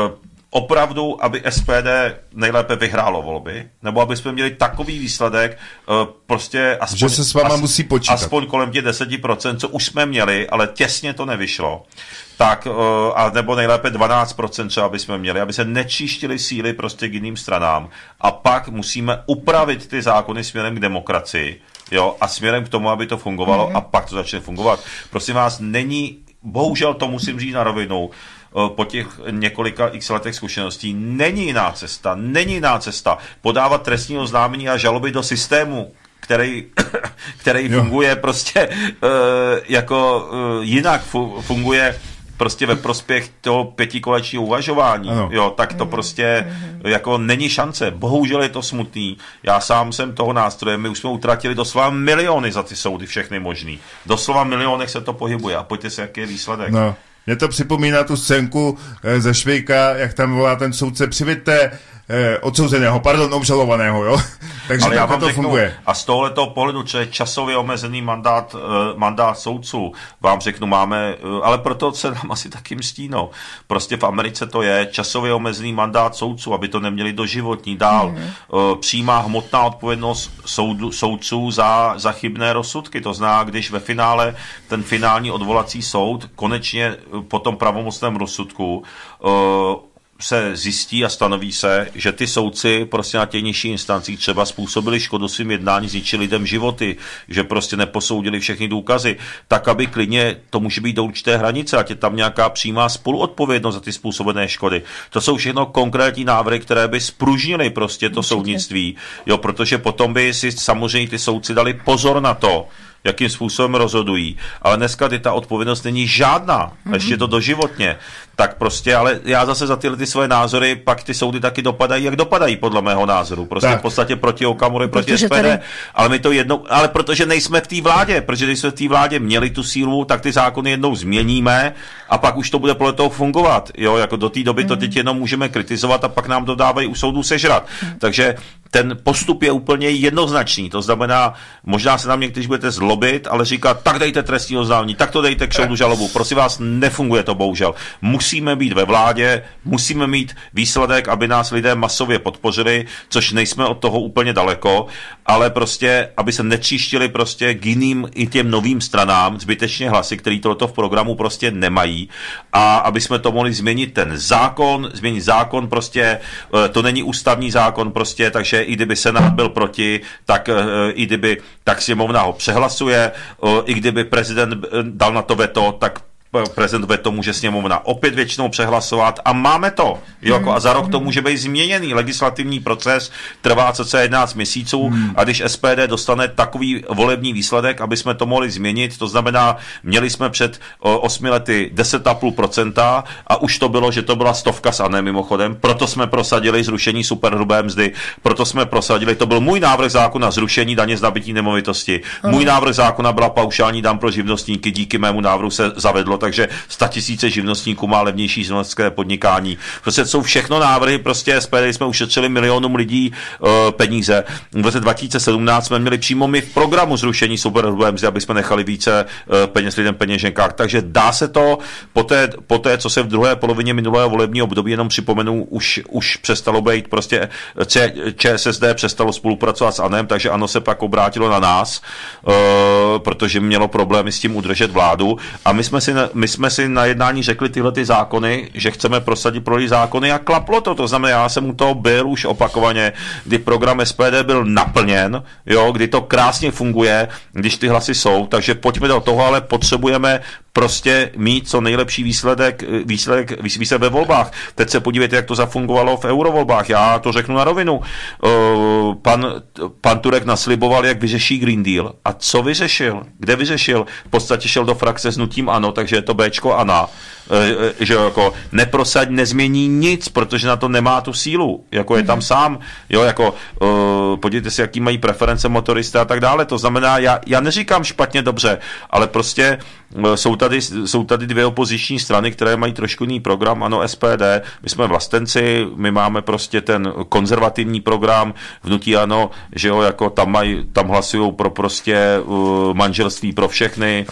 opravdu, aby S P D nejlépe vyhrálo volby, nebo aby jsme měli takový výsledek, prostě aspoň, že se s váma as, musí počítat. Aspoň kolem těch deset procent, co už jsme měli, ale těsně to nevyšlo. Tak, a nebo nejlépe dvanáct procent třeba bychom měli, aby se nečíštily síly prostě k jiným stranám. A pak musíme upravit ty zákony směrem k demokracii, jo, a směrem k tomu, aby to fungovalo, mm-hmm. a pak to začne fungovat. Prosím vás, není, bohužel to musím říct na rovinu, po těch několika x letech zkušeností, není jiná cesta, není jiná cesta podávat trestní oznámení a žaloby do systému, který, který funguje prostě uh, jako uh, jinak fu- funguje prostě ve prospěch toho pětikolečního uvažování, jo, tak to prostě jako není šance. Bohužel je to smutný. Já sám jsem toho nástroje, my už jsme utratili doslova miliony za ty soudy, všechny možný. Doslova milionech se to pohybuje a pojďte se, jaký je výsledek. No. Mě to připomíná tu scénku e, ze Švejka, jak tam volá ten soudce, přivěďte e, odsouzeného, pardon, obžalovaného, jo? Takže ale tak to řeknu, funguje. A z tohoto pohledu, co je časově omezený mandát, e, mandát soudců, vám řeknu, máme, e, ale proto se nám asi taky mstí, no. Prostě v Americe to je časově omezený mandát soudců, aby to neměli doživotní dál. Mm. E, přímá hmotná odpovědnost soudu, soudců za, za chybné rozsudky. To znamená, když ve finále ten finální odvolací soud konečně po tom pravomocném rozsudku uh, se zjistí a stanoví se, že ty soudci prostě na těch nižších instancích třeba způsobili škodu svým jednání, zničili lidem životy, že prostě neposoudili všechny důkazy, tak aby klidně to může být do určité hranice, ať je tam nějaká přímá spoluodpovědnost za ty způsobené škody. To jsou všechno konkrétní návrhy, které by spružnily prostě to soudnictví, jo, protože potom by si samozřejmě ty soudci dali pozor na to, jakým způsobem rozhodují. Ale dneska ty ta odpovědnost není žádná. Mm-hmm. Ještě to doživotně. Tak prostě, ale já zase za tyhle ty svoje názory, pak ty soudy taky dopadají, jak dopadají, podle mého názoru. Prostě tak. V podstatě proti Okamurovi, proti S P D. Tady... Ale my to jednou, ale protože nejsme v té vládě, protože nejsme v té vládě, měli tu sílu, tak ty zákony jednou změníme a pak už to bude podle toho fungovat. Jo, jako do té doby mm-hmm. to teď jenom můžeme kritizovat a pak nám to dávají u soudů sežrat. Mm-hmm. Takže ten postup je úplně jednoznačný. To znamená, možná se nám někteří budete zlobit, ale říkat, tak dejte trestní oznámení, tak to dejte k soudu žalobu. Prosím vás, nefunguje to bohužel. Musíme být ve vládě, musíme mít výsledek, aby nás lidé masově podpořili, což nejsme od toho úplně daleko, ale prostě, aby se netříštili prostě k jiným i těm novým stranám zbytečně hlasy, který tohoto v programu prostě nemají, a aby jsme to mohli změnit ten zákon, změnit zákon prostě, to není ústavní zákon prostě, takže i kdyby Senát byl proti, tak i kdyby tak sněmovna ho přehlasuje, i kdyby prezident dal na to veto, tak prezident veto může sněmovna opět většinou přehlasovat a máme to. Jo, jako a za rok to může být změněný. Legislativní proces trvá cca jedenáct měsíců a když S P D dostane takový volební výsledek, aby jsme to mohli změnit, to znamená, měli jsme před osmi lety deset celá pět procenta a už to bylo, že to byla stovka s ANE mimochodem, proto jsme prosadili zrušení superhrubé mzdy, proto jsme prosadili, to byl můj návrh zákona zrušení daně z nabytí nemovitosti. Můj návrh zákona byla paušální daň pro živnostníky, díky mému návrhu se zavedlo, takže statisíce živnostníků má levnější živnostenské podnikání. Prostě jsou všechno návrhy, prostě S P D jsme ušetřili milionům lidí uh, peníze. V roce dva tisíce sedmnáct jsme měli přímo my v programu zrušení superhrubé mzdy, aby jsme nechali více uh, peněz lidem v peněženkách. Takže dá se to po té, po té, co se v druhé polovině minulého volebního období, jenom připomenu, už, už přestalo být prostě ČSSD přestalo spolupracovat s ANO, takže ANO se pak obrátilo na nás, uh, protože mělo problémy s tím udržet vládu a my jsme si, my jsme si na jednání řekli tyhle ty zákony, že chceme prosadit pro ty zákony a klaplo to, to znamená, já jsem u toho byl už opakovaně, kdy program S P D byl naplněn, jo, kdy to krásně funguje, když ty hlasy jsou, takže pojďme do toho, ale potřebujeme prostě mít co nejlepší výsledek, výsledek, výsledek ve volbách. Teď se podívejte, jak to zafungovalo v eurovolbách. Já to řeknu na rovinu. Uh, pan, pan Turek nasliboval, jak vyřeší Green Deal. A co vyřešil? Kde vyřešil? V podstatě šel do frakce s hnutím ANO, takže je to Bčko ANO. Že jako neprosadí, nezmění nic, protože na to nemá tu sílu, jako je tam sám, jo, jako uh, podívejte si, jaký mají preference motoristé a tak dále, to znamená, já, já neříkám špatně dobře, ale prostě uh, jsou tady, jsou tady dvě opoziční strany, které mají trošku jiný program, ano, S P D, my jsme vlastenci, my máme prostě ten konzervativní program, hnutí ANO, že jo, jako tam mají, tam hlasujou pro prostě uh, manželství pro všechny,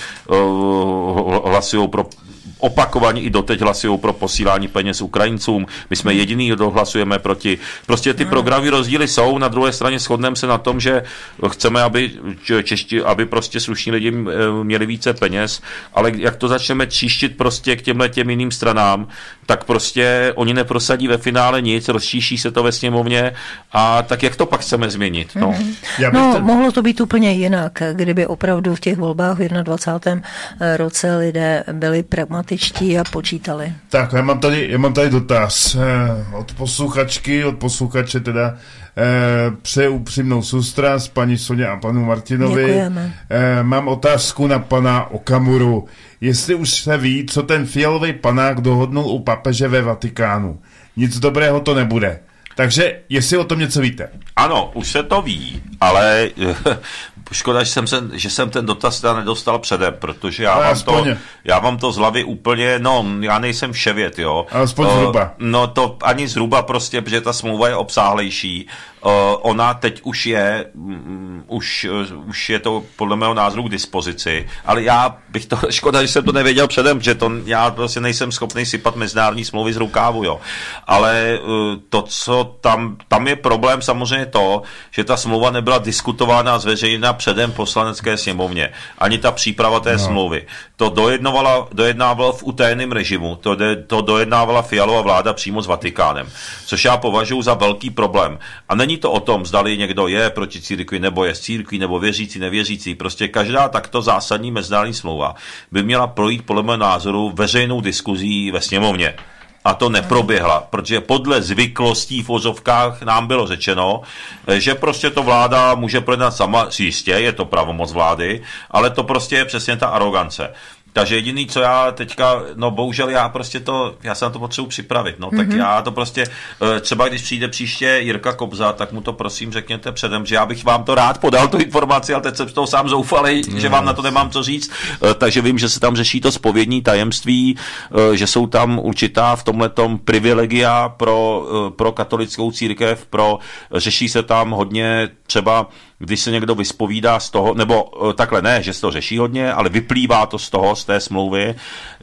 uh, hlasujou pro opakovaně i doteď hlasují pro posílání peněz Ukrajincům. My jsme jediný, kdo hlasujeme proti. Prostě ty programy rozdíly jsou, na druhé straně shodneme se na tom, že chceme, aby čeští, aby prostě slušní lidi měli více peněz, ale jak to začneme tříštit prostě k těmhle těm jiným stranám, tak prostě oni neprosadí ve finále nic, rozčíší se to ve sněmovně a tak jak to pak chceme změnit? No, mm-hmm. no ten... mohlo to být úplně jinak, kdyby opravdu v těch volbách v jednadvacátém roce lidé byli pragmatičtí a počítali. Tak, já mám tady, já mám tady dotaz eh, od posluchačky, od posluchače teda eh, přeje upřímnou soustrast paní Soně a panu Martinovi. Děkujeme. Eh, mám otázku na pana Okamuru. Jestli už se ví, co ten fialový panák dohodnul u papeže ve Vatikánu. Nic dobrého to nebude. Takže jestli o tom něco víte. Ano, už se to ví, ale škoda, že jsem, se, že jsem ten dotaz teda nedostal předem, protože já vám, to, já vám to z hlavy úplně, no, já nejsem vševěd, jo. Alespoň uh, zhruba. No to ani zhruba prostě, protože ta smlouva je obsáhlejší. Uh, ona teď už je, um, už, uh, už je to podle mého názoru k dispozici, ale já bych to, škoda, že jsem to nevěděl předem, že to, já prostě nejsem schopný sypat mezinárodní smlouvy z rukávu, jo. Ale uh, to, co tam, tam je problém samozřejmě to, že ta smlouva nebyla diskutována a zveřejněna předem poslanecké sněmovně. Ani ta příprava té no. smlouvy. To dojednávala, dojednávala v utajeném režimu, to, de, to dojednávala Fialova vláda přímo s Vatikánem, což já považuji za velký problém. A není to o tom, zdali někdo je proti církvi, nebo je z církví, nebo věřící, nevěřící. Prostě každá takto zásadní mezinárodní smlouva by měla projít podle mého názoru veřejnou diskuzí ve sněmovně. A to neproběhla, protože podle zvyklostí v ozovkách nám bylo řečeno, že prostě to vláda může projednat sama, jistě, je to pravomoc vlády, ale to prostě je přesně ta arogance. Takže jediný, co já teďka, no bohužel já prostě to, já se na to potřebuji připravit, no, mm-hmm. tak já to prostě, třeba když přijde příště Jirka Kobza, tak mu to prosím řekněte předem, že já bych vám to rád podal, tu informaci, ale teď jsem z toho sám zoufalej, mm. že vám na to nemám co říct, takže vím, že se tam řeší to zpovědní tajemství, že jsou tam určitá v tomhletom privilegia pro, pro katolickou církev, pro, řeší se tam hodně třeba, když se někdo vyspovídá z toho, nebo takhle ne, že se to řeší hodně, ale vyplývá to z toho, z té smlouvy,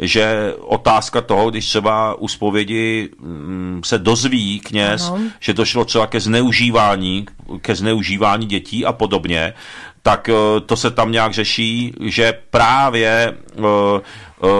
že otázka toho, když třeba u zpovědi se dozví kněz, ano. že došlo třeba ke zneužívání, ke zneužívání dětí a podobně, tak to se tam nějak řeší, že právě uh, uh,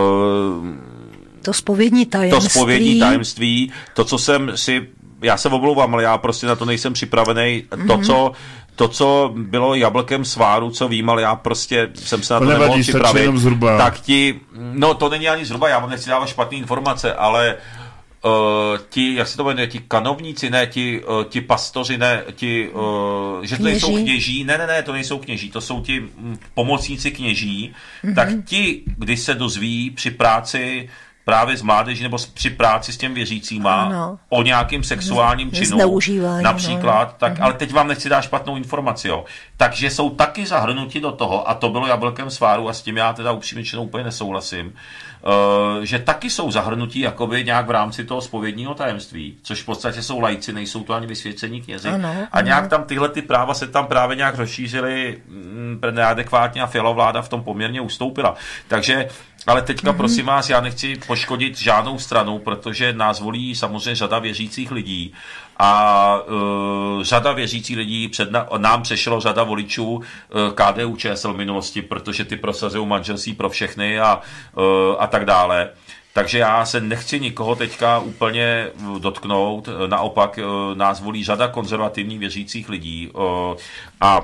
to zpovědní tajemství. To zpovědní tajemství, to, co jsem si, já se omlouvám, ale já prostě na to nejsem připravený, mm-hmm. to, co To, co bylo jablkem sváru, co vím, ale já prostě jsem se na to nemohl připravit, tak ti, no to není ani zhruba, já vám nechci dávat špatné informace, ale uh, ti, jak se to jmenuje, ti kanovníci, ne, ti, uh, ti pastoři, ne, ti, uh, že to kněží. Nejsou kněží, ne, ne, ne, to nejsou kněží, to jsou ti pomocníci kněží, mm-hmm. tak ti, když se dozví při práci právě z mládeží nebo při práci s těm věřícíma ano. o nějakým sexuálním činu, například, no. tak, ale teď vám nechci dát špatnou informaci, jo. Takže jsou taky zahrnuti do toho, a to bylo jablkem sváru a s tím já teda upřímně úplně nesouhlasím, Uh, že taky jsou zahrnutí jakoby nějak v rámci toho zpovědního tajemství, což v podstatě jsou laici, nejsou to ani vysvěcení knězi. Ano, a nějak tam tyhle ty práva se tam právě nějak rozšířily mm, neadekvátně a Fialova vláda v tom poměrně ustoupila. Takže, ale teďka mm-hmm. prosím vás, já nechci poškodit žádnou stranu, protože nás volí samozřejmě řada věřících lidí a uh, řada věřících lidí před na, nám přešlo řada voličů uh, K D U Č S L v minulosti, protože ty prosazují manželství pro všechny a, uh, a tak dále. Takže já se nechci nikoho teďka úplně dotknout, naopak uh, nás volí řada konzervativních věřících lidí uh, a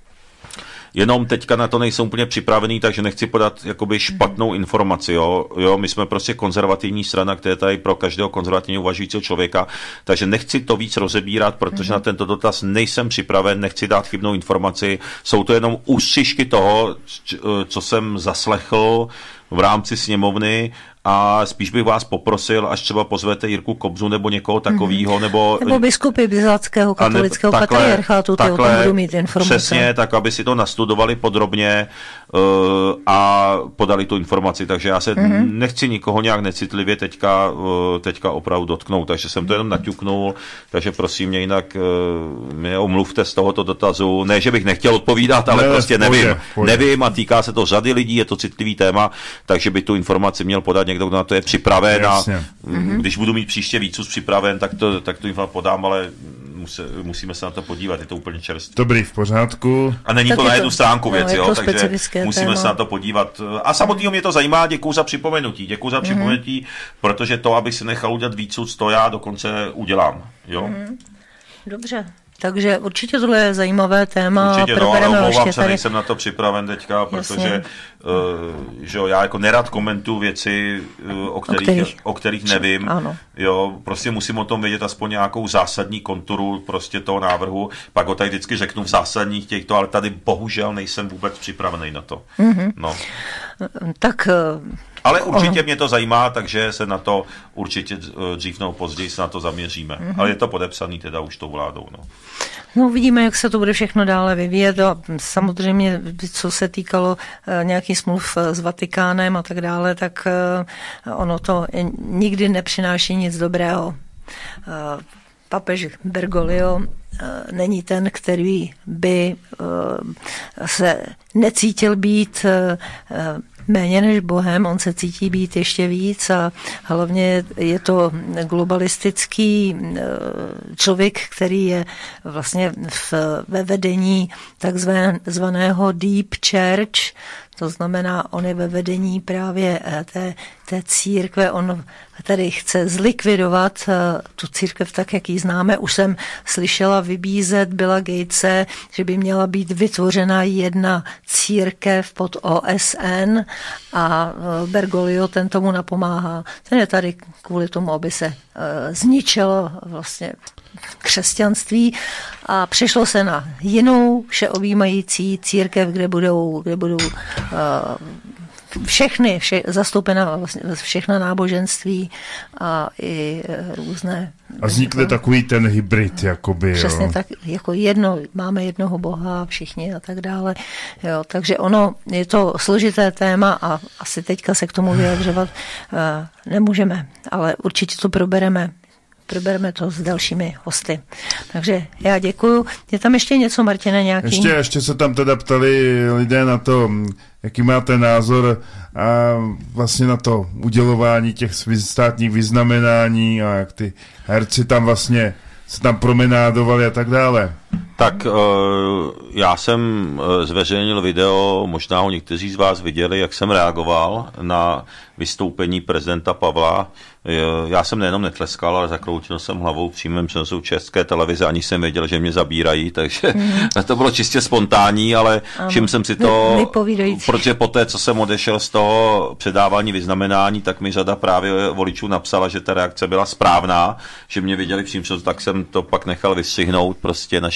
jenom teďka na to nejsou úplně připravený, takže nechci podat jakoby špatnou informaci, jo. jo, my jsme prostě konzervativní strana, která je tady pro každého konzervativně uvažujícího člověka, takže nechci to víc rozebírat, protože mm. na tento dotaz nejsem připraven, nechci dát chybnou informaci, jsou to jenom ústřižky toho, co jsem zaslechl v rámci sněmovny a spíš bych vás poprosil, až třeba pozvete Jirku Kobzu nebo někoho takového, nebo... Nebo biskupy Byzantského katolického ne, takhle, patriarchátu, ty takhle, o tom budou mít informace. Přesně, tak aby si to nastudovali podrobně uh, a podali tu informaci, takže já se mm-hmm. nechci nikoho nějak necitlivě teďka, uh, teďka opravdu dotknout, takže jsem to jenom naťuknul, takže prosím mě jinak uh, mě omluvte z tohoto dotazu, ne, že bych nechtěl odpovídat, ale ne, prostě nevím, pojde, pojde. nevím a týká se to řady lidí, je to citlivý téma, takže by tu informaci měl podat někdo, kdo na to je připraven a mm-hmm. když budu mít příště víc připraven, tak to, tak to informaci podám, ale musí, musíme se na to podívat, je to úplně čerstvé. Dobrý, v pořádku. A není tak to na jednu stránku věc, no, jo, takže musíme téma. se na to podívat. A samotného mě to zajímá, děkuju za připomenutí, děkuju za mm-hmm. připomenutí, protože to, abych si nechal udělat víc, to já dokonce udělám, jo. Mm-hmm. Dobře. Takže určitě tohle je zajímavé téma. Určitě no, ale omlouvám se, tady... nejsem na to připraven teďka, protože uh, že jo, já jako nerad komentuju věci, uh, o, kterých, o, kterých... o kterých nevím. Ano. Jo, prostě musím o tom vědět aspoň nějakou zásadní konturu prostě toho návrhu. Pak ho tady vždycky řeknu v zásadních těchto, ale tady bohužel nejsem vůbec připravený na to. Mm-hmm. No. Tak... Uh... Ale určitě oh. mě to zajímá, takže se na to určitě dřív nebo později se na to zaměříme. Mm-hmm. Ale je to podepsaný teda už tou vládou. No. no uvidíme, jak se to bude všechno dále vyvíjet. A samozřejmě, co se týkalo uh, nějakých smluv s Vatikánem a tak dále, tak uh, ono to nikdy nepřináší nic dobrého. Uh, papež Bergoglio uh, není ten, který by uh, se necítil být uh, méně než Bohem, on se cítí být ještě víc a hlavně je to globalistický člověk, který je vlastně v, ve vedení takzvaného Deep Church, to znamená, on je ve vedení právě té, té církve, on tady chce zlikvidovat tu církev tak, jak ji známe. Už jsem slyšela vybízet Billa Gatese, že by měla být vytvořena jedna církev pod O S N a Bergoglio ten tomu napomáhá. Ten je tady kvůli tomu, aby se zničilo vlastně křesťanství a přešlo se na jinou všeobjímající církev, kde budou, kde budou uh, všechny, vše, zastoupena vlastně všechna náboženství a i různé. A vznikne takový ten hybrid, jakoby, přesně jo. tak, jako jedno, máme jednoho Boha, všichni a tak dále. Jo, takže ono, je to složité téma a asi teďka se k tomu vyjadřovat uh, nemůžeme, ale určitě to probereme. Probereme to s dalšími hosty. Takže já děkuju. Je tam ještě něco, Martine, nějaký? Ještě, ještě se tam teda ptali lidé na to, jaký máte názor a vlastně na to udělování těch státních vyznamenání a jak ty herci tam vlastně se tam promenádovali a tak dále. Tak já jsem zveřejnil video, možná ho někteří z vás viděli, jak jsem reagoval na vystoupení prezidenta Pavla. Já jsem nejenom netleskal, ale zakroutil jsem hlavou v přímém přenosu České televize, ani jsem věděl, že mě zabírají, takže mm. to bylo čistě spontánní, ale všiml jsem si to, protože poté, co jsem odešel z toho předávání vyznamenání, tak mi řada právě voličů napsala, že ta reakce byla správná, že mě viděli v přímém přenosu, tak jsem to pak nechal vystřihnout prostě naše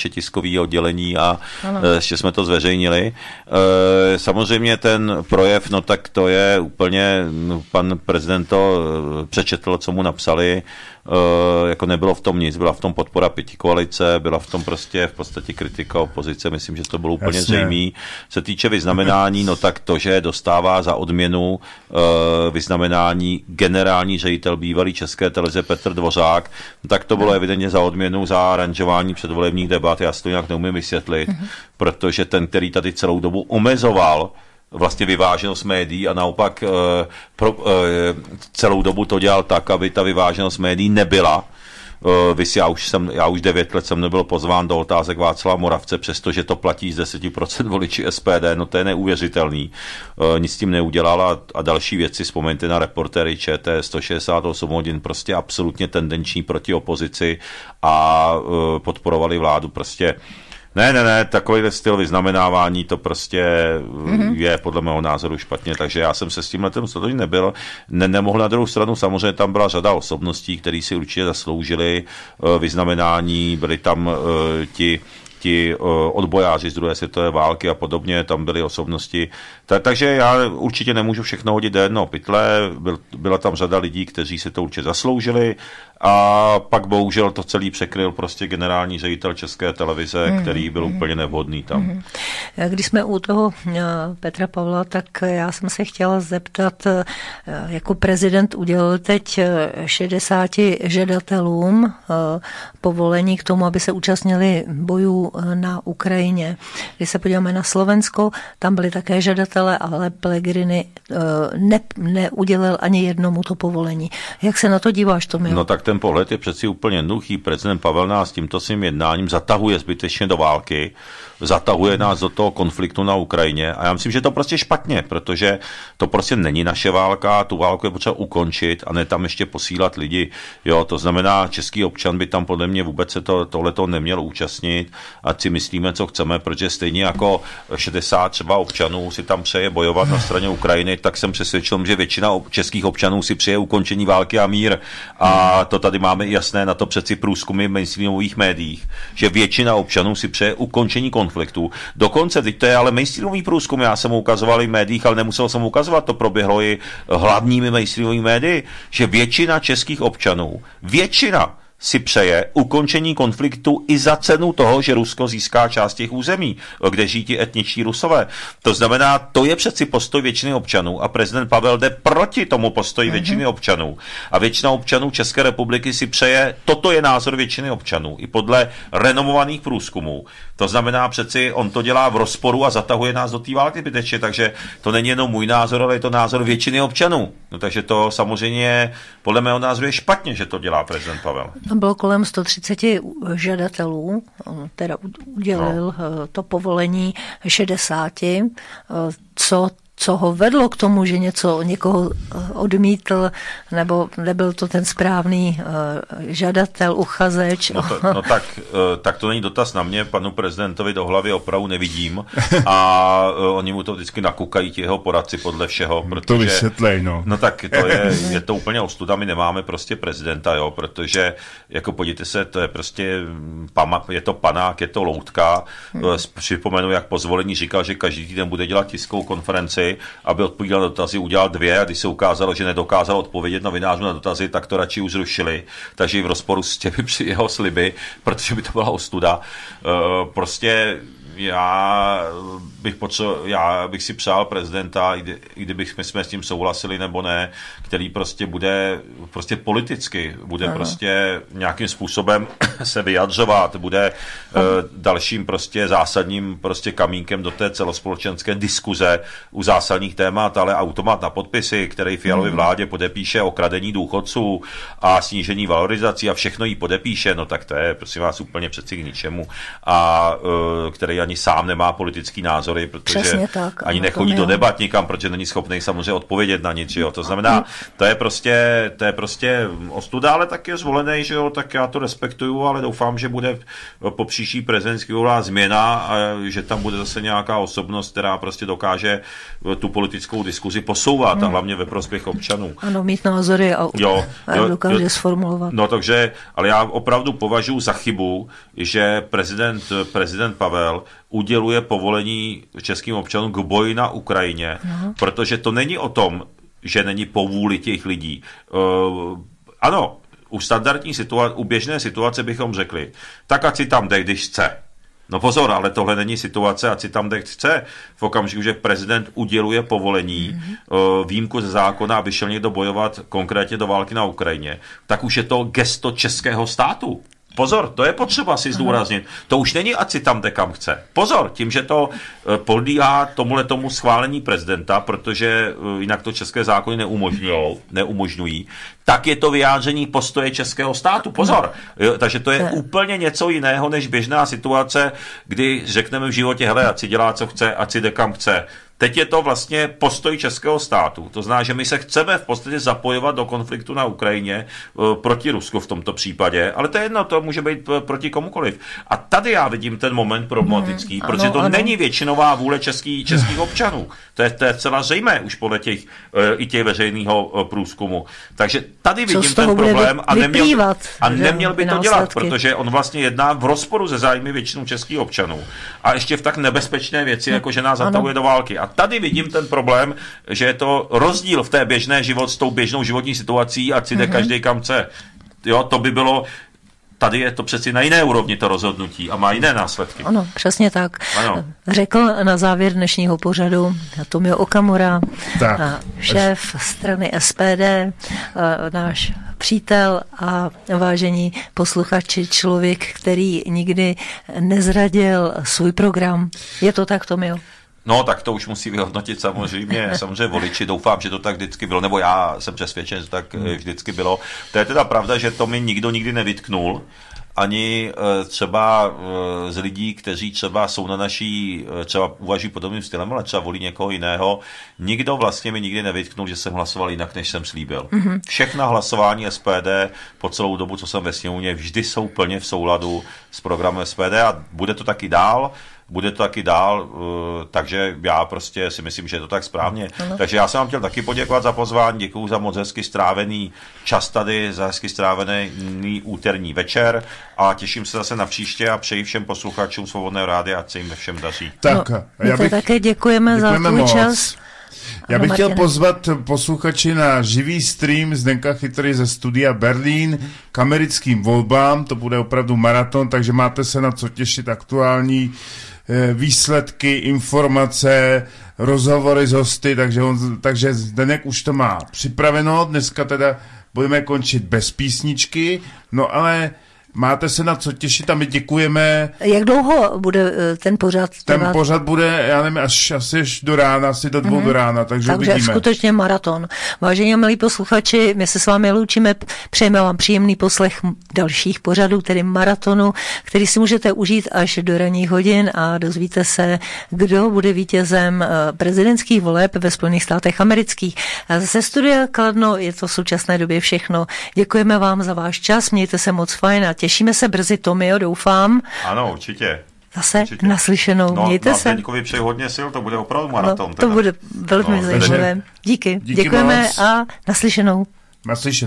naše tiskové oddělení a ano. ještě jsme to zveřejnili. Samozřejmě ten projev, no tak to je úplně, no, pan prezident to přečetl, co mu napsali, jako nebylo v tom nic, byla v tom podpora pětikoalice, byla v tom prostě v podstatě kritika opozice, myslím, že to bylo úplně zřejmé. Se týče vyznamenání, no tak to, že dostává za odměnu vyznamenání generální ředitel bývalý České televize Petr Dvořák, tak to bylo evidentně za odměnu za aranžování předvolebních debat, já si to nějak neumím vysvětlit, mm-hmm. protože ten, který tady celou dobu omezoval vlastně vyváženost médií a naopak e, pro, e, celou dobu to dělal tak, aby ta vyváženost médií nebyla. E, vys, já, už jsem, já už devět let jsem nebyl pozván do Otázek Václava Moravce, přestože to platí z deset procent voliči S P D, no to je neuvěřitelný. E, nic s tím neudělal a, a další věci, vzpomeňte na Reportéry ČT, sto šedesát osm hodin, prostě absolutně tendenční proti opozici a e, podporovali vládu prostě. Ne, ne, ne, takovýhle styl vyznamenávání, to prostě mm-hmm. je podle mého názoru špatně, takže já jsem se s tím letem stotožný nebyl. Ne, nemohl na druhou stranu, samozřejmě tam byla řada osobností, kteří si určitě zasloužili uh, vyznamenání, byli tam uh, ti ti uh, odbojáři z druhé světové války a podobně, tam byly osobnosti. Ta, takže já určitě nemůžu všechno hodit do jednoho pytle, byl, byla tam řada lidí, kteří si to určitě zasloužili a pak bohužel to celý překryl prostě generální ředitel České televize, mm, který byl mm, úplně nevhodný tam. Mm. Když jsme u toho Petra Pavla, tak já jsem se chtěla zeptat, jako prezident udělal teď šedesáti žadatelům povolení k tomu, aby se účastnili bojů na Ukrajině. Když se podíváme na Slovensko, tam byli také žadatele, ale Pellegrini ne, neudělal ani jednomu to povolení. Jak se na to díváš, Tomio? No tak ten pohled je přeci úplně jednoduchý. Prezident Pavel nás tímto svým jednáním zatahuje zbytečně do války, zatahuje nás do toho konfliktu na Ukrajině a já myslím, že to prostě špatně, protože to prostě není naše válka, tu válku je potřeba ukončit a ne tam ještě posílat lidi. Jo, to znamená, český občan by tam podle mě vůbec se to, tohleto neměl účastnit, ať si myslíme, co chceme, protože stejně jako šedesát třeba občanů si tam přeje bojovat na straně Ukrajiny, tak jsem přesvědčil, že většina českých občanů si přeje ukončení války a mír. A to tady máme jasné na to přeci průzkumy v mainstreamových médiích, že většina občanů si přeje ukončení konfliktu. Dokonce, teď to je ale mainstreamový průzkum, já jsem ukazoval i v médiích, ale nemusel jsem ukazovat, to proběhlo i hlavními mainstreamovými médii, že většina českých občanů, většina si přeje ukončení konfliktu i za cenu toho, že Rusko získá část těch území, kde žijí ti etničtí Rusové. To znamená, to je přeci postoj většiny občanů a prezident Pavel jde proti tomu postoji mm-hmm. většiny občanů. A většina občanů České republiky si přeje, toto je názor většiny občanů, i podle renomovaných průzkumů. To znamená přeci, on to dělá v rozporu a zatahuje nás do té války zbytečně, takže to není jenom můj názor, ale je to názor většiny občanů. No, takže to samozřejmě podle mého názoru je špatně, že to dělá prezident Pavel. Bylo kolem sto třicet žadatelů, teda udělil no. to povolení šedesáti, co co ho vedlo k tomu, že něco někoho odmítl, nebo nebyl to ten správný uh, žadatel, uchazeč. No, to, no tak, uh, tak to není dotaz na mě, panu prezidentovi do hlavy opravdu nevidím a uh, oni mu to vždycky nakukají ti jeho poradci podle všeho, protože... To vysvětlej, no. No tak to je, je to úplně ostuda, my nemáme prostě prezidenta, jo, protože jako podívejte se, to je prostě, je to panák, je to loutka, hmm. Připomenu, jak po zvolení říkal, že každý týden bude dělat tiskovou konferenci, aby odpovídal na dotazy, udělal dvě a když se ukázalo, že nedokázal odpovědět novinářům na dotazy, tak to radši už zrušili. Takže v rozporu s těmi jeho sliby, protože by to byla ostuda. Uh, prostě já bych, potřeba, já bych si přál prezidenta, i kdybychom jsme s tím souhlasili nebo ne, který prostě bude prostě politicky, bude ano. prostě nějakým způsobem se vyjadřovat, bude uh, dalším prostě zásadním prostě kamínkem do té celospolečenské diskuze u zásadních témat, ale automat na podpisy, který Fialově vládě podepíše o kradení důchodců a snížení valorizací a všechno jí podepíše, no tak to je prosím vás úplně přeci k ničemu a uh, který ani sám nemá politický názory, protože tak, ani nechodí do debat nikam, protože není schopný samozřejmě odpovědět na nic, že jo. To znamená, to je prostě, to je prostě ostuda, ale tak je zvolený, že jo, tak já to respektuju, ale doufám, že bude po příští prezidentský volbách změna a že tam bude zase nějaká osobnost, která prostě dokáže tu politickou diskuzi posouvat hmm. a hlavně ve prospěch občanů. Ano, mít názory a, jo, a jo, dokáže jo, sformulovat. No takže, ale já opravdu považuji za chybu, že prezident, prezident Pavel uděluje povolení českým občanům k boji na Ukrajině, no. protože to není o tom, že není po vůli těch lidí. Uh, ano, u standardní situace, u běžné situace bychom řekli, tak ať si tam jde, když chce. No pozor, ale tohle není situace, ať si tam jde chce. V okamžiku, že prezident uděluje povolení, mm-hmm. výjimku ze zákona a vyšel někdo bojovat konkrétně do války na Ukrajině, tak už je to gesto českého státu. Pozor, to je potřeba si zdůraznit. To už není, ať si tam jde kam chce. Pozor, tím, že to podlíhá tomuhle tomu schválení prezidenta, protože jinak to české zákony neumožňují, neumožňují, tak je to vyjádření postoje českého státu. Pozor. Jo, takže to je úplně něco jiného, než běžná situace, kdy řekneme v životě, hele, ať si dělá, co chce, ať si jde kam chce. Teď je to vlastně postoj českého státu. To znamená, že my se chceme v podstatě zapojovat do konfliktu na Ukrajině proti Rusku v tomto případě, ale to je jedno, to může být proti komukoliv. A tady já vidím ten moment problematický, hmm, protože ano, to ano. není většinová vůle český, českých občanů. To je, to je celá zřejmé už podle těch, i těch veřejného průzkumu. Takže tady vidím ten problém a neměl, a neměl by to dělat, protože on vlastně jedná v rozporu se zájmy většinou českých občanů. A ještě v tak nebezpečné věci, jako že nás zatahuje do války. A tady vidím ten problém, že je to rozdíl v té běžné život s tou běžnou životní situací, ať si jde mm-hmm. každý kam chce. Jo, to by bylo, tady je to přeci na jiné úrovni to rozhodnutí a má jiné následky. Ano, přesně tak. Ano. Řekl na závěr dnešního pořadu Tomio Okamura, tak. šéf strany S P D, náš přítel a vážení posluchači, člověk, který nikdy nezradil svůj program. Je to tak, Tomio? No, tak to už musí vyhodnotit samozřejmě, samozřejmě voliči. Doufám, že to tak vždycky bylo, nebo já jsem přesvědčen, že to tak vždycky bylo. To je teda pravda, že to mi nikdo nikdy nevytknul. Ani třeba z lidí, kteří třeba jsou na naší, třeba uvažují podobným stylem, ale třeba volí někoho jiného. Nikdo vlastně mi nikdy nevytknul, že jsem hlasoval jinak, než jsem slíbil. Mm-hmm. Všechna hlasování S P D po celou dobu, co jsem ve sněmovně, vždy jsou plně v souladu s programem S P D a bude to taky dál. Bude to taky dál, takže já prostě si myslím, že je to tak správně. Ano. Takže já jsem vám chtěl taky poděkovat za pozvání, děkuju za moc hezky strávený čas tady, za hezky strávený úterní večer a těším se zase na příště a přeji všem posluchačům Svobodného rádia, ať se jim ve všem daří. Tak, no, já bych, také děkujeme, děkujeme za tvůj moc. čas. Já bych chtěl pozvat posluchači na živý stream Zdenka Chytry ze studia Berlín k americkým volbám. To bude opravdu maraton, takže máte se na co těšit. Aktuální výsledky, informace, rozhovory s hosty, takže, on, takže Zdeněk už to má připraveno. Dneska teda budeme končit bez písničky, no ale máte se na co těšit a my děkujeme. Jak dlouho bude ten pořad? Ten trvat? Pořad bude, já nevím, až asi až do rána, asi do dvou mm-hmm. do rána, takže Takže uvidíme. skutečně maraton. Vážení a milí posluchači, my se s vámi loučíme, přejeme vám příjemný poslech dalších pořadů, tedy maratonu, který si můžete užít až do ranních hodin a dozvíte se, kdo bude vítězem prezidentských voleb ve Spojených státech amerických. Ze studia Kladno je to v současné době všechno. Děkujeme vám za váš čas, mějte se moc fajn a těšíme se brzy, Tomio, doufám. Ano, určitě. Zase určitě. Naslyšenou, no, mějte se. No, Zdeňkovi přeji hodně sil, to bude opravdu maraton. No, to teda. bude velmi no, zajímavé. Díky, Díky děkujeme moc. A naslyšenou. Naslyšenou.